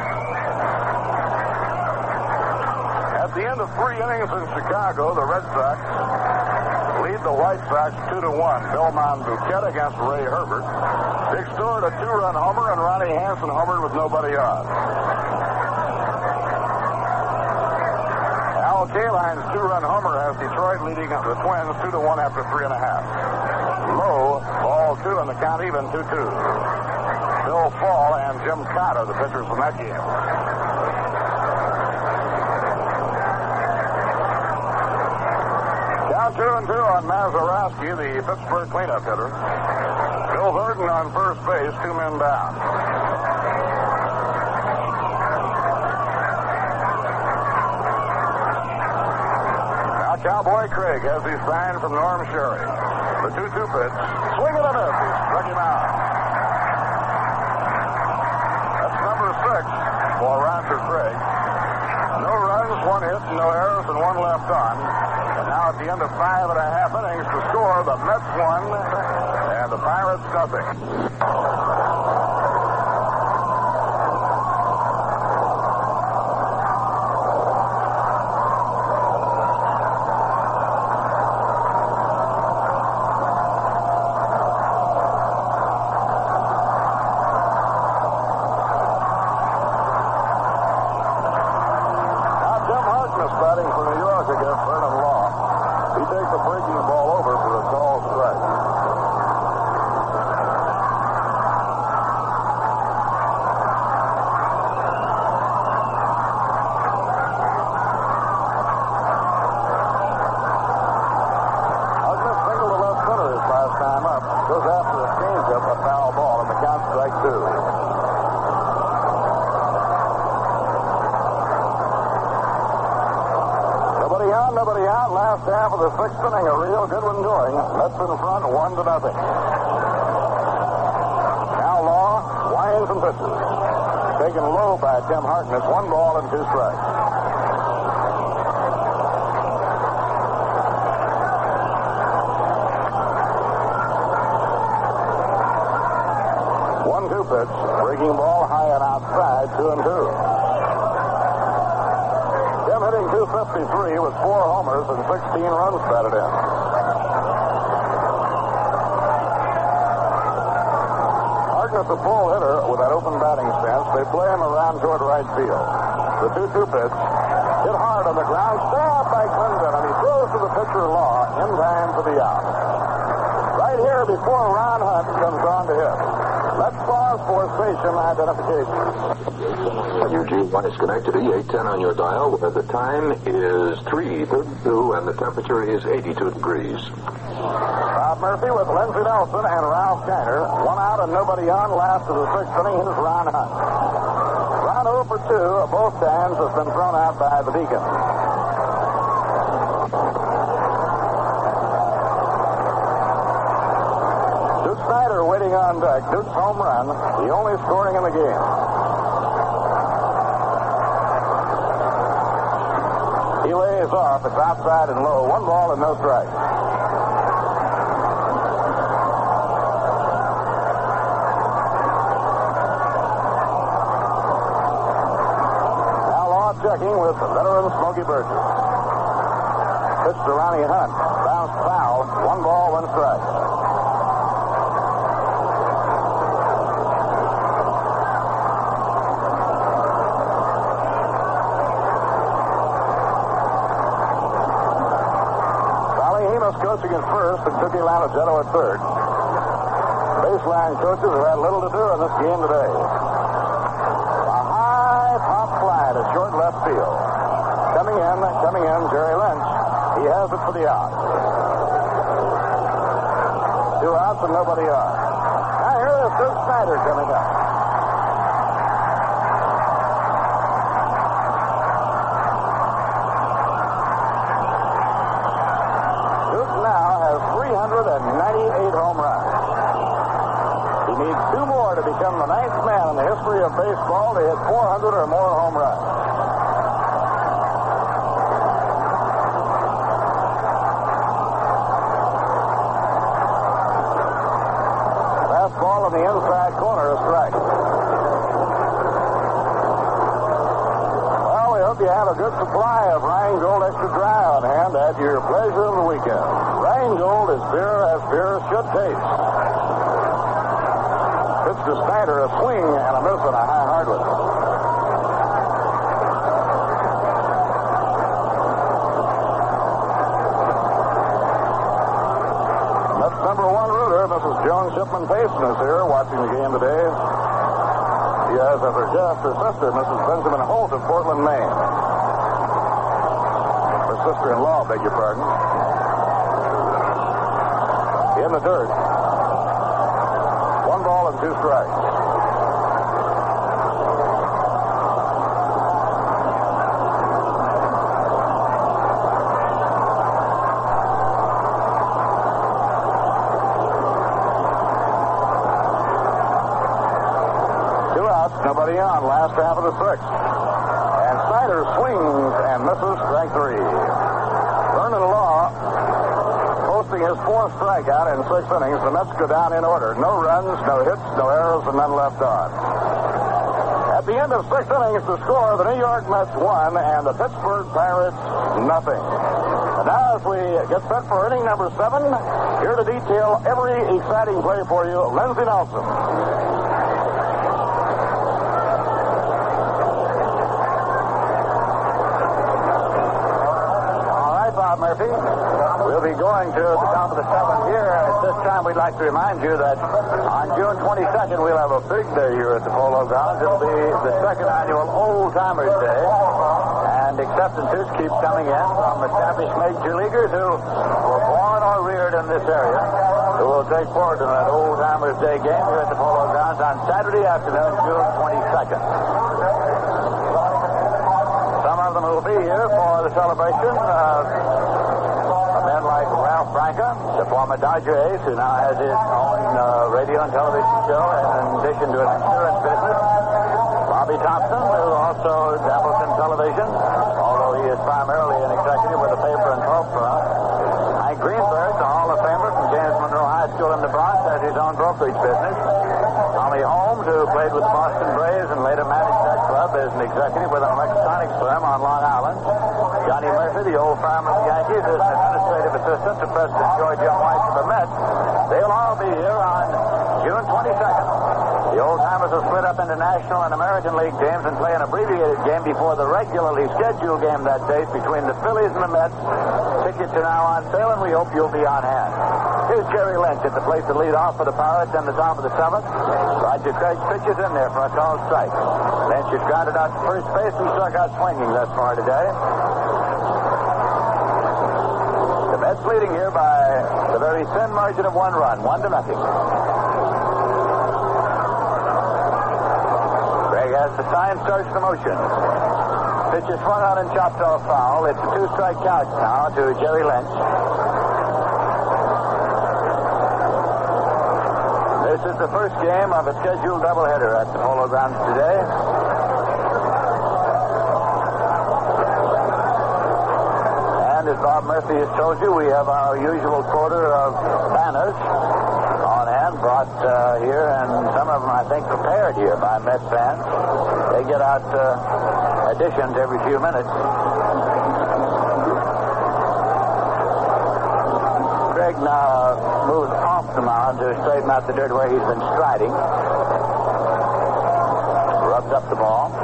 A: At the end of three innings in Chicago, the Red Sox lead the White Sox two to one. Bill Monbouquet against Ray Herbert. Dick Stewart a two-run homer, and Ronnie Hansen homered with nobody on. Al Kaline's two-run homer has Detroit leading the Twins two to one after three and a half. Low, ball two, and the count even two two. Bill Fall and Jim Cotter, the pitchers in that game. Count two and two on Mazeroski, the Pittsburgh cleanup hitter. Bill Verdon on first base, two men down. Cowboy Craig has his sign from Norm Sherry. The two two pitch. Swing and a miss. He struck him out. That's number six for Roger Craig. No runs, one hit, no errors, and one left on. And now at the end of five and a half innings to score, the Mets won and the Pirates nothing. Half of the sixth inning, a real good one going. Mets in front, one to nothing. Now Law winds and pitches. Taken low by Tim Harkness. One ball and two strikes. One two pitch, breaking ball high and outside, two and two. Hitting two fifty-three with four homers and sixteen runs batted in. Harkness a full hitter with that open batting stance. They play him around toward right field. The two two pitch hit hard on the ground, stabbed by Clinton, and he throws to the pitcher Law in time for the out. Right here before Ron Hunt comes on to hit. Let's pause for station identification.
F: Your G one is Schenectady, eight ten on your dial, where the time is three thirty-two and the temperature is eighty-two degrees.
A: Bob Murphy with Lindsey Nelson and Ralph Kiner. One out and nobody on. Last of the sixth inning, here's Ron Hunt. Ron oh for two. Both times has been thrown out by the Deacon. Duke Snyder waiting on deck. Duke's home run, the only scoring in the game. He lays off. It's outside and low. One ball and no strikes. Now Law checking with veteran Smokey Burgess. Pitch to Ronnie Hunt. Bounced foul. One ball, one strike. Coaching at first and Cookie Lanagetto at third. Baseline coaches have had little to do in this game today. A high pop fly to short left field. Coming in, coming in, Jerry Lynch. He has it for the out. Two outs and nobody on. Now here is Duke Snyder coming up. ninety-eight home runs. He needs two more to become the ninth man in the history of baseball to hit four hundred or more home runs. Fastball in the inside corner, a strike. Well, we hope you have a good supply of Rheingold Extra Dry on hand at your pleasure of the weekend. Rheingold is beer as beer should taste. Pitch to Snyder, a swing and a miss on a high hardwood. That's number one rooter, Missus Joan Shipman Payson is here watching the game today. She has as her guest her sister, Missus Benjamin Holt of Portland, Maine. Her sister-in-law, beg your pardon. In the dirt. One ball and two strikes. nobody on. Last half of the sixth. And Snyder swings and misses strike three. Vernon Law posting his fourth strikeout in six innings. The Mets go down in order. No runs, no hits, no errors, and none left on. At the end of six innings, the score, the New York Mets one and the Pittsburgh Pirates nothing. And now as we get set for inning number seven, here to detail every exciting play for you, Lindsey Nelson. All right, Bob Murphy. We'll be going to the top of the seventh here. At this time, we'd like to remind you that on June twenty-second, we'll have a big day here at the Polo Grounds. It'll be the second annual Old Timers Day. And acceptances keep coming in from established major leaguers who were born or reared in this area, who will take part in that Old Timers Day game here at the Polo Grounds on Saturday afternoon, June twenty-second. Some of them will be here for the celebration of men like Ralph Branca, the former Dodger ace, who now has his own uh, radio and television show, and in addition to an insurance business. Bobby Thompson, who also dabbles in television, although he is primarily an executive with a paper and pulp firm. Hank Greenberg, the Hall of Famer from James Monroe High School in the Bronx, has his own brokerage business. Tommy Holmes, who played with the Boston Braves and later managed that club, is an executive with an electronics firm on Long Island. Johnny Murphy, the old farmer of the Yankees, is an administrative assistant to President George M. White of the Mets. They'll all be here on June twenty-second. The Old Timers will split up into National and American League games and play an abbreviated game before the regularly scheduled game that day between the Phillies and the Mets. Tickets are now on sale, and we hope you'll be on hand. Here's Jerry Lynch at the plate to lead off for the Pirates and the top of the seventh. Roger Craig pitches in there for a called strike. Lynch has grounded out to first base and struck out swinging thus far today. The Mets leading here by the very thin margin of one run, one to nothing. As the sign starts the motion. Pitch is swung on and chopped off foul. It's a two-strike count now to Jerry Lynch. This is the first game of a scheduled doubleheader at the Polo Grounds today. And as Bob Murphy has told you, we have our usual quarter of banners on hand, brought uh, here, and some of them, I think, prepared here by Mets fans. They get out uh, additions every few minutes. Craig now moves off the mound to straighten out the dirt where he's been striding. Rubs up the ball.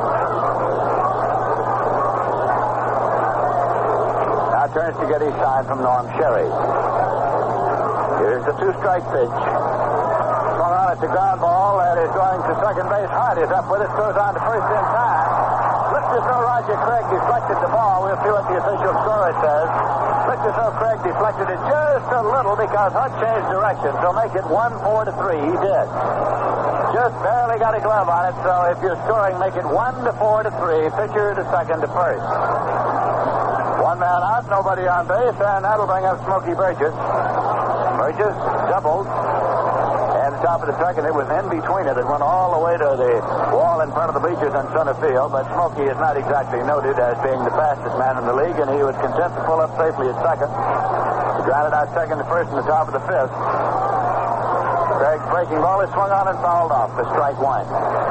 A: Now turns to get his sign from Norm Sherry. Here's the two-strike pitch. Swung on at the ground ball. That is going to second base. Hart is up with it. Goes on to first in time. Looks as though Roger Craig deflected the ball. We'll see what the official score says. Looks as though Craig deflected it just a little because Hunt changed direction. So make it one four to three. He did. Just barely got a glove on it. So if you're scoring, make it one to four to three. Pitcher to second to first. One man out, nobody on base, and that'll bring up Smokey Burgess. Burgess doubled. And the top of the second, it was in between it. It went all the way to the wall in front of the bleachers in center field. But Smokey is not exactly noted as being the fastest man in the league, and he was content to pull up safely at second. He grounded out second to first in the top of the fifth. Craig's breaking ball is swung on and fouled off for strike one.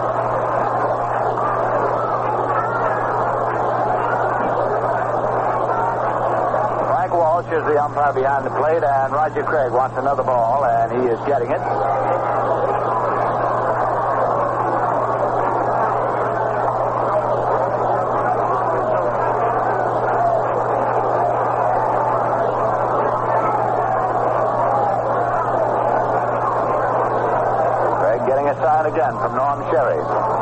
A: Walsh is the umpire behind the plate, and Roger Craig wants another ball, and he is getting it. Craig getting a sign again from Norm Sherry.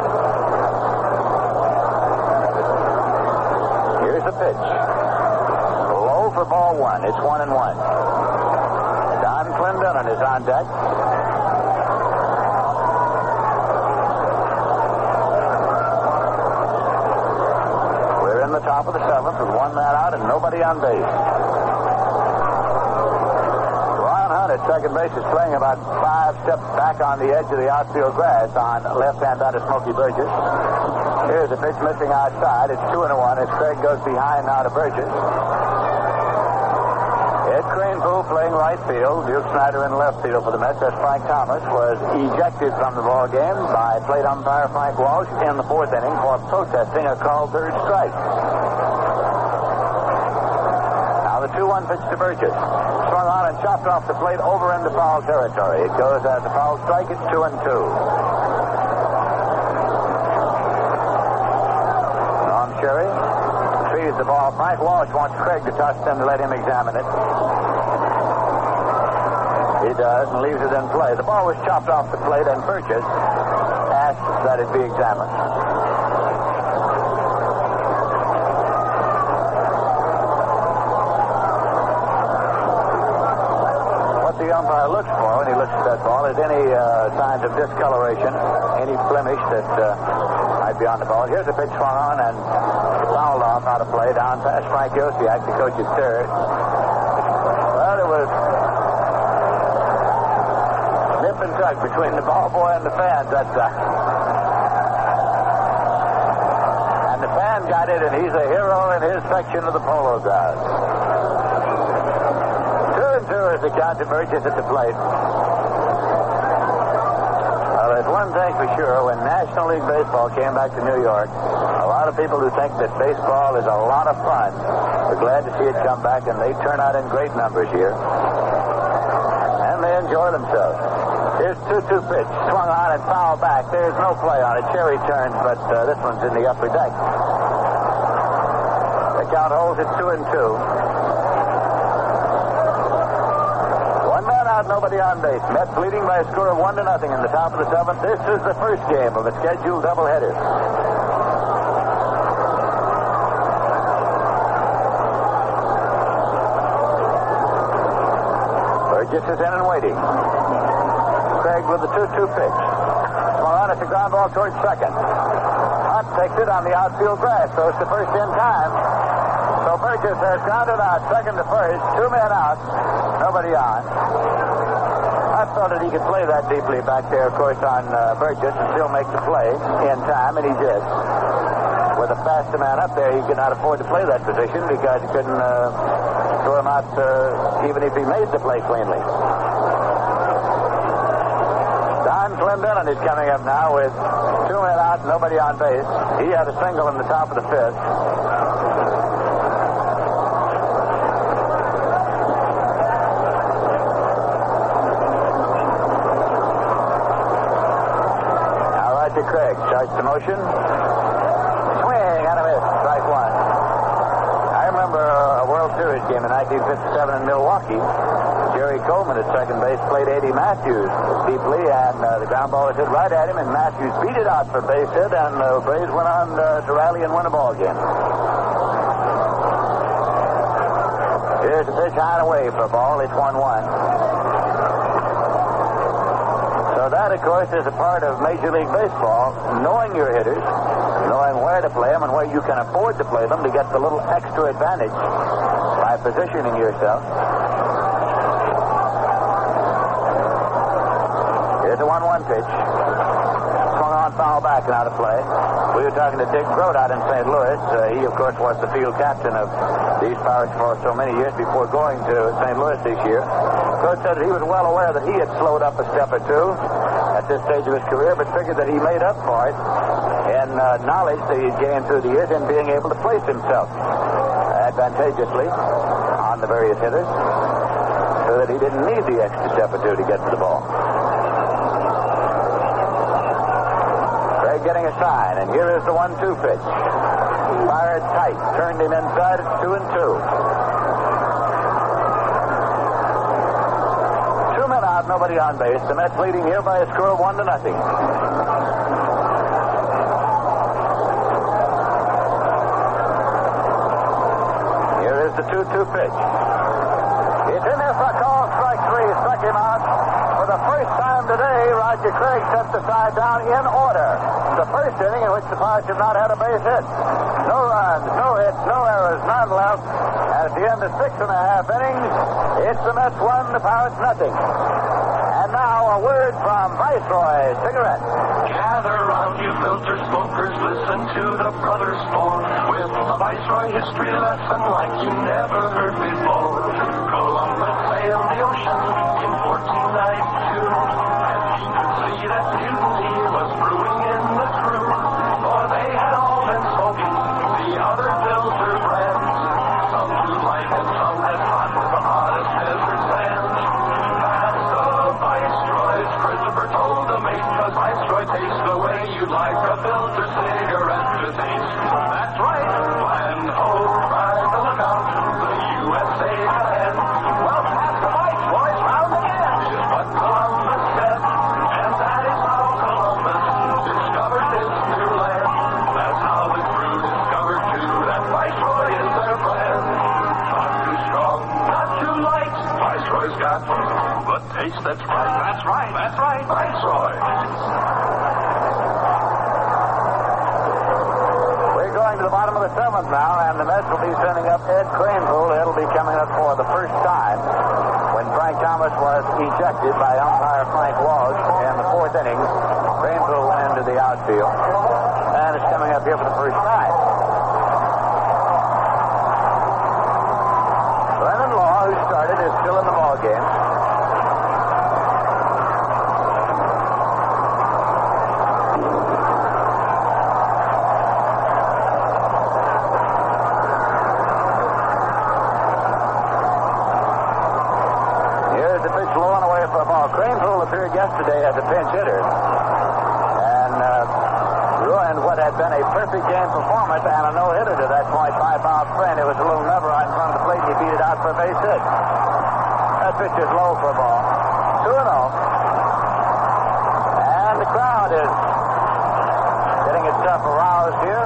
A: Here's the pitch. For ball one. It's one and one. Don Clendenon is on deck. We're in the top of the seventh with one man out and nobody on base. Ron Hunt at
G: at second base is playing about five steps back on the edge of the outfield grass on left-hand side of Smokey Burgess. Here's a pitch missing outside. It's two and a one as Craig goes behind now to Burgess. Ed Kranepool playing right field. Duke Snyder in left field for the Mets as Frank Thomas was ejected from the ball game by plate umpire Frank Walsh in the fourth inning for protesting a called third strike. Now the two one pitch to Burgess. Swung on and chopped off the plate over into foul territory. It goes as a foul strike. It's two and two. Norm Sherry feeds the ball. Frank Walsh wants Craig to touch him to let him examine it. He does and leaves it in play. The ball was chopped off the plate and Burgess asked that it be examined. What the umpire looks for when he looks at that ball is any uh, signs of discoloration, any blemish that uh, might be on the ball. Here's a pitch swung on and fouled off out of play down past Frank Yosiak, the coach at third. Well, it was nip and tug between the ball boy and the fans that time. And the fan got it, and he's a hero in his section of the Polo Grounds. Two and two is the count to Burgess at the plate. Well, there's one thing for sure. When National League Baseball came back to New York, a lot of people who think that baseball is a lot of fun are glad to see it come back, and they turn out in great numbers here. And they enjoy themselves. Here's two two pitch. Swung on and fouled back. There's no play on it. Cherry turns, but uh, this one's in the upper deck. The count holds it two and two. One man out, nobody on base. Mets leading by a score of one to nothing in the top of the seventh. This is the first game of a scheduled doubleheader. Burgess is in and waiting. Craig with the two two pitch. Swung on, it's a ground ball towards second. Hunt takes it on the outfield grass, so it's the first in time. So Burgess has grounded out second to first, two men out, nobody on. I thought that he could play that deeply back there, of course, on uh, Burgess and still make the play in time, and he did. With a faster man up there, he could not afford to play that position because he couldn't uh, throw him out uh, even if he made the play cleanly. Don Clendenin is coming up now with two men out, nobody on base. He had a single in the top of the fifth. Now Roger Craig starts the motion. Swing and a miss. Strike one. I remember a World Series game in nineteen fifty-seven in Milwaukee. Jerry Coleman at second base played Eddie Matthews deeply, and uh, the ground ball was hit right at him, and Matthews beat it out for base hit, and the uh, Braves went on uh, to rally and win a ball game. Here's a pitch high and away for a ball. It's one one. So that, of course, is a part of Major League Baseball, knowing your hitters, knowing where to play them and where you can afford to play them to get the little extra advantage by positioning yourself. Here's a one one pitch. Swung on, foul back and out of play. We were talking to Dick Grote out in Saint Louis. Uh, he, of course, was the field captain of these Pirates for so many years before going to Saint Louis this year. Grote said that he was well aware that he had slowed up a step or two at this stage of his career, but figured that he made up for it in uh, knowledge that he'd gained through the years in being able to place himself advantageously on the various hitters so that he didn't need the extra step or two to get to the ball. Getting a sign, and here is the one two pitch. Fired tight, turned him inside, it's two and two. Two men out, nobody on base. The Mets leading here by a score of one to nothing. Here is the two two pitch. It's in there for a call, strike three, struck him out. For the first time today, Roger Craig sets the side down in order. The first inning in which the Pirates have not had a base hit. No runs, no hits, no errors, none left. And at the end of six and a half innings, It's the Mets one, the Pirates nothing. And now a word from Viceroy Cigarettes.
H: Gather round, you filter smokers, listen to the Brothers Four with a Viceroy history lesson like you never heard before. Columbus sailed the ocean in fourteen ninety-two, and he could see that mutiny was brewing in the crew, for they had all been smoking the other filter brands, some too light and some as hot as the hottest desert sands. That's the Viceroy's Christopher told the mate, 'cause Viceroy tastes the way you'd like a filter cigarette to taste. That's right, and oh, right the lookout, the U S A ahead. Well, pass the Viceroy's round again, is what Columbus said, and that is how Columbus discovered this new land. That's how the crew discovered too that Viceroy is their friend. Not too strong, not too light, Viceroy's got the taste that's right. That's right, that's right, Viceroy.
G: We're going to the bottom of the seventh now, and the Mets will be sending up Ed Cranepool. It'll be coming up for the first time when Frank Thomas was ejected by umpire Frank Walsh in the fourth inning. Cranepool went into the outfield, and it's coming up here for the first time. Brennan Law, who started, is still in the ball game. Cranepool appeared yesterday as a pinch hitter and uh, ruined what had been a perfect game performance and a no-hitter to that point by Bob Friend. It was a little number out in front of the plate, and he beat it out for a base hit. That pitch is low for a ball. two and oh. And the crowd is getting itself aroused here.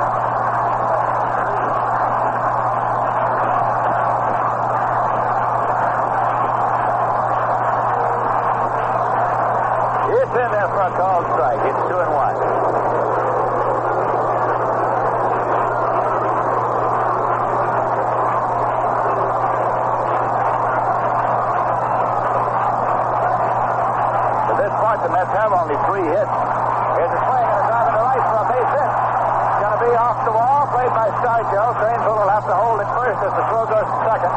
G: It's in there for a called strike. It's two and one. To this point, the Mets have only three hits. Here's a swing and a drive to right for a base hit. It's going to be off the wall, played by Stargell. Cranepool will have to hold it first as the throw goes to second.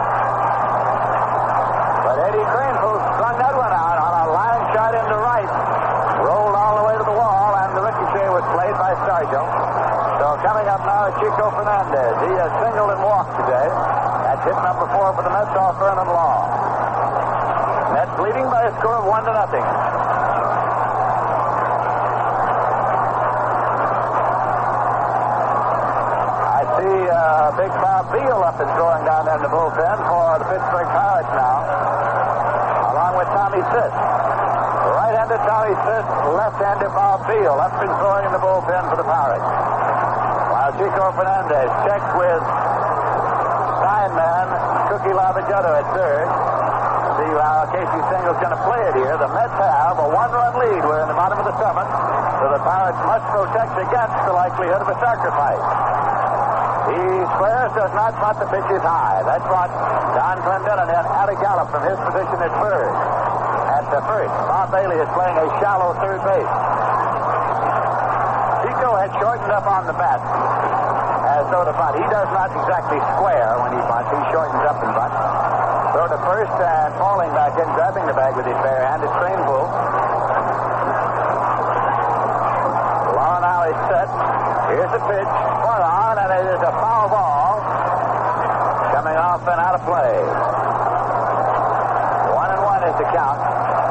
G: But Eddie Cranepool strung that one out on a line shot into right. Rolled all the way to the wall, and the ricochet was played by Stargell. So coming up now is Chico Fernandez. He has singled and walked today. That's hit number four for the Mets off Vernon Law. Mets leading by a score of one to nothing. I see uh, Big Bob Beal up and throwing down there in the bullpen for the Pittsburgh Pirates now, along with Tommy Sitt. Right-handed Tommy Sitt, left-handed Bob Beal up and throwing in the bullpen for the Pirates. While Chico Fernandez checks with Steinman, Cookie Lavaghetto at third. See how Casey Stengle's going to play it here. The Mets have a one-run lead. We're in the bottom of the seventh, so the Pirates must protect against the likelihood of a sacrifice. He squares, does not butt the pitches high. That's what Don Clendenin had at a gallop from his position at third. At the first, Bob Bailey is playing a shallow third base. Chico had shortened up on the bat as though to bunt. He does not exactly square when he bunts. He shortens up and bunts. Throw to first and falling back in, grabbing the bag with his bare hand is Cranepool. Law now is set. Here's the pitch. Swung on, and it is a foul ball coming off and out of play. One and one is the count.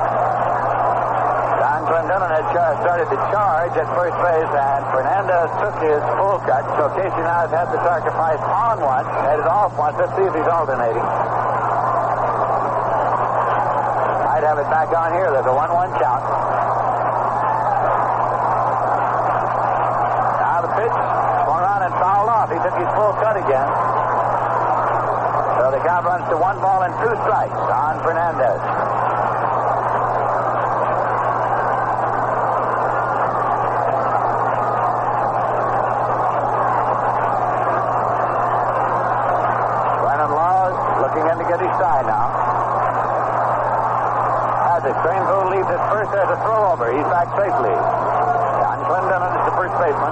G: Don Clendenin had started to charge at first base, and Fernandez took his full cut. So Casey now has had the sacrifice on once, headed off once. Let's see if he's alternating. I'd have it back on here. There's a one one count. Now the pitch swung on and fouled off. He took his full cut again. So the count runs to one ball and two strikes on Fernandez. Brennan Law looking in to get Eddie Stein now. Has it. Craneville leaves it first. There's a throw over. He's back safely. John Clendenon is the first baseman.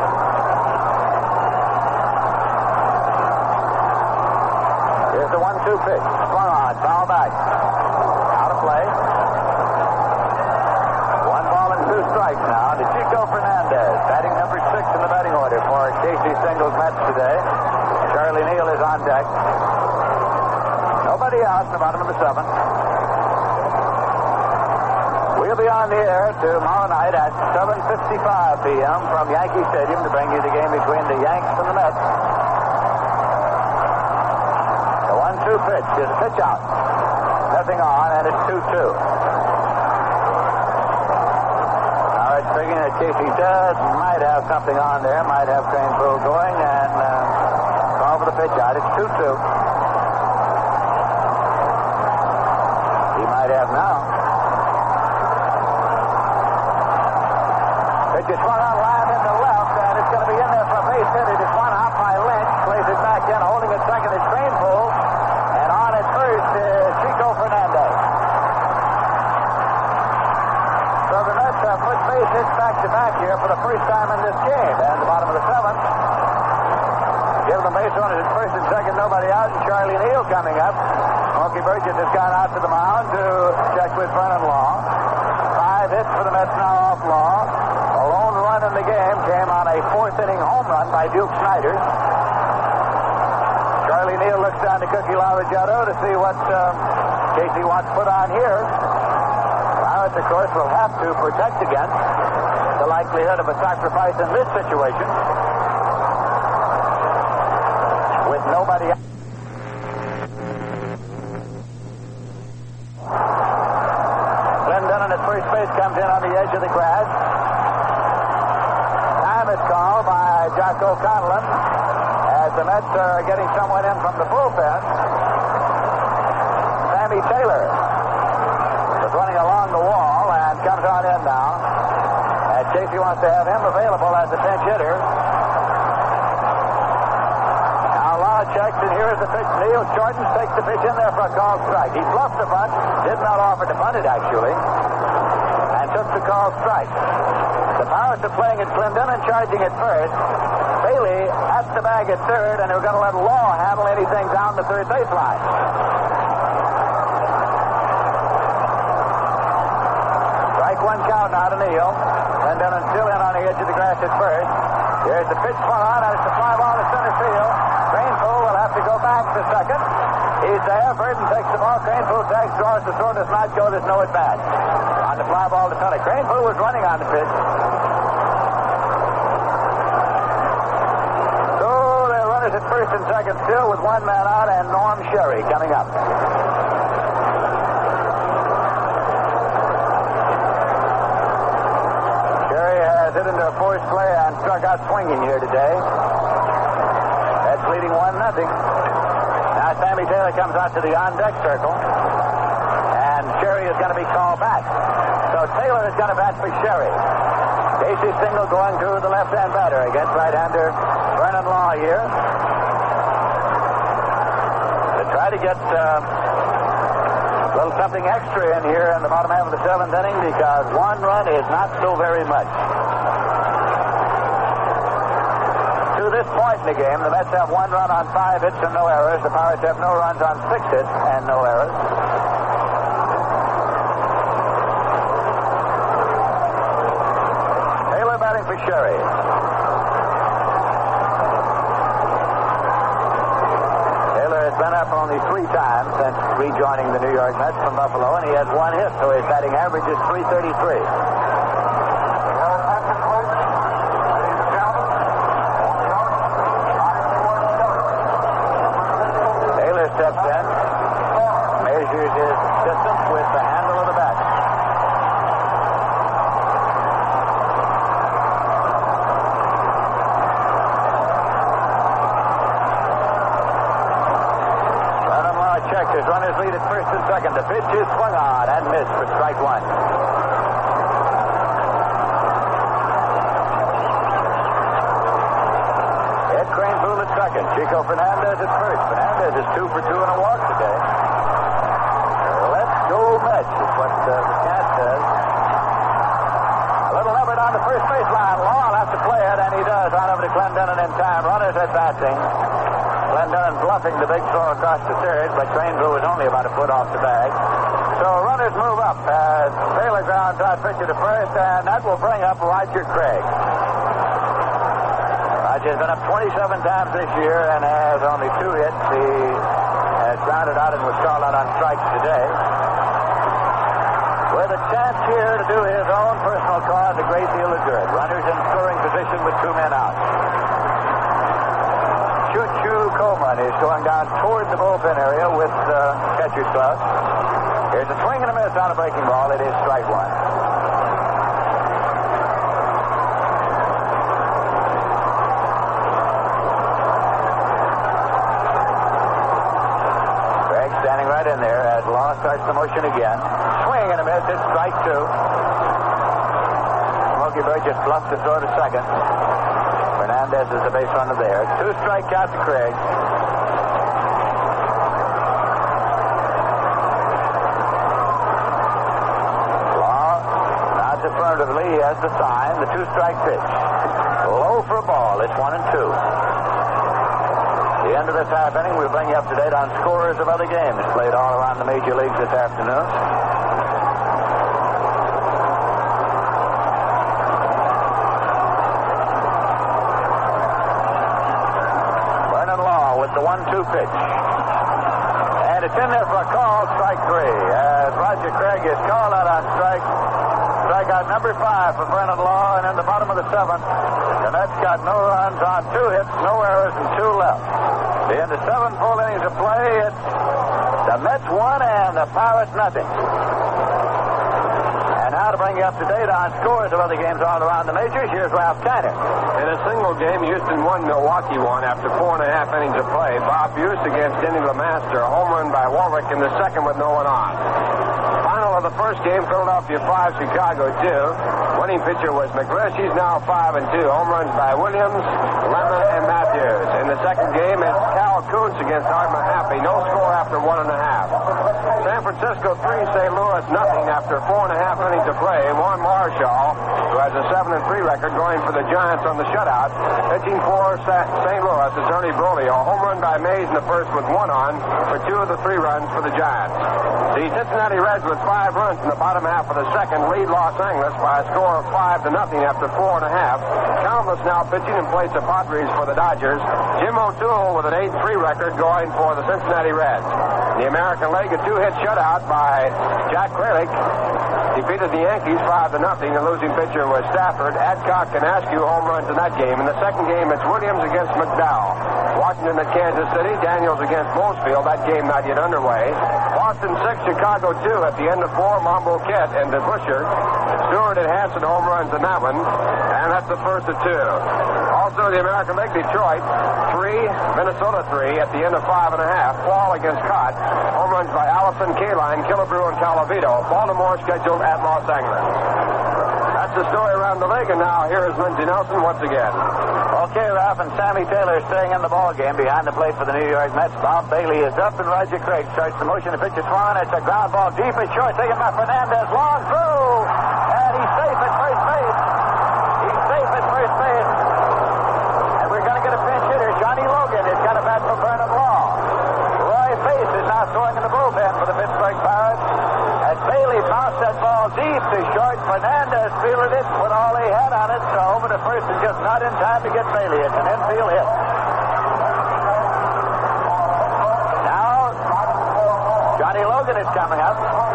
G: Here's the one two pitch. Swung on. Foul back. Out of play. One ball and two strikes now to Chico Fernandez, batting number six in the batting order for Casey Singles Mets today. Charlie Neal is on deck. Nobody out in the bottom of the seventh. We'll be on the air tomorrow night at seven fifty-five p.m. from Yankee Stadium to bring you the game between the Yanks and the Mets. The one two pitch is a pitch out. Nothing on, and it's two two. Now it's figuring that Casey does might have something on there, might have Craneville going, and uh, call for the pitch out. It's two two. He might have now. Pitch is swung on line into left, and it's going to be in there for a base hit. It is one hop by Lynch. Plays it back in. Holding it second is Craneville. And on at first is Chico Fernandez. So the Mets have put base hits back to back here for the first time in this game. And the bottom of the seventh. Give them base runners at first and second, nobody out, and Charlie Neal coming up. Smokey Burgess has gone out to the mound to check with Brennan Law. Five hits for the Mets now off Law. A lone run in the game came on a fourth inning home run by Duke Snider. Charlie Neal looks down to Cookie Lavagetto to see what um, Casey wants put on here. Pirates, of course, will have to protect against the likelihood of a sacrifice in this situation. With nobody out. Clendenon at first base comes in on the edge of the grass. Time is called by Jocko Conlon as the Mets are getting someone in from the bullpen. Sammy Taylor is running along the wall and comes on in now. And Casey wants to have him available as a pinch hitter. Checks, and here is the pitch. Neil Jordan takes the pitch in there for a called strike. He bluffed the bunt, did not offer to bunt it actually, and took the called strike. The Pirates are playing at Clendenon, charging at first. Bailey at the bag at third, and they're going to let Law handle anything down the third baseline. Strike one count now to Neil. Clendenon still in on the edge of the grass at first. Here's the pitch swung on, and it's a fly ball to center field. Craneville will have to go back to second. He's there. Burton takes the ball. Craneville tags, draws the throw, does not go. There's no at bat. On the fly ball to center. Craneville was running on the pitch. So the runners at first and second still with one man out, and Norm Sherry coming up. Sherry has hit into a forced play and struck out swinging here today. Leading one nothing. Now Sammy Taylor comes out to the on-deck circle, and Sherry is going to be called back. So Taylor is going to bat for Sherry. Casey Single going to the left-hand batter against right-hander Brennan Law here. To try to get uh, a little something extra in here in the bottom half of the seventh inning, because one run is not so very much. To this point in the game, the Mets have one run on five hits and no errors. The Pirates have no runs on six hits and no errors. Taylor batting for Sherry. Taylor has been up only three times since rejoining the New York Mets from Buffalo, and he has one hit, so his batting average is three thirty-three. Steps in, measures his distance with the handle of the bat. Brennan Law checked his runners lead at first and second. The pitch is swung on and missed for strike one. Ed Craneville at second. Chico Fernandez at first. Fernandez is two for two and a walk today. Glendenon in time. Runners advancing. Glendenon bluffing the big throw across the third, but Craneville was only about a foot off the bag. So runners move up as Baylor grounds out pitcher to first, and that will bring up Roger Craig. Roger's been up twenty-seven times this year and has only two hits. He has grounded out and was called out on strikes today. With a chance here to do his own personal cause a great deal of good. Runners in scoring position with two men out. Choo-Choo Coleman is going down toward the bullpen area with uh, catcher's glove. Here's a swing and a miss on a breaking ball. It is strike one. Craig standing right in there as Law starts the motion again. Swing and a miss. It's strike two. Smokey Bird just bluffed the throw to second. Fernandez is the base runner there. Two strike out to Craig. Affirmatively, he has the sign, the two-strike pitch. Low for a ball. It's one and two. The end of this half inning, we'll bring you up to date on scores of other games played all around the major leagues this afternoon. Vernon Law with the one two pitch. And it's in there for a call, strike three. As Roger Craig is called out on strike. Strikeout number five for Vernon Law, and in the bottom of the seventh, the Mets got no runs on two hits, no errors, and two left. The end of seven full innings of play, it's the Mets one and the Pirates nothing. And now to bring you up to date on scores of other games all around the majors, here's Ralph Kiner.
I: In a single game, Houston won, Milwaukee won after four and a half innings of play. Bob Buse against Denny LeMaster, a home run by Warwick in the second with no one on. Final of the first game, Philadelphia five, Chicago two. Winning pitcher was McGrish. He's now five and two. Home runs by Williams, Lemon, and Matthews. In the second game, it's Cal Kuntz against Art Mahaffey. No score after one and a half. San Francisco three, Saint Louis nothing after four and a half innings of play. Juan Marshall, who has a seven and three record, going for the Giants on the shutout. Pitching for Saint Louis is Ernie Broglio. A home run by Mays in the first with one on for two of the three runs for the Giants. The Cincinnati Reds with five runs in the bottom half of the second lead Los Angeles by a score of five to nothing after four and a half. Countless now pitching in place of Padres for the Dodgers. Jim O'Toole with an eight three record going for the Cincinnati Reds. In the American League, a two-hit shutout by Jack Kralik defeated the Yankees five to nothing. The losing pitcher was Stafford. Adcock and Askew home runs in that game. In the second game, it's Williams against McDowell. Washington at Kansas City. Daniels against Mosefield. That game not yet underway. Boston six, Chicago two. At the end of four, Mambo Kett and DeBuscher. Stewart and Hanson home runs in that one. And that's the first of two. Also, the American League, Detroit three, Minnesota three. At the end of five and a half, Fall against Cott. Home runs by Allison, Kaline, Killebrew, and Calavito. Baltimore scheduled at Los Angeles. That's the story around the league, and now here is Lindsey Nelson once again.
G: Okay, Ralph, and Sammy Taylor staying in the ball game behind the plate for the New York Mets. Bob Bailey is up, and Roger Craig starts the motion to pitch it Swan. It's a ground ball deep and short, taken by Fernandez. Long through, and he's safe at first base. He's safe at first base. And we're going to get a pinch hitter. Johnny Logan has got a bat for Vernon Law. Roy Pace is now throwing in the bullpen for the Pittsburgh Pirates. As Bailey bounced that ball deep to short, Fernandez fielded it, put all he had on it, so over to first and just not in time to get Bailey. It's an infield hit. Now, Johnny Logan is coming up.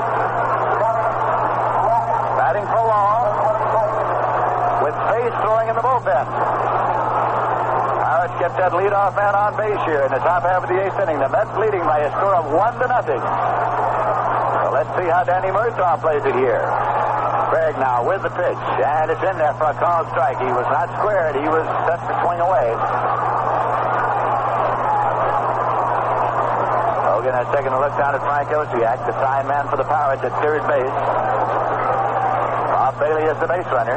G: Batting for Law, with Pace throwing in the bullpen. Pirates get that leadoff man on base here in the top half of the eighth inning. The Mets leading by a score of one to nothing. Let's see how Danny Murtaugh plays it here. Craig now with the pitch, and it's in there for a called strike. He was not squared. He was set to swing away. Logan has taken a look down at Frank Osiak, the sign man for the Pirates at third base. Bob Bailey is the base runner.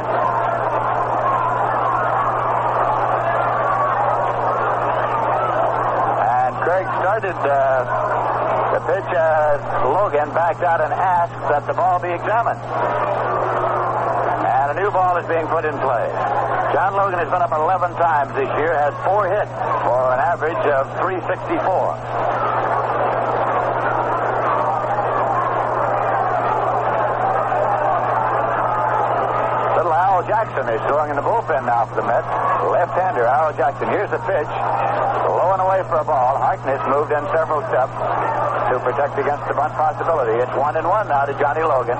G: And Craig started... Uh, The pitch as Logan backed out and asked that the ball be examined. And an new ball is being put in play. John Logan has been up eleven times this year, has four hits for an average of three sixty-four. Little Al Jackson is throwing in the bullpen now for the Mets. Left-hander Al Jackson. Here's the pitch. Low and away for a ball. Harkness moved in several steps to protect against the bunt possibility. It's one and one now to Johnny Logan.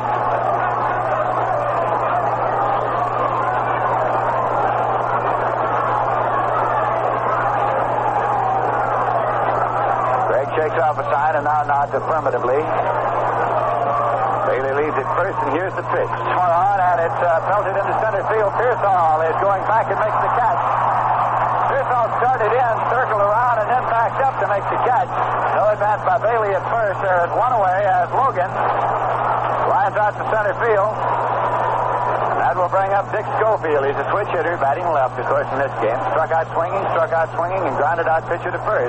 G: Greg shakes off a sign and now nods affirmatively. Bailey leads at first, and here's the pitch. Swung on, and it's uh, pelted into center field. Pearsall is going back and makes the catch. Pearsall started in, circled around, and then backed up to make the catch. No advance by Bailey at first. There is one away as Logan lines out to center field. And that will bring up Dick Schofield. He's a switch hitter, batting left, of course, in this game. Struck out swinging, struck out swinging, and grounded out pitcher to first.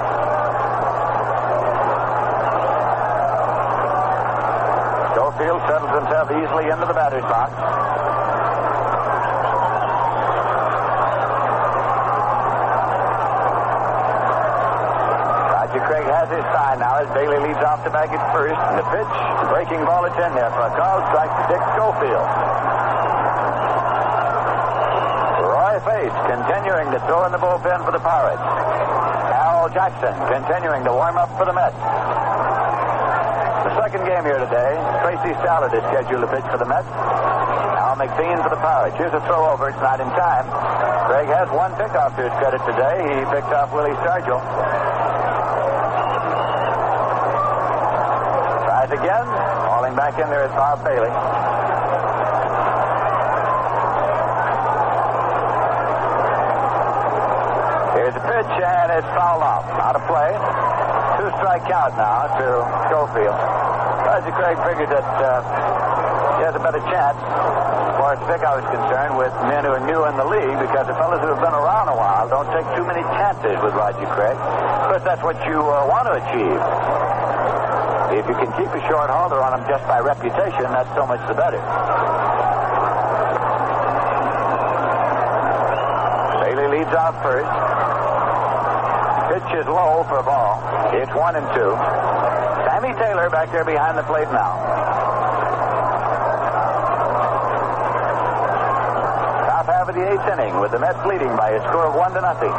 G: Schofield settles himself easily into the batter's box. Roger Craig has his sign now as Bailey leads off the bag at first. And the pitch, breaking ball, it's in there for a call strike to Dick Schofield. Roy Faith continuing to throw in the bullpen for the Pirates. Al Jackson continuing to warm up for the Mets. The second game here today, Tracy Stallard is scheduled to pitch for the Mets. Al McBean for the Pirates. Here's a throw over. It's not in time. Craig has one pickoff to his credit today. He picked off Willie Stargell. Tries again. Falling back in there is Bob Bailey. Here's a pitch, and it's fouled off. Out of play. Two-strike count now to Schofield. Roger Craig figured that uh, he has a better chance, as far as pickout is concerned, with men who are new in the league, because the fellas who have been around a while don't take too many chances with Roger Craig. Of course, that's what you uh, want to achieve. If you can keep a short holder on them just by reputation, that's so much the better. Bailey leads out first. Pitch is low for a ball. It's one and two. Sammy Taylor back there behind the plate now. Top half of the eighth inning with the Mets leading by a score of one to nothing.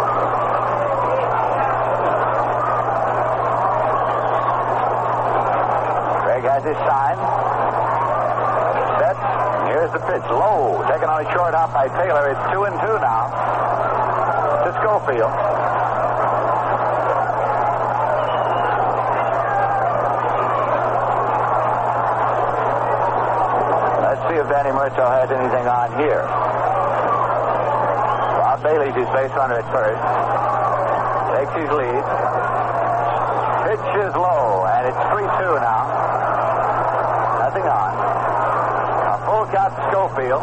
G: Craig has his sign. Set. And here's the pitch. Low. Taken on a short hop by Taylor. It's two and two now to Schofield. See if Danny Murtaugh has anything on here. Bob Bailey's his base runner at first. Takes his lead. Pitch is low, and it's three two now. Nothing on. A full count to Schofield.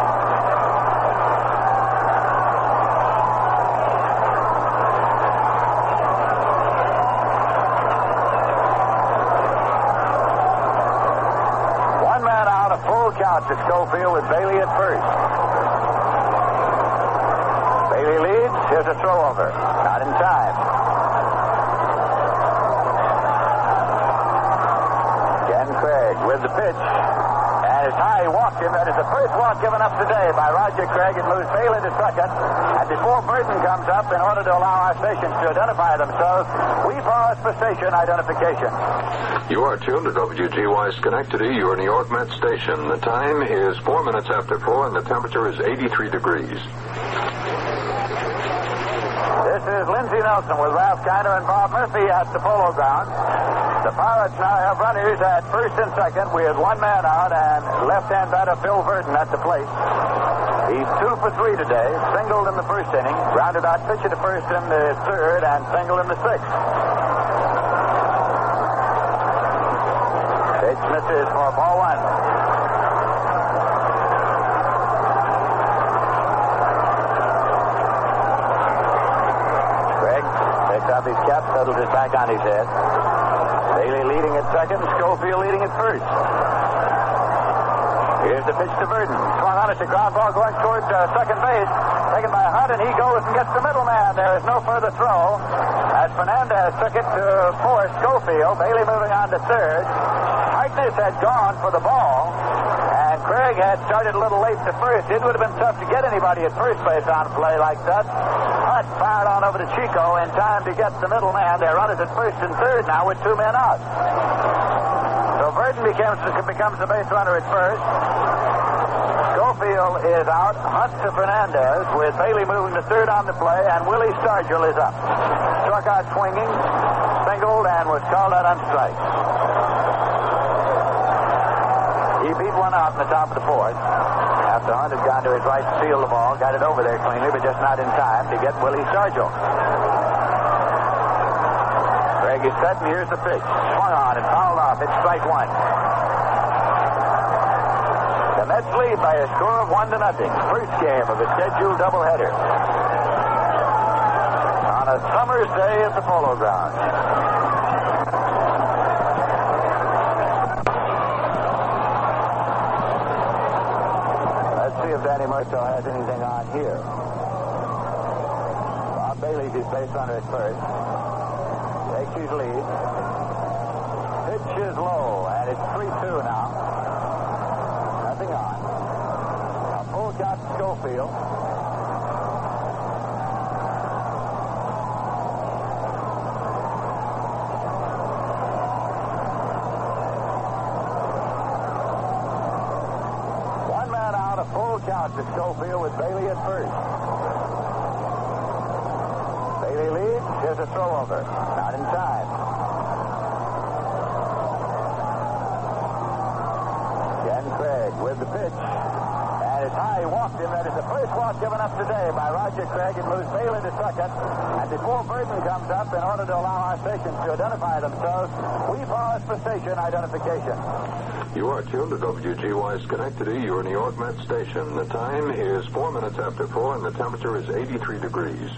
G: Count to Schofield with Bailey at first. Bailey leads. Here's a throw over. Not in time. Ken Craig with the pitch. And it's high. He walked him. That is the first walk given up today by Roger Craig. It moves Bailey to second. And before Burton comes up, in order to allow our stations to identify themselves, we pause for station identification.
F: You are tuned to W G Y Schenectady, your New York Met station. The time is four minutes after four, and the temperature is eighty-three degrees.
G: This is Lindsey Nelson with Ralph Kiner and Bob Murphy at the Polo Grounds. The Pirates now have runners at first and second. We have one man out, and left-hand batter Phil Verdon at the plate. He's two for three today. Singled in the first inning, grounded out pitcher to first in the third, and singled in the sixth. Pitch misses for ball one. Craig takes off his cap, settles his back on his head. Bailey leading at second, Schofield leading at first. Here's the pitch to Burden. Swung on it to ground ball going toward uh, second base. Taken by Hunt, and he goes and gets the middleman. There is no further throw. As Fernandez took it to fourth, Schofield. Bailey moving on to third. Harkness had gone for the ball. And Craig had started a little late to first. It would have been tough to get anybody at first base on a play like that. Hunt fired on over to Chico in time to get the middleman. Their runners at first and third now with two men out. So Burden becomes, becomes the base runner at first. Schofield is out. Hunt to Fernandez with Bailey moving to third on the play, and Willie Stargell is up. Struck out swinging, singled, and was called out on strike. He beat one out in the top of the fourth. After Hunt had gone to his right to field the ball, got it over there cleanly, but just not in time to get Willie Stargell. Craig is set, and here's the pitch. Swung on and fouled off. It's strike one. The Mets lead by a score of one to nothing. First game of the scheduled doubleheader. On a summer's day at the Polo Grounds. Let's see if Danny Murtaugh has anything on here. Bob Bailey's his base runner at first. Takes his lead. Pitch is low, and it's three two now. Nothing on. A full count to Schofield. One man out, a full count to Schofield with Bailey at first. Bailey leads. Here's a throw over. Not in time. Ken Craig with the pitch. And it's high. He walked him. That is the first walk given up today by Roger Craig. It moves Bailey to second. And before Burton comes up, in order to allow our stations to identify themselves, we pause for station identification.
F: You are tuned to W G Y Schenectady, your New York Met station. The time is four minutes after four, and the temperature is eighty-three degrees.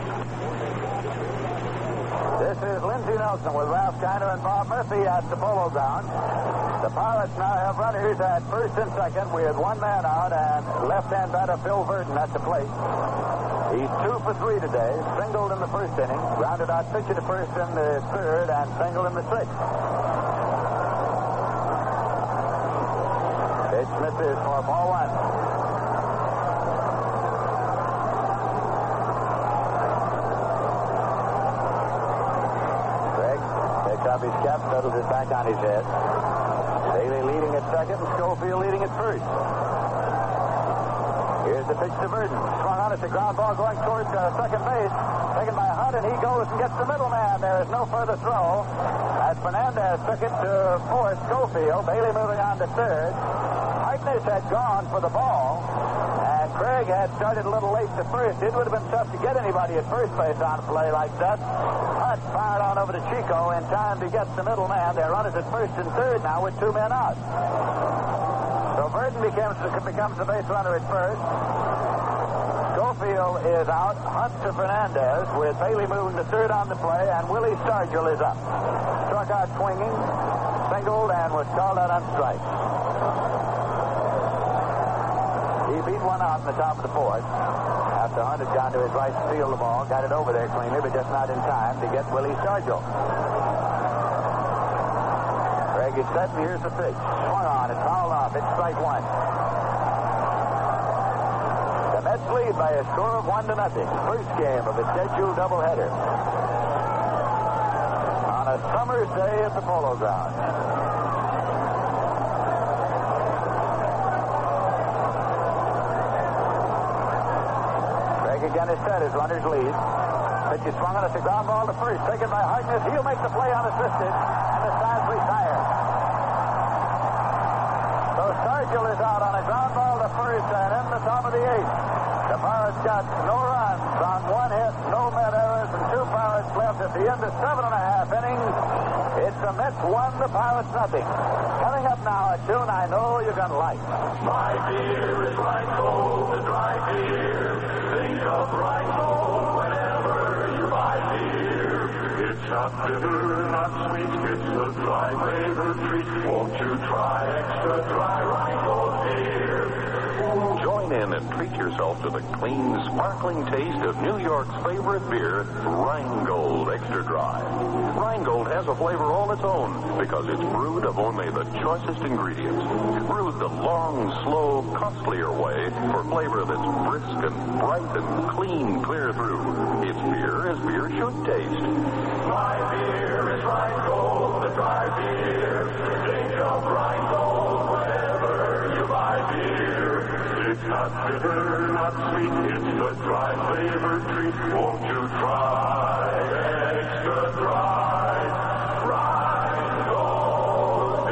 G: This is Lindsey Nelson with Ralph Kiner and Bob Murphy at the Polo Grounds. The Pirates now have runners at first and second with one man out, and left-hand batter Phil Burton at the plate. He's two for three today. Singled in the first inning, grounded out pitcher to first in the third, and singled in the sixth. Pitch misses for ball one. Craig takes off his cap, settles it back on his head. Bailey leading at second, and Schofield leading at first. Here's the pitch to Burton. Swung on it, the ground ball going towards uh, second base. Taken by Hunt, and he goes and gets the middleman. There is no further throw. As Fernandez took it to fourth, Schofield. Bailey moving on to third. Harkness had gone for the ball. And Craig had started a little late to first. It would have been tough to get anybody at first base on a play like that. Hunt fired on over to Chico in time to get the middleman. Their runners at first and third now with two men out. So Burton becomes, becomes the base runner at first. Schofield is out. Hunt to Fernandez with Bailey moving to third on the play, and Willie Stargell is up. Struck out swinging, singled, and was called out on strike. He beat one out in the top of the fourth. After Hunt had gone to his right to field the ball, got it over there cleanly, but just not in time to get Willie Stargell. Craig is set, and here's the pitch. Swung on, it's fouled off. It's strike one. The Mets lead by a score of one to nothing. First game of the scheduled doubleheader. On a summer's day at the Polo Grounds. Craig again is set. His runners lead. Pitch is swung on at the ground ball to first. Taken by Harkness. He'll make the play unassisted. And the side's retired. So Stargell is out on a ground ball to first and in the top of the eighth. The Pirates got no runs on one hit, no men errors, and two Pirates left at the end of seven and a half innings. It's the Mets one, the Pirates nothing. Coming up now, a tune I know you're going to like.
H: My beer is Rheingold, the dry beer. Think of Rheingold whenever you buy beer. It's not bitter, not sweet, it's the dry flavor treat. Won't you try extra dry Rheingold beer?
F: in and treat yourself to the clean, sparkling taste of New York's favorite beer, Rheingold Extra Dry. Rheingold has a flavor all its own because it's brewed of only the choicest ingredients. Brewed the long, slow, costlier way for flavor that's brisk and bright and clean clear through. It's beer as beer should taste.
H: My beer is Rheingold, the dry beer. Think of Rheingold whenever you buy beer. It's not bitter, not sweet, it's the dry flavored treat. Won't you try extra dry Rheingold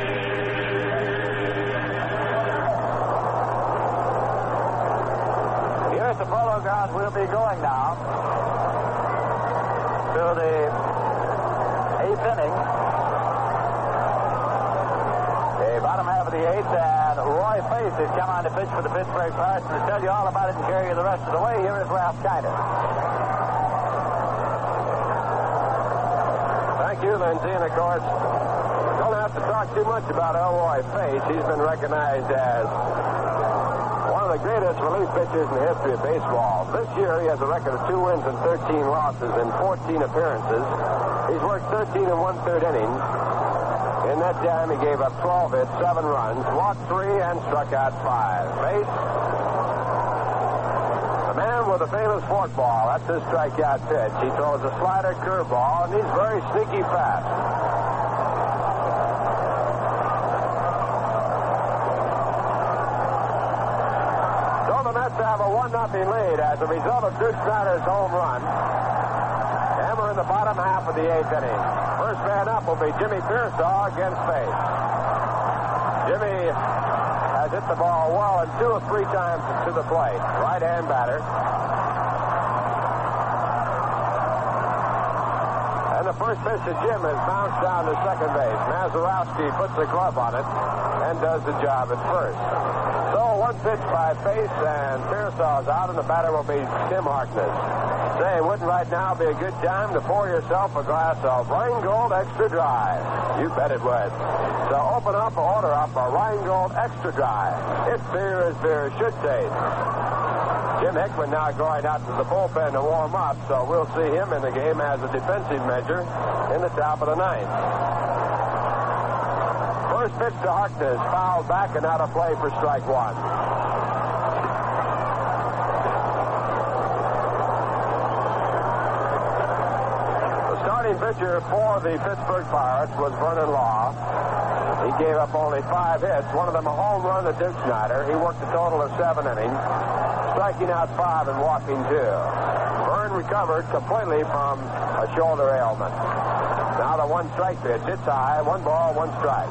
H: beer?
G: Here at the Polo Grounds, we'll be going now to the eighth inning. The bottom half of the eighth, and Roy Faith has come on to pitch for the Pittsburgh Pirates. And to tell you all about it and carry you the rest of the way, here is Ralph Kiner.
I: Thank you, Lindsay. And, of course, don't have to talk too much about Elroy Faith. He's been recognized as one of the greatest relief pitchers in the history of baseball. This year, he has a record of two wins and thirteen losses in fourteen appearances. He's worked thirteen and one-third innings. In that time, he gave up twelve hits, seven runs, walked three, and struck out five. Faith, the man with the famous forkball. That's his strikeout pitch. He throws a slider curveball, and he's very sneaky fast. So the Mets have a one nothing lead as a result of Duke Snyder's home run. And we're in the bottom half of the eighth inning. First man up will be Jimmy Pearsall against Faith. Jimmy has hit the ball well and two or three times to the plate. Right-hand batter. And the first pitch to Jim has bounced down to second base. Mazeroski puts the glove on it and does the job at first. So one pitch by Faith, and Pearsall's out, and the batter will be Tim Harkness. Say, wouldn't right now be a good time to pour yourself a glass of Rheingold Extra Dry? You bet it would. So open up or order up a Rheingold Extra Dry. It's beer as beer should taste. Jim Hickman now going out to the bullpen to warm up, so we'll see him in the game as a defensive measure in the top of the ninth. First pitch to Harkness, fouled back and out of play for strike one. Pitcher for the Pittsburgh Pirates was Vernon Law. He gave up only five hits, one of them a home run to Duke Snyder. He worked a total of seven innings, striking out five and walking two. Vern recovered completely from a shoulder ailment. Now the one strike pitch. It's high, one ball, one strike.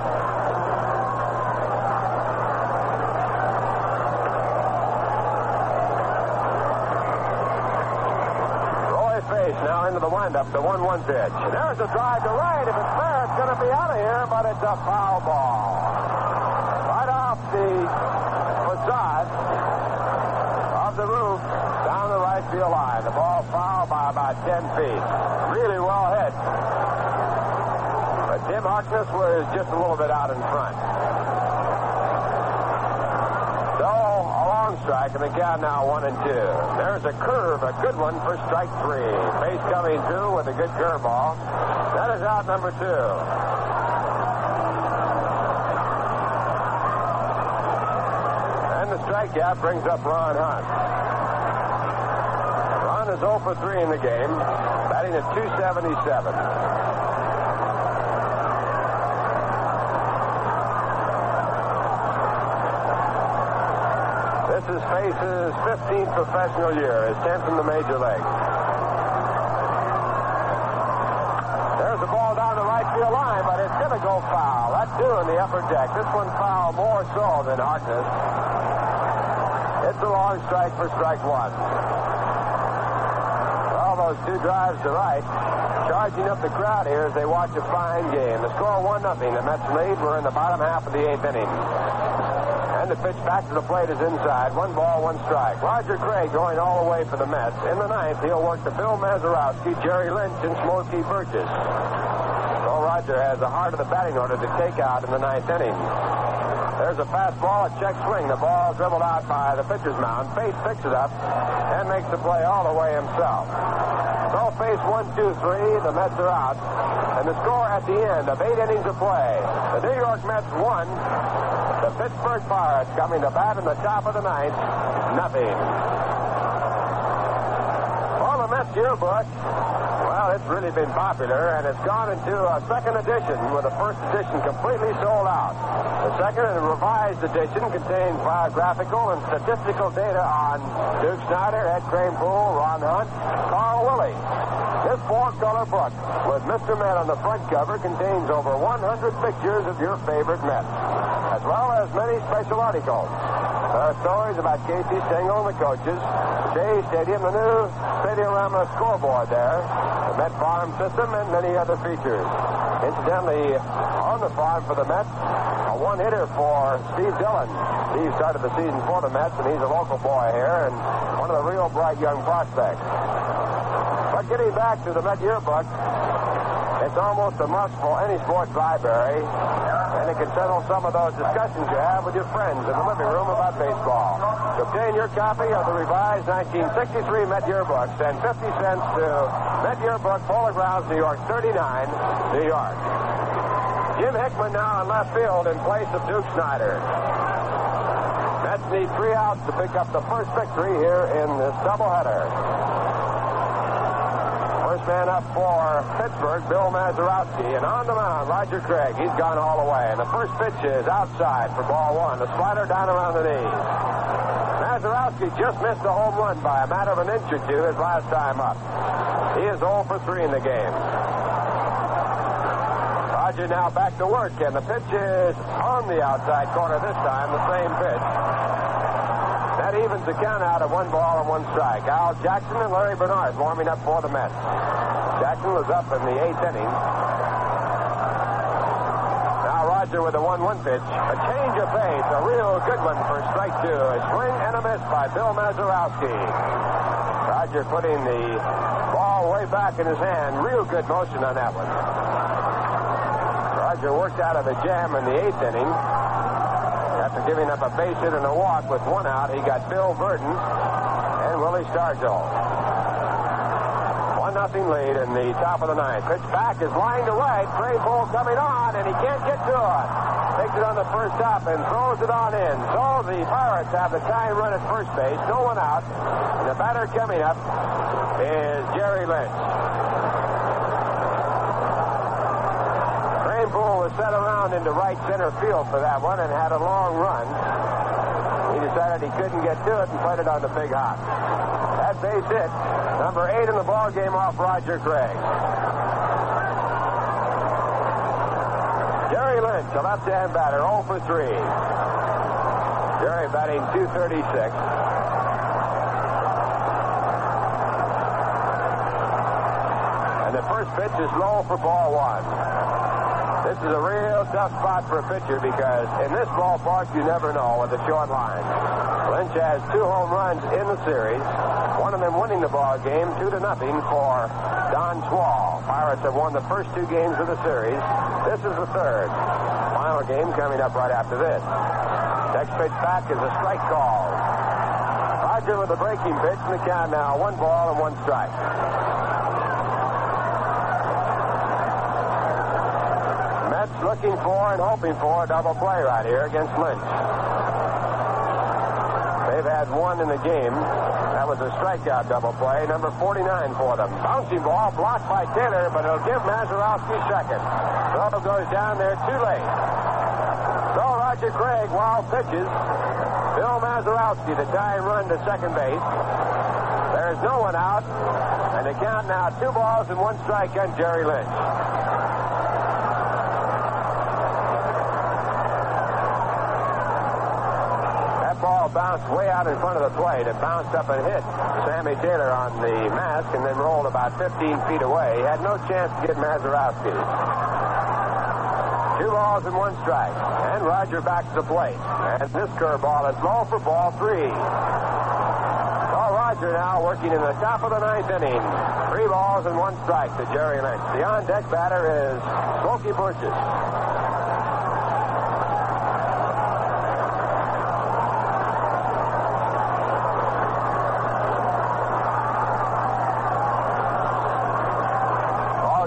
I: Now into the windup, the one one pitch. And there's a drive to right. If it's fair, it's going to be out of here, but it's a foul ball. Right off the facade of the roof, down the right field line. The ball fouled by about ten feet. Really well hit. But Tim Harkness was just a little bit out in front. So, a long strike, and the count now one and two. There's a curve, a good one for strike three. Base coming through with a good curveball. That is out number two. And the strikeout brings up Ron Hunt. Ron is oh for three in the game, batting at two seventy-seven. This is Faith's fifteenth professional year, his tenth in the major league. There's the ball down the right field line, but it's going to go foul. That two in the upper deck. This one foul more so than Harkness. It's a long strike for strike one. Well, those two drives to right, charging up the crowd here as they watch a fine game. The score one nothing. The Mets lead. We're in the bottom half of the eighth inning. And the pitch back to the plate is inside. One ball, one strike. Roger Craig going all the way for the Mets. In the ninth, he'll work to Bill Mazeroski, Jerry Lynch, and Smokey Burgess. So Roger has the heart of the batting order to take out in the ninth inning. There's a fastball, a check swing. The ball dribbled out by the pitcher's mound. Face picks it up and makes the play all the way himself. So face one, two, three. The Mets are out. And the score at the end of eight innings of play. The New York Mets won. The Pittsburgh Pirates coming to bat in the top of the ninth. Nothing. Well, the Mets yearbook, well, it's really been popular, and it's gone into a second edition with the first edition completely sold out. The second and revised edition contains biographical and statistical data on Duke Snider, Ed Kranepool, Ron Hunt, Carl Willie. This four-color book with Mister Met on the front cover contains over one hundred pictures of your favorite Mets, as well as many special articles. There are stories about Casey Stengel and the coaches, Shea Stadium, the new Stadiorama scoreboard there, the Met farm system, and many other features. Incidentally, on the farm for the Mets, a one-hitter for Steve Dillon. Steve started the season for the Mets, and he's a local boy here and one of the real bright young prospects. But getting back to the Met yearbook, it's almost a must for any sports library, and it can settle some of those discussions you have with your friends in the living room about baseball. To obtain your copy of the revised nineteen sixty-three Met yearbook, send fifty cents to Met Yearbook, Polo Grounds, New York, thirty-nine, New York. Jim Hickman now in left field in place of Duke Snider. Mets need three outs to pick up the first victory here in this doubleheader. First man up for Pittsburgh, Bill Mazeroski. And on the mound, Roger Craig. He's gone all the way. And the first pitch is outside for ball one. The slider down around the knees. Mazeroski just missed a home run by a matter of an inch or two his last time up. He is oh for three in the game. Roger now back to work, and the pitch is on the outside corner this time, the same pitch. That evens the count out of one ball and one strike. Al Jackson and Larry Bernard warming up for the Mets. Jackson was up in the eighth inning. Now Roger with a one one pitch. A change of pace, a real good one for strike two. A swing and a miss by Bill Mazeroski. Roger putting the ball way back in his hand. Real good motion on that one. Roger worked out of the jam in the eighth inning. After giving up a base hit and a walk with one out, he got Bill Verdon and Willie Stargell. One nothing lead in the top of the ninth. Pitch back is lying to right. Kranepool coming on, and he can't get to it. Takes it on the first top and throws it on in. So the Pirates have the tying run at first base. No one out. And the batter coming up is Jerry Lynch. Kranepool was set around into right center field for that one and had a long run. He decided he couldn't get to it and played it on the big hop. That base hit, number eight in the ball game off Roger Craig. Jerry Lynch, a left-hand batter, oh for three. Jerry batting two thirty-six. And the first pitch is low for ball one. This is a real tough spot for a pitcher because in this ballpark you never know with the short line. Lynch has two home runs in the series, one of them winning the ball game two to nothing for Don Schwall. Pirates have won the first two games of the series. This is the third. Final game coming up right after this. Next pitch back is a strike call. Roger with a breaking pitch in the count now. One ball and one strike. Mets looking for and hoping for a double play right here against Lynch. They've had one in the game. That was a strikeout double play, number forty-nine for them. Bouncing ball blocked by Taylor, but it'll give Mazeroski second. Throw goes down there too late. So Roger Craig, wild pitches. Bill Mazeroski, the tying run to second base. There's no one out, and the count now two balls and one strike on Jerry Lynch. Ball bounced way out in front of the plate. It bounced up and hit Sammy Taylor on the mask and then rolled about fifteen feet away. He had no chance to get Mazeroski. Two balls and one strike. And Roger back to the plate. And this curveball is low for ball three. So Roger now working in the top of the ninth inning. Three balls and one strike to Jerry Lynch. The on-deck batter is Smokey Burgess.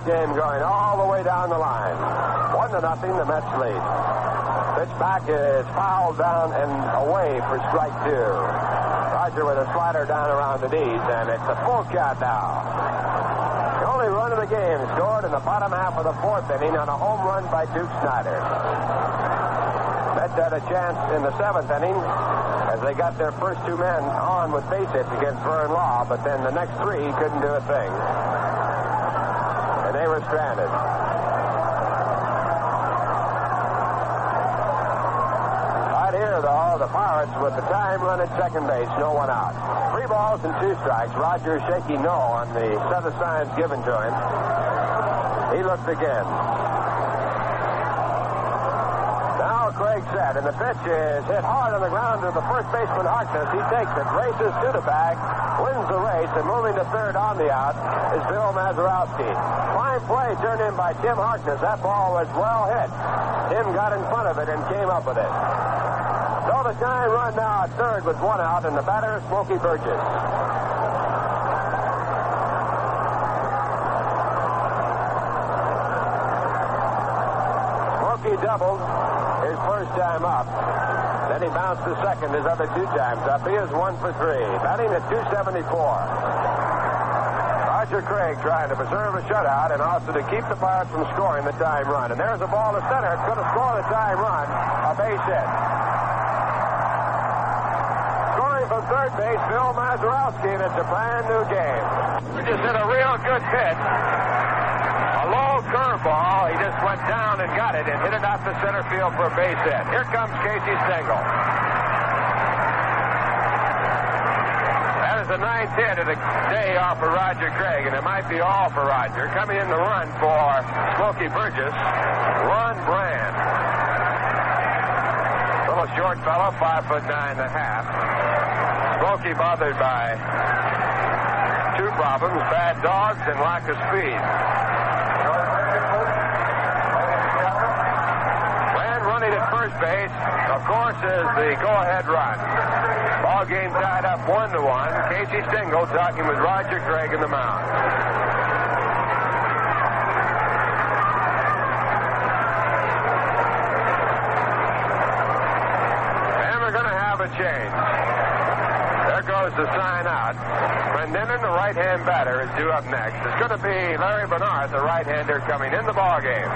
I: game going all the way down the line. One to nothing, the Mets lead. Pitch back is fouled down and away for strike two. Roger with a slider down around the knees, and it's a full count now. The only run of the game scored in the bottom half of the fourth inning on a home run by Duke Snider. Mets had a chance in the seventh inning as they got their first two men on with base hits against Vern Law, but then the next three couldn't do a thing. And they were stranded. Right here, though, the Pirates with the time run at second base, no one out. Three balls and two strikes. Roger shaking no on the set of signs given to him. He looked again. Now Craig set, and the pitch is hit hard on the ground to the first baseman Harkness. He takes it, races to the bag, wins the race, and moving to third on the out is Bill Mazeroski. Fine play turned in by Tim Harkness. That ball was well hit. Tim got in front of it and came up with it. So the tying run now at third with one out, and the batter, Smokey Burgess. Smokey doubled his first time up. Then he bounced to second his other two times up. He is one for three, batting at two seventy-four. Roger Craig trying to preserve a shutout and also to keep the Pirates from scoring the time run. And there's a ball to center. It's going to score the time run. A base hit. Scoring from third base, Bill Mazeroski, and it's a brand new game. We just hit a real good pitch. A low curveball. He just went down and got it and hit it out to center field for a base hit. Here comes Casey Stengel. That is the ninth hit of the day off for Roger Craig, and it might be all for Roger. Coming in the run for Smokey Burgess, Ron Brand. Little short fellow, five foot nine and a half. Smokey bothered by two problems, bad dogs and lack of speed. Brand running at first base, of course, is the go-ahead run. Ball game tied up one to one. Casey Stengel talking with Roger Craig in the mound. And we're going to have a change. There goes the sign out. Clendenin, the right-hand batter, is due up next. It's going to be Larry Bernard, the right-hander, coming in the ball game.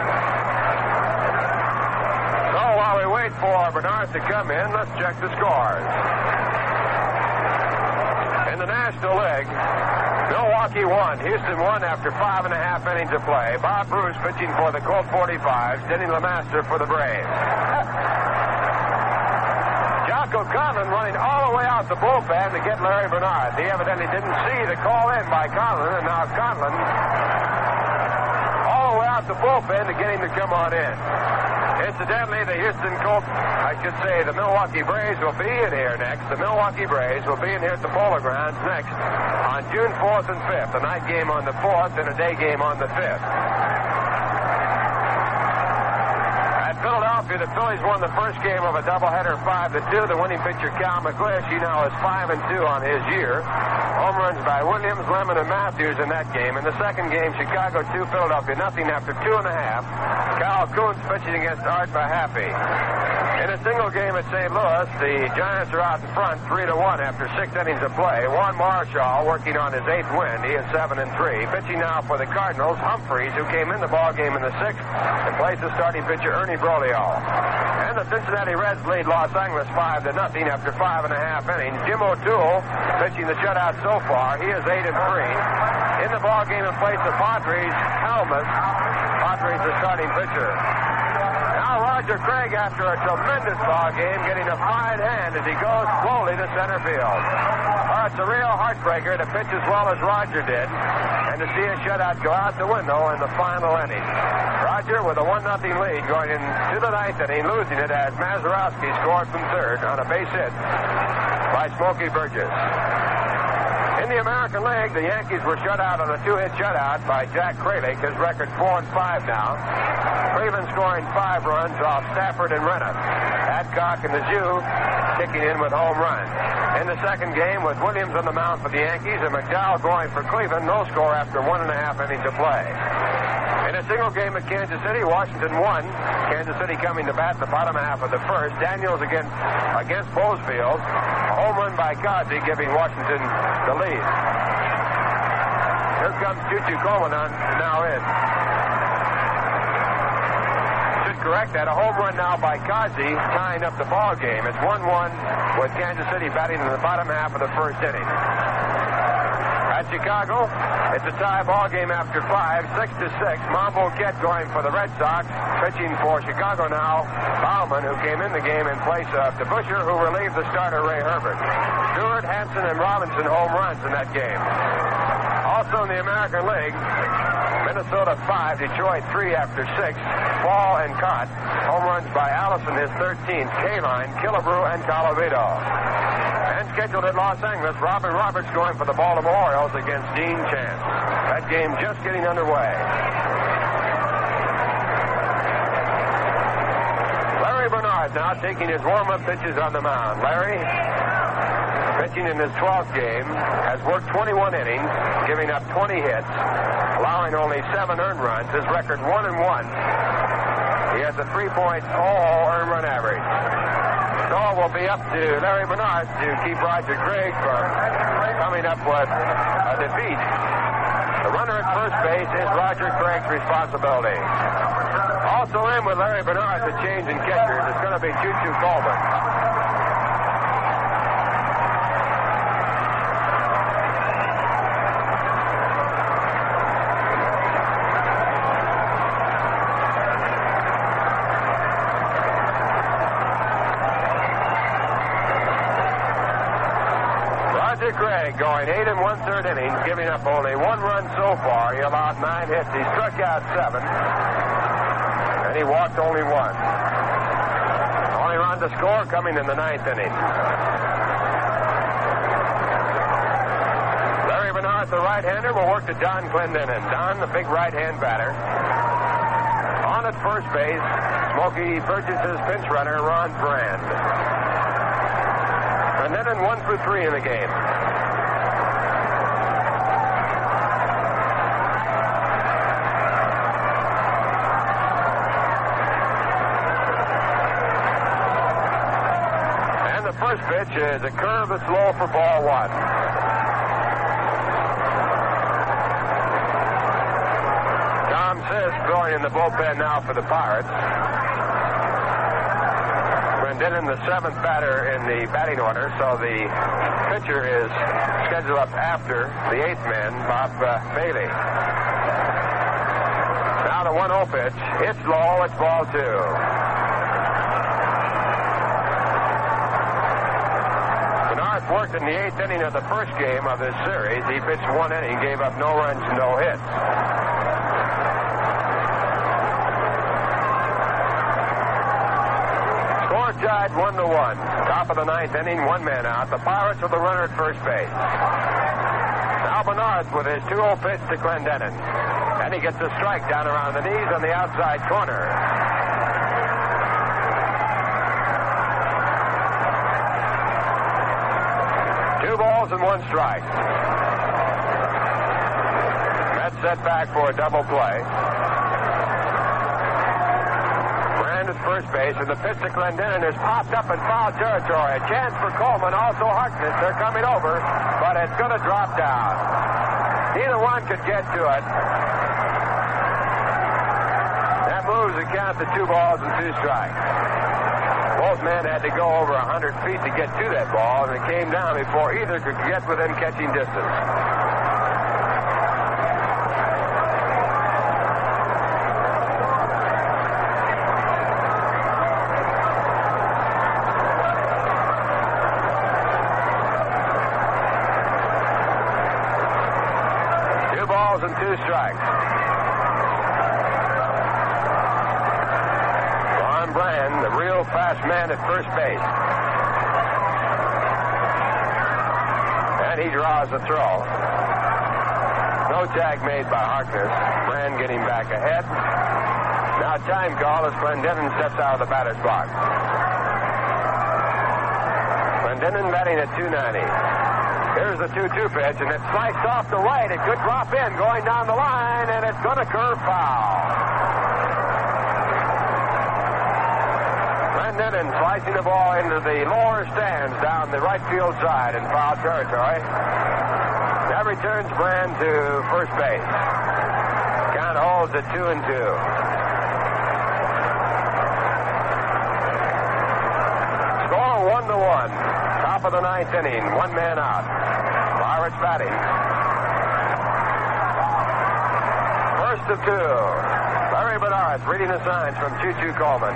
I: So while we wait for Bernard to come in, let's check the scores. In the National League, Milwaukee won. Houston won after five and a half innings of play. Bob Bruce pitching for the Colt forty-fives. Denny LeMaster for the Braves. Jocko Conlon running all the way out the bullpen to get Larry Bernard. He evidently didn't see the call in by Conlon, and now Conlon all the way out the bullpen to get him to come on in. Incidentally, the Houston Colts, I should say, the Milwaukee Braves will be in here next. The Milwaukee Braves will be in here at the Bowler Grounds next on June fourth and fifth. A night game on the fourth and a day game on the fifth. At Philadelphia, the Phillies won the first game of a doubleheader five to two. The winning pitcher, Cal McGlish, he now is five and two on his year. Home runs by Williams, Lemon, and Matthews in that game. In the second game, Chicago two, Philadelphia nothing after two and a half. Cal Kuntz pitching against Art Mahaffey. In a single game at Saint Louis, the Giants are out in front three to one after six innings of play. Juan Marshall working on his eighth win. He is seven and three. Pitching now for the Cardinals, Humphreys, who came in the ball game in the sixth, and plays the starting pitcher Ernie Broglio. And the Cincinnati Reds lead Los Angeles five to nothing after five and a half innings. Jim O'Toole pitching the shutout so far. He is eight and three. In the ball game in place of Padres, Helmuth. Padres the starting pitcher. Now Roger Craig, after a tremendous ball game, getting a fine hand as he goes slowly to center field. Oh, it's a real heartbreaker to pitch as well as Roger did, and to see a shutout go out the window in the final inning. Roger with a one nothing lead going into the ninth inning, losing it as Mazeroski scored from third on a base hit by Smokey Burgess. In In the American League, the Yankees were shut out on a two-hit shutout by Jack Kralik. His record four and five now. Cleveland scoring five runs off Stafford and Renner. Adcock and the Jew kicking in with home runs. In the second game, with Williams on the mound for the Yankees and McDowell going for Cleveland, no score after one and a half innings of play. In a single game at Kansas City, Washington won. Kansas City coming to bat in the bottom half of the first. Daniels against, against Bozefield. A home run by Kazi giving Washington the lead. Here comes Choo-Choo Coleman on now in. Should correct that. A home run now by Kazi tying up the ball game. It's one one with Kansas City batting in the bottom half of the first inning. At Chicago, it's a tie ball game after five, six to six. Mambo Kett going for the Red Sox, pitching for Chicago now. Bauman, who came in the game in place of DeBusschere, who relieved the starter Ray Herbert. Stewart, Hanson, and Robinson home runs in that game. Also in the American League, Minnesota five, Detroit three after six. Fall and Cott. Home runs by Allison, his thirteenth. Kaline, Killebrew, and Colavito. And scheduled at Los Angeles, Robin Roberts going for the Baltimore Orioles against Dean Chance. That game just getting underway. Larry Bernard now taking his warm-up pitches on the mound. Larry, pitching in his twelfth game, has worked twenty-one innings, giving up twenty hits, allowing only seven earned runs. His record one and one. He has a three point oh earned run average. So it will be up to Larry Bernard to keep Roger Craig from coming up with a defeat. The runner at first base is Roger Craig's responsibility. Also in with Larry Bernard, the change in catchers, it's going to be Choo-Choo Coleman. Craig going eight and one-third innings, giving up only one run so far. He allowed nine hits. He struck out seven, and he walked only one. Only run to score coming in the ninth inning. Larry Bernard, the right-hander, will work to Don Clendenin. Don, the big right-hand batter. On at first base, Smokey Burgess' pinch runner, Ron Brand. Clendenin one for three in the game. First pitch is a curve that's low for ball one. Tom Sisk going in the bullpen now for the Pirates. Clendenin, the seventh batter in the batting order, so the pitcher is scheduled up after the eighth man, Bob uh, Bailey. Now the one oh pitch. It's low. It's ball two. Worked in the eighth inning of the first game of this series. He pitched one inning, gave up no runs, no hits. Score tied one to one. Top of the ninth inning, one man out. The Pirates with the runner at first base. Now Bernard with his two oh pitch to Clendenin. And he gets a strike down around the knees on the outside corner. Two balls and one strike. That's set back for a double play. Brand at first base, and the pitch to Clendenin is popped up in foul territory. A chance for Coleman, also Harkness. They're coming over, but it's going to drop down. Neither one could get to it. That moves the count to two balls and two strikes. Both men had to go over one hundred feet to get to that ball, and it came down before either could get within catching distance. Two balls and two strikes. Brand, the real fast man at first base. And he draws the throw. No tag made by Harkness. Brand getting back ahead. Now time call as Clendenin steps out of the batter's box. Clendenin batting at two ninety. Here's the two two pitch, and it's sliced off the right. It could drop in going down the line, and it's going to curve foul. Clendenin slicing the ball into the lower stands down the right field side in foul territory. That returns Brand to first base. Count holds at two and two. Score one to one. Top of the ninth inning. One man out. Pirates batting. First of two. Larry Bernard reading the signs from Choo Choo Coleman.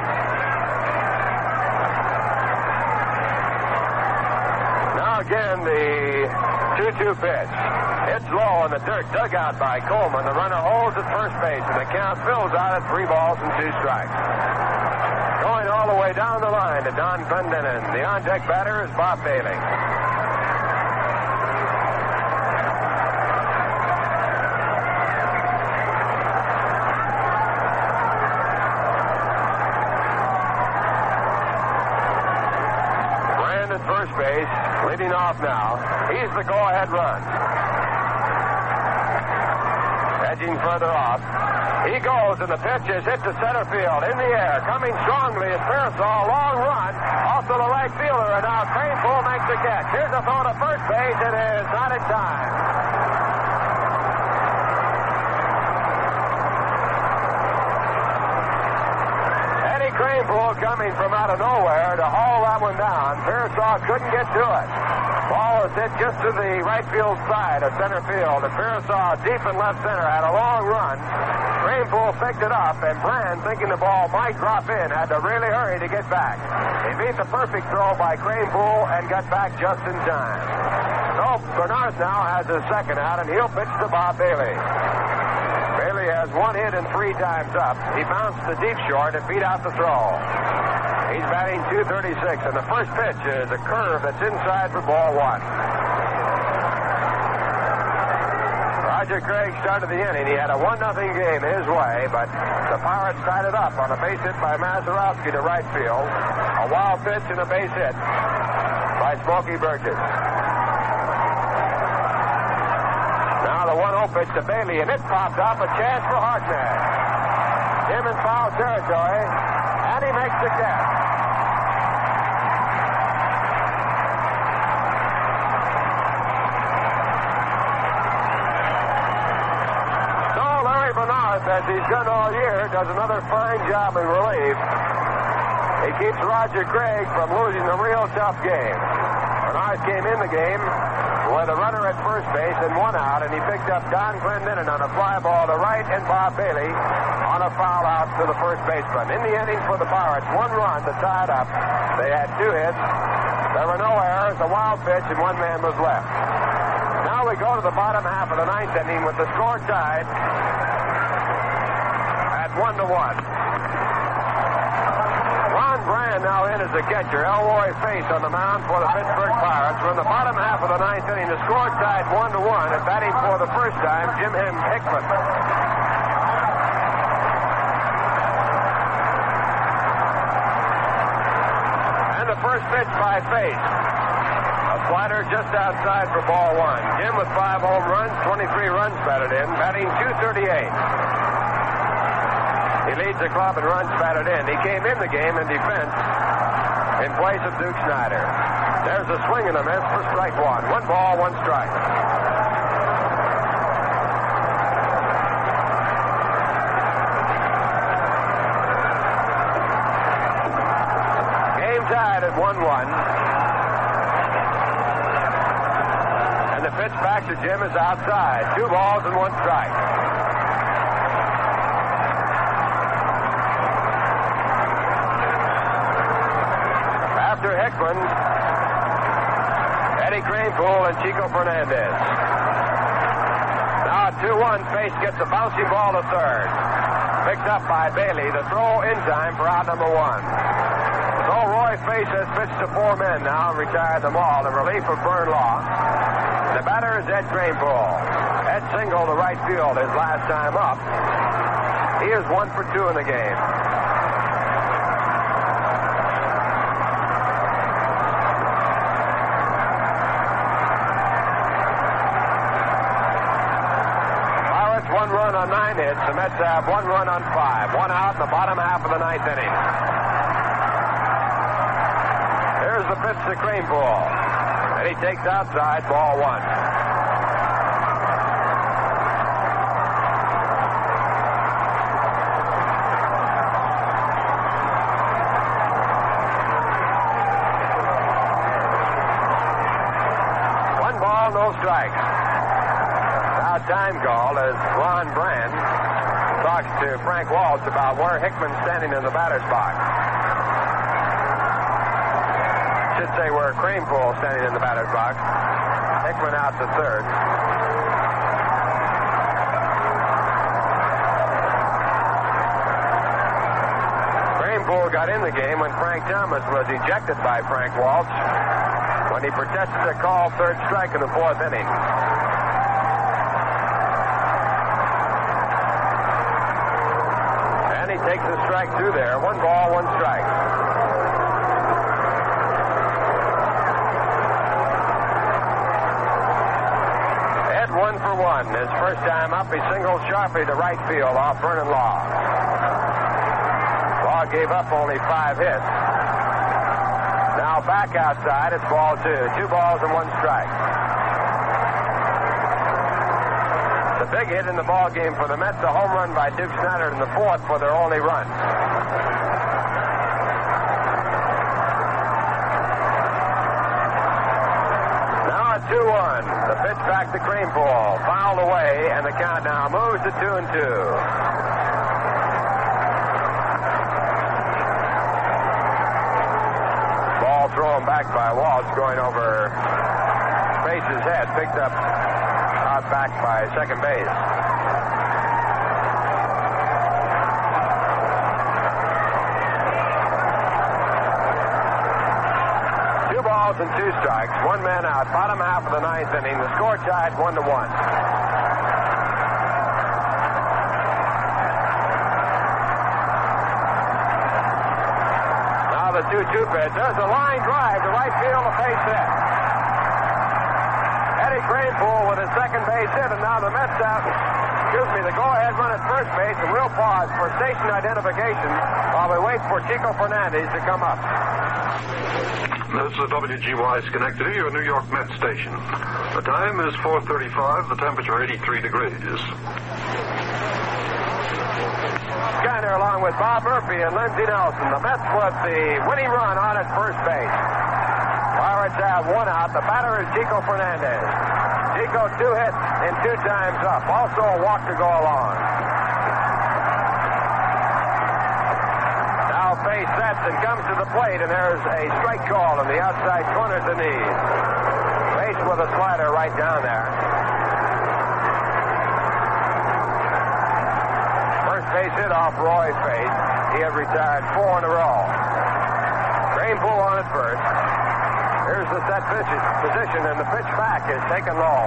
I: Now again the two two pitch. It's low in the dirt, dug out by Coleman. The runner holds at first base, and the count fills out at three balls and two strikes. Going all the way down the line to Don Clendenin. The on-deck batter is Bob Bailey. Brand at first base, leading off now. He's the go-ahead run. Edging further off. He goes, and the pitch is hit to center field. In the air, coming strongly is Pearsall. Long run off to the right fielder, and now Cranepool makes the catch. Here's a throw to first base. It is not in time. Eddie Cranepool coming from out of nowhere to haul that one down. Pearsall couldn't get to it. Ball was hit just to the right field side of center field, and Pearsall deep in left center had a long run. Cranepool picked it up, and Brand, thinking the ball might drop in, had to really hurry to get back. He beat the perfect throw by Cranepool and got back just in time. So Bernard now has his second out, and he'll pitch to Bob Bailey. Bailey has one hit and three times up. He bounced the deep short and beat out the throw. He's batting two thirty-six, and the first pitch is a curve that's inside for ball one. Roger Craig started the inning. He had a one nothing game his way, but the Pirates tied it up on a base hit by Mazeroski to right field. A wild pitch and a base hit by Smokey Burgess. Now the one oh pitch to Bailey, and it popped up. A chance for Harkness. Him in foul territory, and he makes the catch. As he's done all year, does another fine job in relief. He keeps Roger Craig from losing a real tough game. Bernard came in the game with a runner at first base and one out, and he picked up Don Clendenin on a fly ball to right and Bob Bailey on a foul out to the first baseman. In the inning for the Pirates, one run to tie it up. They had two hits. There were no errors, a wild pitch, and one man was left. Now we go to the bottom half of the ninth inning with the score tied one to one. Ron Brand now in as the catcher. Elroy Face on the mound for the Pittsburgh Pirates. We're in the bottom half of the ninth inning. The score tied one to one. And batting for the first time, Jim Hickman. And the first pitch by Face. A slider just outside for ball one. Jim with five home runs, twenty-three runs batted in, batting two thirty-eight. He leads the club in runs batted in. He came in the game in defense in place of Duke Snyder. There's a swing and a miss for strike one. One ball, one strike. Game tied at one one. And the pitch back to Jim is outside. Two balls and one strike. Hickman, Eddie Cranepool, and Chico Fernandez. Now two one, Face gets a bouncing ball to third. Picked up by Bailey. The throw in time for out number one. So Roy Face has pitched to four men now, retired them all in relief of Vern Law. The batter is Ed Kranepool. Ed singled to right field his last time up. He is one for two in the game. Pirates one run on nine hits. The Mets have one run on five. One out in the bottom half of the ninth inning. Here's the pitch to Kranepool. And he takes outside, ball one. One ball, no strikes. Now time called as Ron Brand talks to Frank Waltz about where Hickman's standing in the batter's box. Should say where Kranepool standing in the batter's box. Hickman out to third. Kranepool got in the game when Frank Thomas was ejected by Frank Waltz when he protested a call third strike in the fourth inning. And he takes a strike through there. One ball, one strike. One for one. His first time up, he singled sharply to right field off Vernon Law. Law gave up only five hits. Now back outside, it's ball two. Two balls and one strike. The big hit in the ball game for the Mets, a home run by Duke Snider in the fourth for their only run. two one. The pitch back to Kranepool. Fouled away, and the count now moves to two and two. Ball thrown back by Waltz going over Base's head. Picked up out back by second base. Balls and two strikes, one man out, bottom half of the ninth inning. The score tied one to one. Now the two two pitch. There's a line drive to right field, a base hit. Eddie Kranepool with a second base hit, and now the Mets out. Excuse me, the go-ahead run at first base, and we'll pause for station identification while we wait for Chico Fernandez to come up.
J: This is W G Y Schenectady, your New York Mets station. The time is four thirty-five, the temperature eighty-three degrees.
I: Skinner along with Bob Murphy and Lindsey Nelson. The Mets with the winning run on at first base. Pirates have one out. The batter is Chico Fernandez. Chico two hits and two times up. Also a walk to go along. Face sets and comes to the plate, and there's a strike call in the outside corner to knees. Face with a slider right down there. First base hit off Roy Face. He had retired four in a row. Kranepool on at first. Here's the set pitch position, and the pitch back is taken low.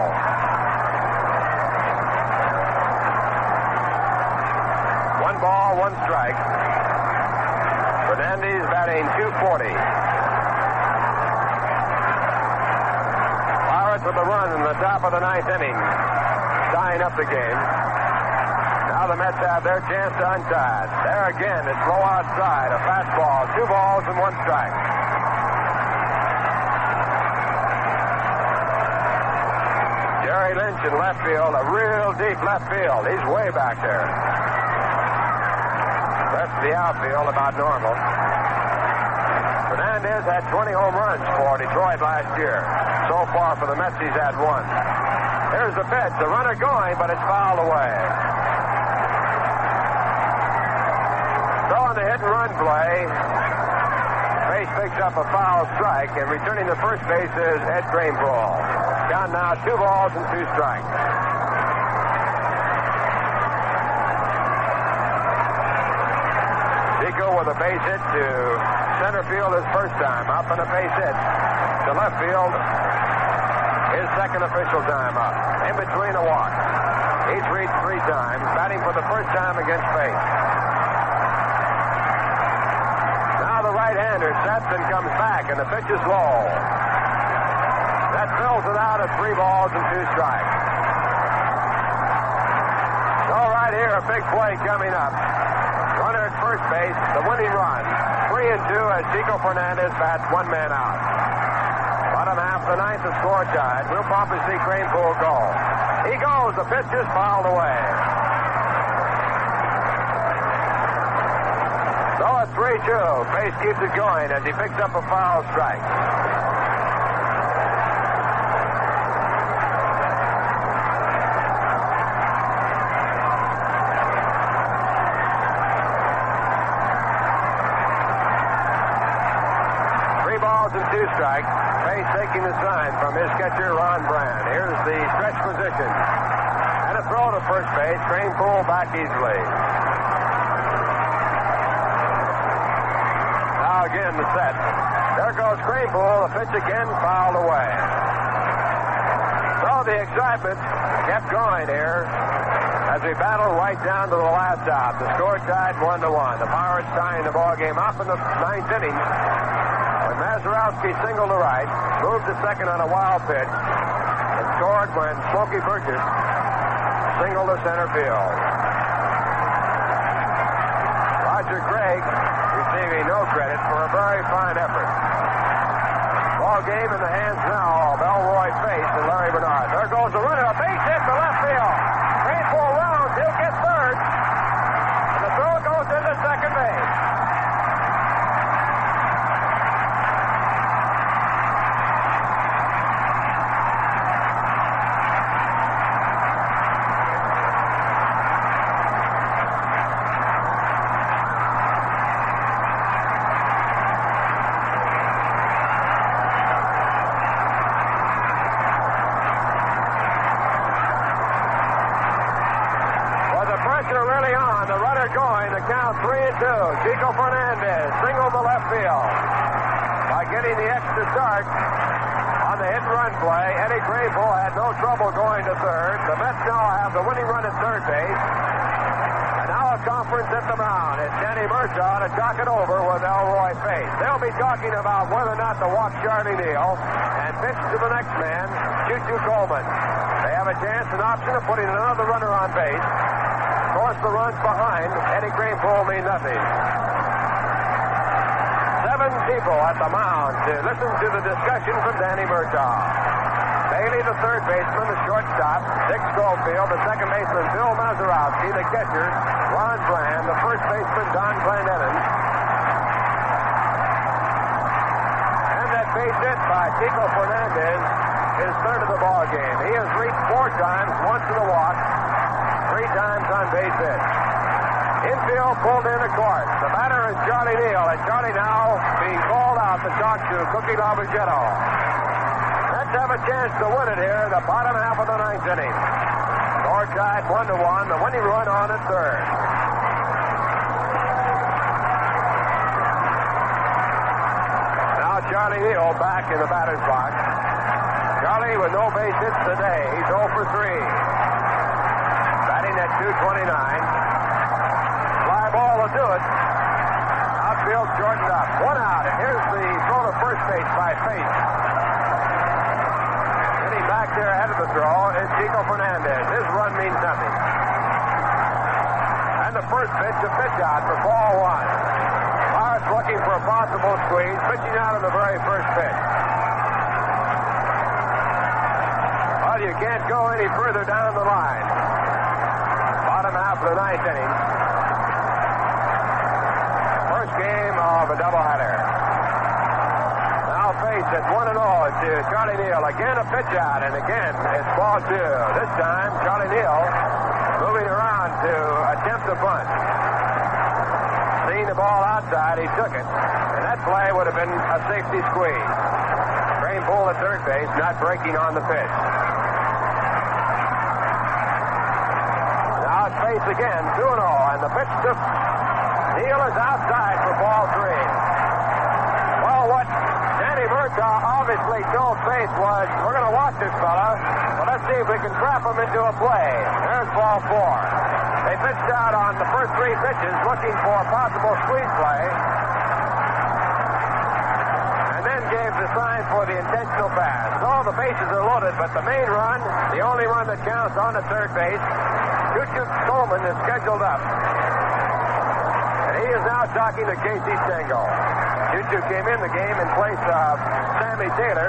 I: One ball, one strike. Fernandez batting two forty. Pirates with a run in the top of the ninth inning, tying up the game. Now the Mets have their chance to untie it. There again, it's low outside. A fastball, two balls and one strike. Jerry Lynch in left field, a real deep left field. He's way back there. Rest of the outfield about normal. Fernandez had twenty home runs for Detroit last year. So far for the Mets, he's had one. Here's the pitch. The runner going, but it's fouled away. So on the hit and run play, Base picks up a foul strike, and returning to first base is Ed Kranepool. Count now two balls and two strikes. Chico with a base hit to center field his first time up, and a base hit to left field His second official time up. In between the walks. He's reached three times, batting for the first time against Pace. Now the right-hander sets and comes back, and the pitch is low. That fills it out at three balls and two strikes. So right here, a big play coming up. Runner at first base, the winning run. Three and two as Chico Fernandez bats one man out. Bottom half of the ninth, the score tied. We'll probably see Kranepool go. He goes. The pitch is fouled away. So at three two, Pace keeps it going as he picks up a foul strike. Three balls and two strikes. Pace taking the sign from his catcher, Ron Brand. Here's the stretch position. And a throw to first base. Kranepool back easily. Now again the set. There goes Kranepool. The pitch again fouled away. So the excitement kept going here as we battled right down to the last out. The score tied one to one. The Pirates tying the ball game up in the ninth inning. Mazeroski singled to right, moved to second on a wild pitch, and scored when Smokey Burgess singled to center field. Roger Craig receiving no credit for a very fine effort. Ball game in the hands now of Elroy Pace and Larry Bernard. There goes the runner, a base hit to left field. Kranepool rounds, he'll get third, and the throw goes into second base. Chico Fernandez singled to left field. By getting the extra start on the hit and run play, Eddie Kranepool had no trouble going to third. The Mets now have the winning run at third base. And now a conference at the mound. It's Danny Murtaugh to talk it over with Elroy Pace. They'll be talking about whether or not to walk Charlie Neal and pitch to the next man, Choo-Choo Coleman. They have a chance, an option of putting another runner on base. Of course, the runs behind Eddie Kranepool mean nothing. Seven people at the mound to listen to the discussion from Danny Murtaugh. Bailey, the third baseman, the shortstop, Dick Schofield, the second baseman, Bill Mazeroski, the catcher, Ron Brand, the first baseman, Don Clendenin. And that base hit by Chico Fernandez is third of the ball game. He has reached four times, once in a walk, three times on base hit. Infield pulled in, of course. The batter is Charlie Neal, and Charlie now being called out to talk to Cookie Lavagetto. Let's have a chance to win it here in the bottom half of the ninth inning. Score tied one to one. The winning run on at third. Now Charlie Neal back in the batter's box. Charlie with no base hits today. He's oh for three. Batting at two twenty-nine. Fly ball will do it. Outfield shortened up. One out. And here's the throw to first base by Pace. Getting back there ahead of the throw is Chico Fernandez. His run means nothing. And the first pitch, a pitch out for ball one. Pirates looking for a possible squeeze. Pitching out on the very first pitch. Well, you can't go any further down the line. Bottom half of the ninth inning. First game of a doubleheader. Now Pace at one and oh to Charlie Neal. Again a pitch out, and again it's ball two. This time Charlie Neal moving around to attempt a bunt. Seeing the ball outside, he took it, and that play would have been a safety squeeze. Kranepool at third base, not breaking on the pitch. Now it's Pace again, two and oh, and the pitch to Neal is outside for ball three. Well, what Danny Murtaugh out obviously Joe Faith was, we're going to watch this fella, but let's see if we can trap him into a play. There's ball four. They pitched out on the first three pitches looking for a possible squeeze play. And then gave the sign for the intentional pass. So the bases are loaded, but the main run, the only run that counts on at third base, Choo-Choo Coleman is scheduled up. And he is now talking to Casey Stengel. Choo-Choo came in the game in place of Sammy Taylor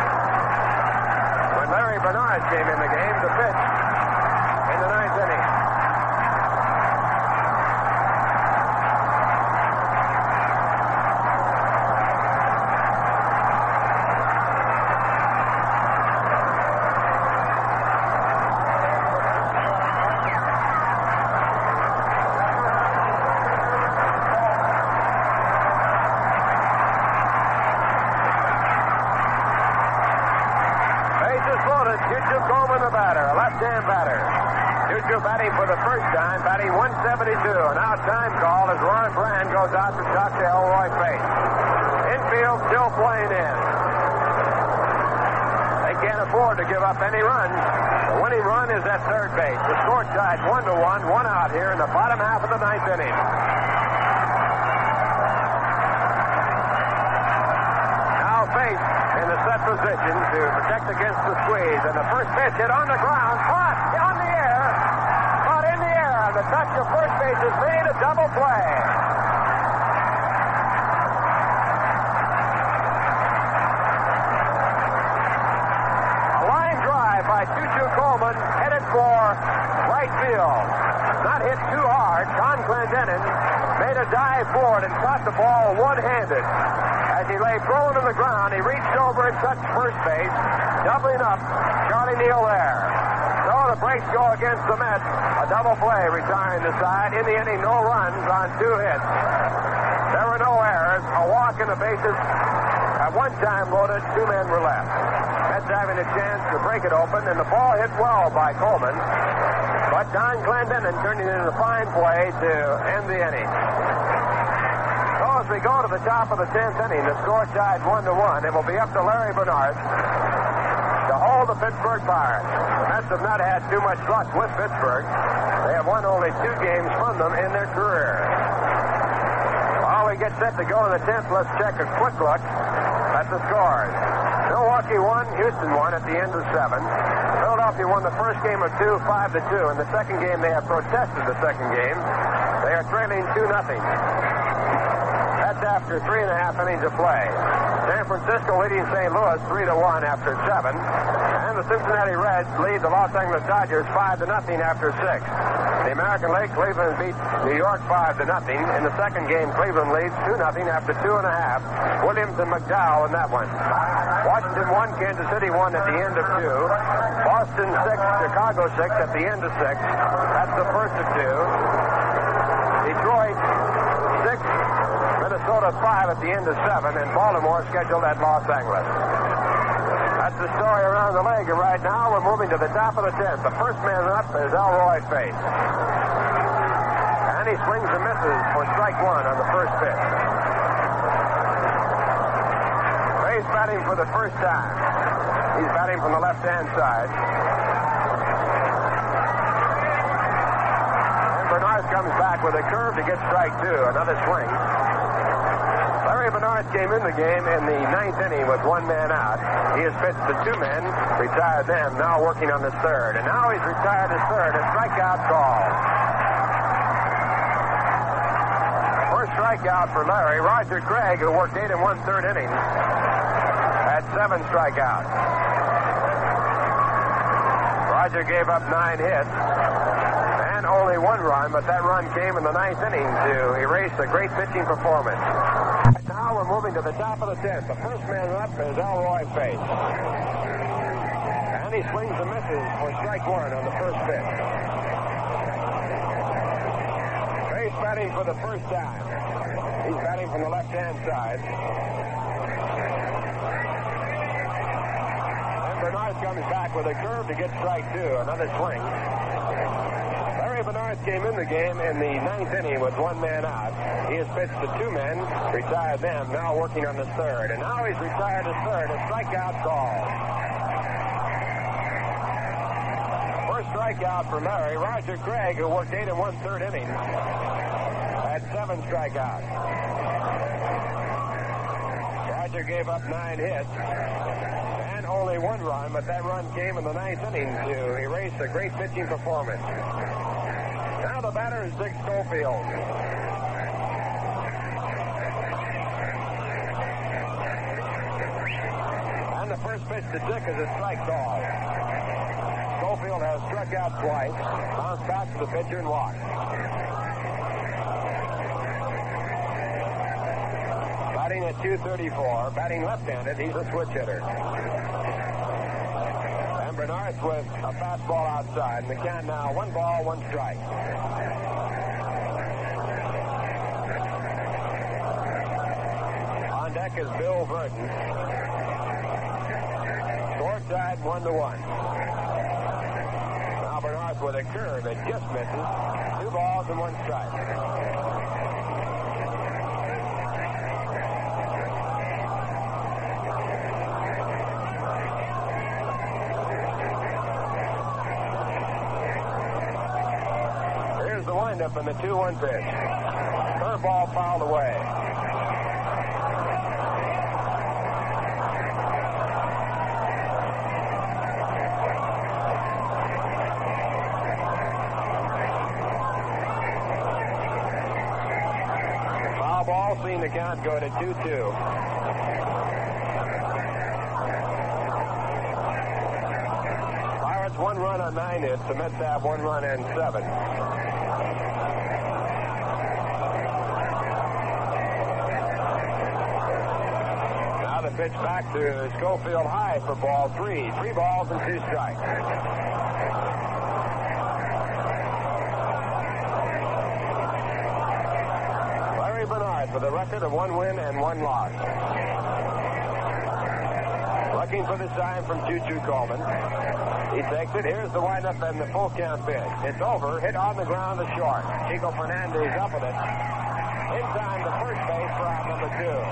I: when Larry Bernard came in the game to pitch in the ninth inning. Batting for the first time, batting one seventy-two. And now time call as Ron Brand goes out to talk to Elroy Faith. Infield still playing in. They can't afford to give up any runs. The winning run is at third base. The score tied one to one, one out here in the bottom half of the ninth inning. Now Faith in the set position to protect against the squeeze. And the first pitch hit on the ground, caught on the air. The touch of first base has made a double play. A line drive by Choo-Choo Coleman headed for right field. Not hit too hard. Don Clendenin made a dive forward and caught the ball one-handed. As he lay prone on the ground, he reached over and touched first base, doubling up Charlie Neal there. So the breaks go against the Mets. A double play retiring the side. In the inning, no runs on two hits. There were no errors. A walk in the bases. At one time loaded, two men were left. Mets having a chance to break it open, and the ball hit well by Coleman. But Don Clendenin turning it into a fine play to end the inning. So as we go to the top of the tenth inning, the score tied one to one. It will be up to Larry Bernard to hold the Pittsburgh Pirates. The Mets have not had too much luck with Pittsburgh. They have won only two games from them in their career. While we get set to go in the tenth, let's check a quick look at the scores. Milwaukee won, Houston won at the end of seven. Philadelphia won the first game of two, five to two. In the second game, they have protested the second game. They are trailing two nothing. That's after three and a half innings of play. San Francisco leading Saint Louis three to one after seven. And the Cincinnati Reds lead the Los Angeles Dodgers five to nothing after six. In the American League, Cleveland beat New York five to nothing. In the second game, Cleveland leads two nothing after two and a half. Williams and McDowell in that one. Washington won, Kansas City won at the end of two. Boston six, Chicago six at the end of six. That's the first of two. Detroit six, Minnesota five at the end of seven, and Baltimore scheduled at Los Angeles. That's the story around the league. And right now, we're moving to the top of the tenth. The first man up is Elroy Faith. And he swings and misses for strike one on the first pitch. Faith batting for the first time. He's batting from the left-hand side. And Bernard comes back with a curve to get strike two. Another swing. Larry Bernard came in the game in the ninth inning with one man out. He has pitched to two men, retired them, now working on his third. And now he's retired his third, a strikeout call. First strikeout for Larry. Roger Craig, who worked eight and one-third innings, had seven strikeouts. Roger gave up nine hits and only one run, but that run came in the ninth inning to erase a great pitching performance. Now we're moving to the top of the tenth. The first man up is Elroy Faith. And he swings and misses for strike one on the first pitch. Faith batting for the first time. He's batting from the left-hand side. And Bernard comes back with a curve to get strike two. Another swing. Larry Larry Bernard came in the game in the ninth inning with one man out. He has pitched to two men, retired them, now working on the third. And now he's retired to third, a strikeout call. First strikeout for Larry. Roger Craig, who worked eight and one-third innings, had seven strikeouts. Roger gave up nine hits and only one run, but that run came in the ninth inning to erase a great pitching performance. Now the batter is Dick Schofield. And the first pitch to Dick is a strike call. Schofield has struck out twice, bounced back to the pitcher and walked. Batting at two thirty-four, batting left-handed, he's a switch hitter. And Bernard with a fastball outside. And the count now, one ball, one strike. On deck is Bill Verdon. Score tied one to one. Now Bernard with a curve that just misses. Two balls and one strike. The windup in the two one pitch. Curveball fouled away. Foul ball, seeing the count go to two two. Pirates one run on nine hits. The Mets have one run and seven. Pitch back to Schofield high for ball three. Three balls and two strikes. Larry Bernard with a record of one win and one loss. Looking for the sign from Choo-Choo Coleman. He takes it. Here's the windup and the full count pitch. It's over. Hit on the ground to short. Chico Fernandez up with it. In time to first base for out number two.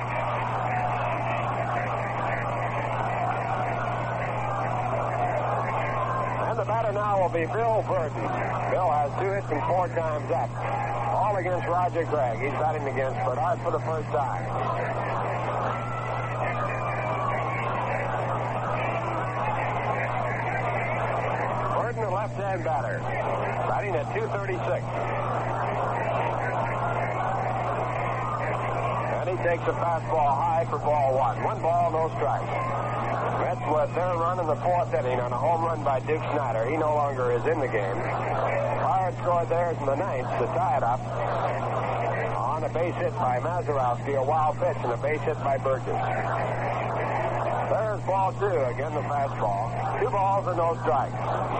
I: The batter now will be Bill Verdon. Bill has two hits and four times up. All against Roger Craig. He's batting against Bernard for the first time. Verdon, a left-hand batter, batting at two thirty-six. And he takes a fastball high for ball one. One ball, no strikes. Mets with their run in the fourth inning on a home run by Duke Snyder. He no longer is in the game. Pirates scored theirs in the ninth to tie it up on a base hit by Mazeroski, a wild pitch, and a base hit by Burgess. There's ball two. Again, the fastball. Two balls and no strikes.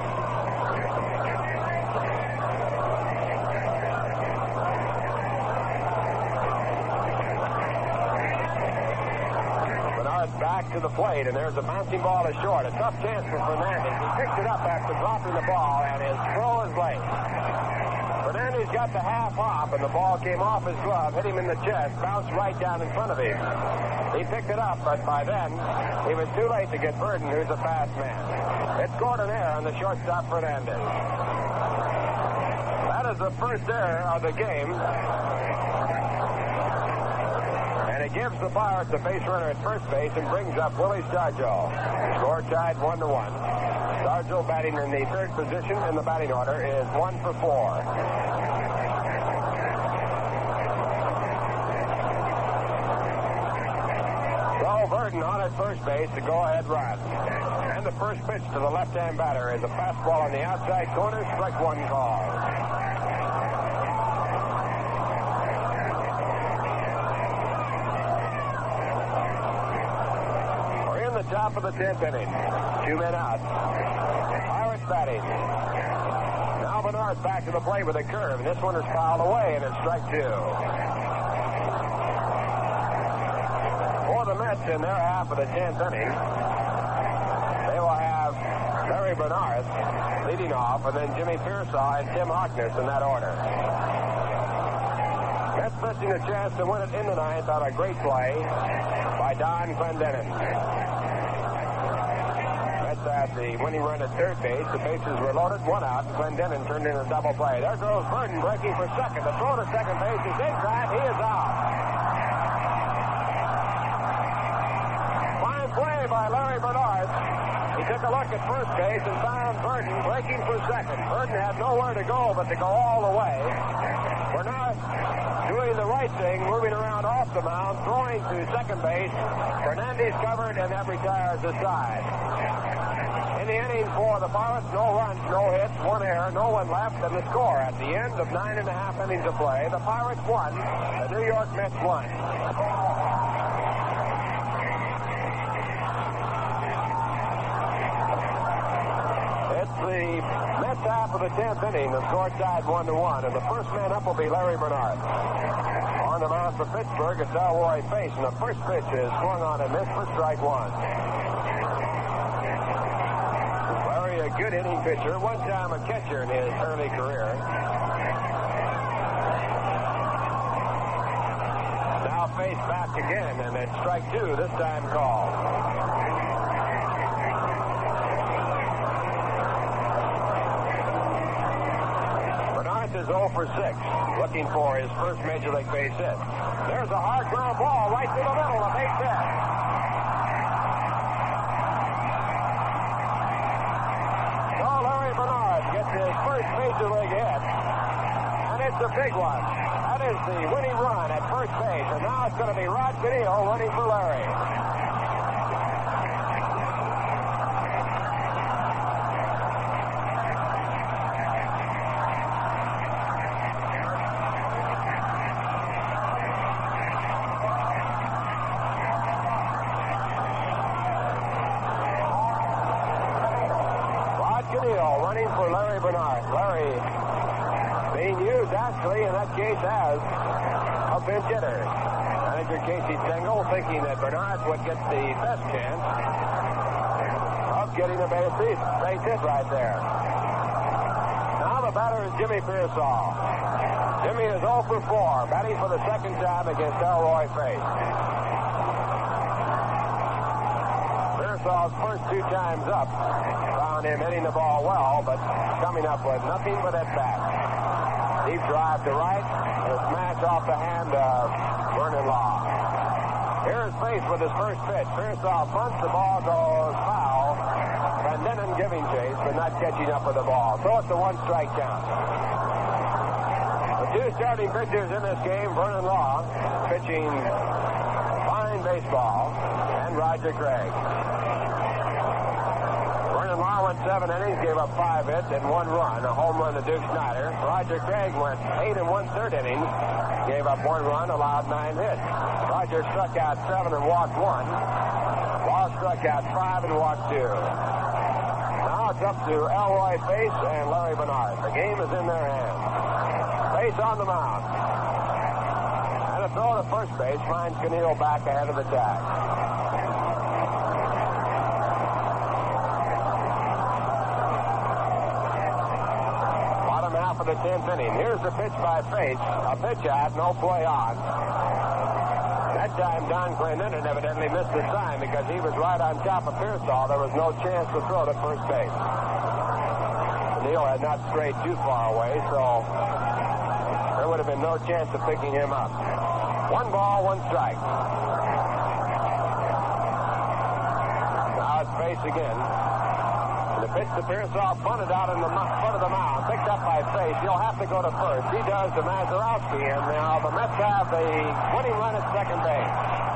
I: Back to the plate, and there's a bouncing ball to short. A tough chance for Fernandez. He picks it up after dropping the ball, and his throw is late. Fernandez got the half hop, and the ball came off his glove, hit him in the chest, bounced right down in front of him. He picked it up, but by then, he was too late to get Verdon, who's a fast man. It scored an error on the shortstop, Fernandez. That is the first error of the game. And it gives the Pirates a base runner at first base and brings up Willie Stargell. Score tied one to one. Stargell batting in the third position in the batting order is one for four. So Verdon on at first base to go-ahead run. And the first pitch to the left-hand batter is a fastball on the outside corner, strike one call. Top of the tenth inning. Two men out. Pirates batting. Now Bernard back to the plate with a curve, and this one is fouled away, and it's strike two. For the Mets in their half of the tenth inning, they will have Larry Larry Bernard leading off, and then Jimmy Pearsall and Tim Harkness in that order. Mets missing a chance to win it in the ninth on a great play by Don Clendenin. Mets had the winning run at third base. The bases were loaded, one out. Clendenin turned in a double play. There goes Burton breaking for second. The throw to second base is inside. He is out. Fine play by Larry Bernard. He took a look at first base and found Burton breaking for second. Burton had nowhere to go but to go all the way. Bernard doing the right thing, moving around off the mound, throwing to second base. Fernandez covered, and that retires the side. In the inning for the Pirates, no runs, no hits, one error, no one left, and the score at the end of nine and a half innings of play, the Pirates won, the New York Mets won. It's the Mets half of the tenth inning. The score tied one to one, and the first man up will be Larry Bernard. On the mound for Pittsburgh, it's Elroy Face, and the first pitch is swung on and missed for strike one. Larry, a good hitting pitcher, one time a catcher in his early career. Now Face back again, and it's strike two, this time called. Is oh for six, looking for his first Major League base hit. There's a hard ground ball right through the middle, a base hit. So Larry Bernard gets his first Major League hit, and it's a big one. That is the winning run at first base, and now it's going to be Rod Cadillo running for Larry. Running for Larry Bernard. Larry being used actually in that case as a pinch hitter. Manager Casey Stengel thinking that Bernard would get the best chance of getting a base hit, base hit right there. Now the batter is Jimmy Pearsall. Jimmy is oh for four, batting for the second time against Elroy Face. Pearsall's first two times up found him hitting the ball well, but coming up with nothing but at bat. Deep drive to right, and a smash off the hand of Vernon Law. Here's Face with his first pitch. Pearsall bunts, the ball goes foul. Clendenin giving chase, but not catching up with the ball. So it's a one-strike count. The two starting pitchers in this game, Vernon Law, pitching fine baseball, and Roger Craig. Vernon Law went seven innings, gave up five hits and one run, a home run to Duke Snider. Roger Craig went eight and one-third innings, gave up one run, allowed nine hits. Roger struck out seven and walked one. Law struck out five and walked two. Now it's up to Elroy Face and Larry Bernard. The game is in their hands. Face on the mound. And a throw to first base finds Canelo back ahead of the tag. Half of the tenth inning. Here's the pitch by Face. A pitch out, no play on. That time Don Clendenin evidently missed the sign because he was right on top of Pearsall. There was no chance to throw to first base. Neal had not strayed too far away, so there would have been no chance of picking him up. One ball, one strike. Now it's Face again. The pitch to Pearsall, punted out in the front of the mound, picked up by Face. He'll have to go to first. He does to Mazeroski, and now the Mets have the winning run at second base.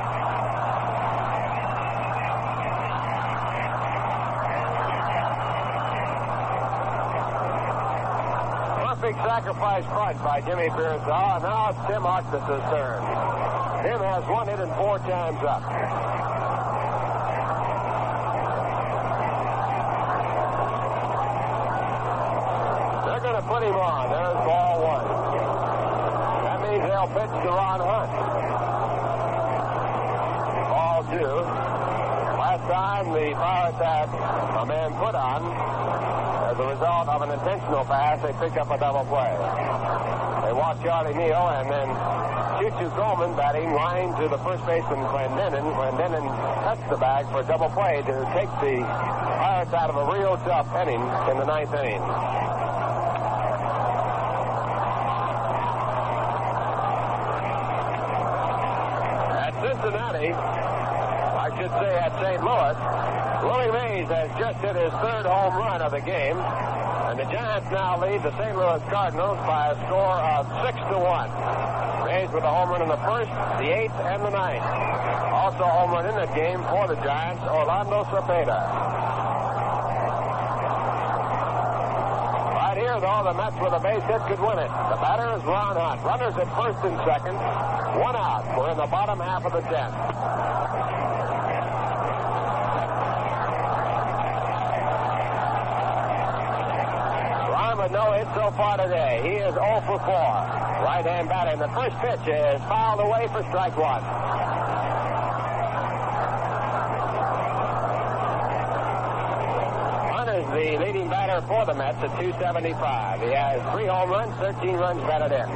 I: Perfect sacrifice bunt by Jimmy Pearsall, and now it's Tim Harkness' turn. Tim has one hit and four times up. Going to put him on. There's ball one. That means they'll pitch to Ron Hunt. Ball two. Last time the Pirates report that a man put on as a result of an intentional pass. They picked up a double play. They walked Charlie Neal and then Choo-Choo Coleman batting line to the first baseman, Clendenin. Clendenin touched the bag for a double play to take the Pirates out of a real tough inning in the ninth inning. At Cincinnati, I should say at Saint Louis, Willie Mays has just hit his third home run of the game, and the Giants now lead the Saint Louis Cardinals by a score of six to one. Mays with a home run in the first, the eighth, and the ninth. Also home run in that game for the Giants, Orlando Cepeda. Right here, though, the Mets with a base hit could win it. The batter is Ron Hunt. Runners at first and second. One out. We're in the bottom half of the tenth. With no hit so far today. He is oh for four. Right-hand batter. And the first pitch is fouled away for strike one. Hunt is the leading batter for the Mets at two seventy-five. He has three home runs, thirteen runs batted in.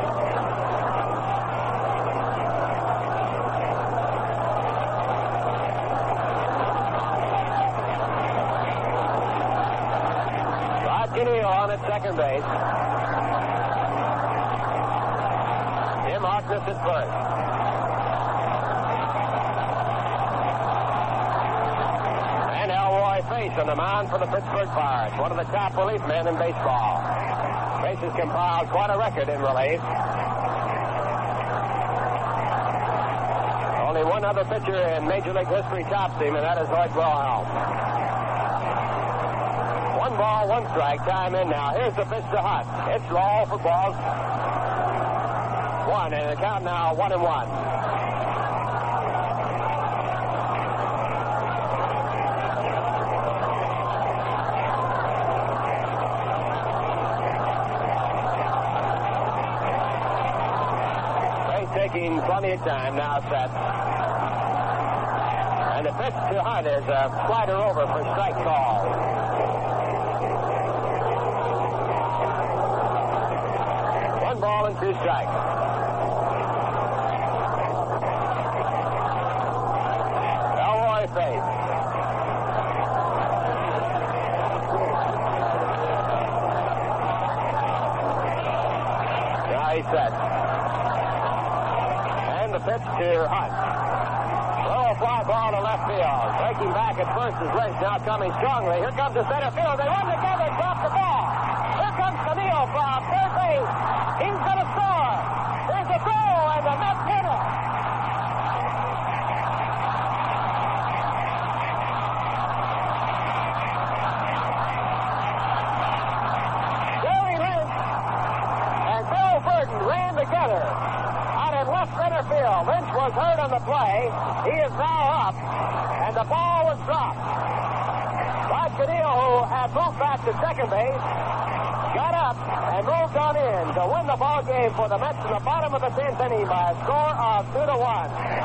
I: On at second base. Jim Harkness at first. And Elroy Face on the mound for the Pittsburgh Pirates, one of the top relief men in baseball. Face has compiled quite a record in relief. Only one other pitcher in Major League history tops him, and that is Hoyt Wilhelm. One ball, one strike. Time in now. Here's the pitch to Hunt. It's low for balls. One, and the count now one and one. He's taking plenty of time now set. And the pitch to Hunt is a slider over for strike call. Ball and two strikes. Elroy Face. Now he's set. And the pitch to Hunt. Low fly ball to left field. Breaking back at first is Race, now coming strongly. Here comes the center field. They run together, drop the ball. Here comes Camille from third base. He's going to score. There's a throw, and the Mets hit it. Jerry Lynch and Bill Burton ran together out in left center field. Lynch was hurt on the play. He is now up, and the ball was dropped. Rod Cadillo, who had moved back to second base, got up and moved on in to win the ball game for the Mets in the bottom of the tenth inning by a score of two to one.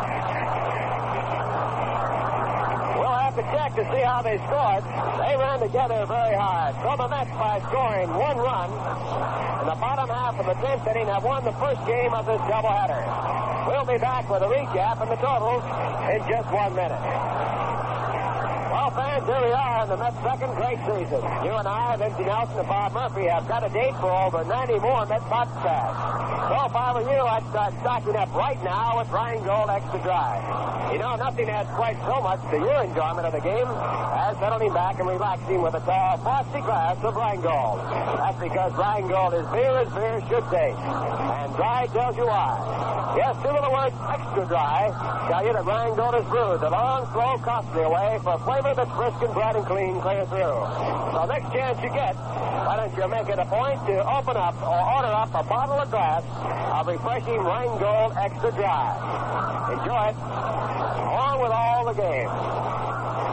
I: We'll have to check to see how they scored. They ran together very hard. So the Mets, by scoring one run in the bottom half of the tenth inning, have won the first game of this doubleheader. We'll be back with a recap and the totals in just one minute. Well, fans, here we are in the Mets' second great season. You and I, Vince Nelson, and Bob Murphy have got a date for over ninety more Mets podcasts. So if I were you, I'd start stocking up right now with Rheingold Extra Dry. You know, nothing adds quite so much to your enjoyment of the game as settling back and relaxing with a tall, frosty glass of Rheingold. That's because Rheingold is beer as beer should taste. And dry tells you why. Yes, two little words, extra dry, tell you that Rheingold is brewed the long, slow, costly way for flavor that's brisk and bright and clean clear through. So next chance you get, why don't you make it a point to open up or order up a bottle or glass of refreshing Rheingold Extra Dry. Enjoy it, along with all the games. Well,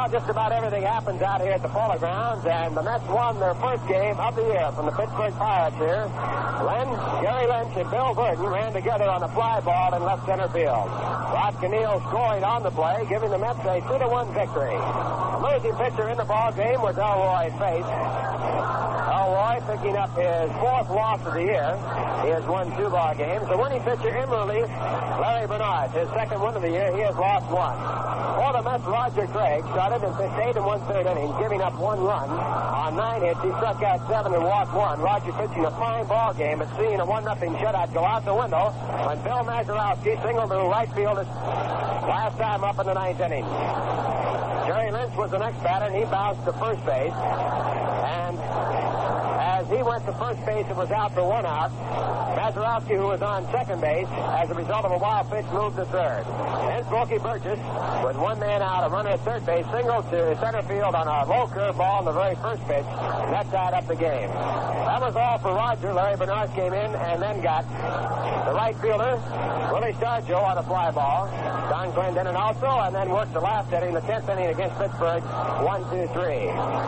G: Well, just about everything happens out here at the Polo Grounds, and the Mets won their first game of the year from the Pittsburgh Pirates here. Lynch, Gary Lynch, and Bill Burton ran together on a fly ball in left center field. Rod Cannell scoring on the play, giving the Mets a two to one victory. The losing pitcher in the ball game was Elroy Faith. Elroy picking up his fourth loss of the year. He has won two ball games. The winning pitcher in relief, Larry Bernard, his second win of the year. He has lost one. For the Mets, Roger Craig started and pitched eight and one-third innings, giving up one run on nine hits. He struck out seven and walked one. Roger pitching a fine ball game, but seeing a one nothing shutout go out the window when Bill Mazeroski singled to right field his last time up in the ninth inning. Jerry Lynch was the next batter, and he bounced to first base. And as he went to first base, it was out for one out. Mazeroski, who was on second base, as a result of a wild pitch, moved to third. Then Smokey Burgess, with one man out, a runner at third base, singled to center field on a low curve ball in the very first pitch, and that tied up the game. That was all for Roger. Larry Bernard came in and then got the right fielder, Willie Stargell, on a fly ball. Don Clendenin also, and then worked the last inning, the tenth inning against Pittsburgh, one two three.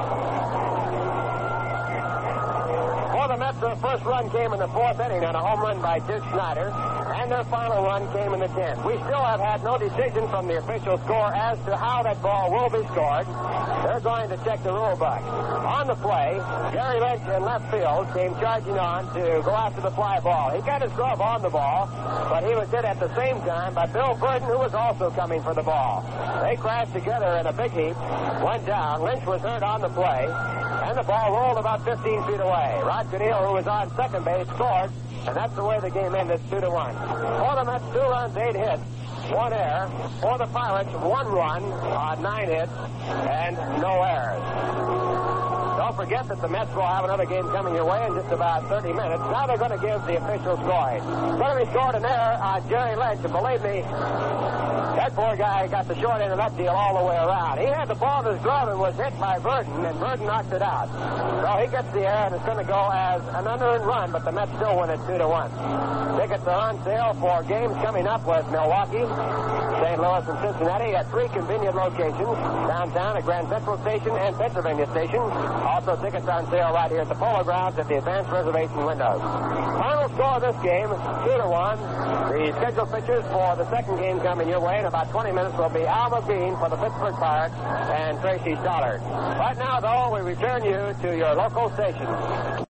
G: For the Mets, their first run came in the fourth inning on a home run by Dick Snyder, and their final run came in the tenth. We still have had no decision from the official score as to how that ball will be scored. They're going to check the rule book. On the play, Gary Lynch in left field came charging on to go after the fly ball. He got his glove on the ball, but he was hit at the same time by Bill Burton, who was also coming for the ball. They crashed together in a big heap, went down. Lynch was hurt on the play, and the ball rolled about fifteen feet away. Rod Cannell, who was on second base, scored, and that's the way the game ended, two to one. For the Mets, two runs, eight hits, one error. For the Pirates, one run on nine hits, and no errors. Don't forget that the Mets will have another game coming your way in just about thirty minutes. Now they're going to give the official scoring. Going to be scored an error on Jerry Lynch, and believe me, that poor guy got the short end of that deal all the way around. He had the ball in his glove and was hit by Burton, and Burton knocked it out. So he gets the error, and it's going to go as an unearned run, but the Mets still win it two to one. Tickets are on sale for games coming up with Milwaukee, Saint Louis, and Cincinnati at three convenient locations, downtown at Grand Central Station and Pennsylvania Station. Also, tickets on sale right here at the Polo Grounds at the advanced reservation windows. Final score of this game, two to one. The scheduled pitchers for the second game coming your way in about twenty minutes will be Al McBean for the Pittsburgh Pirates and Tracy Stollard. Right now, though, we return you to your local station.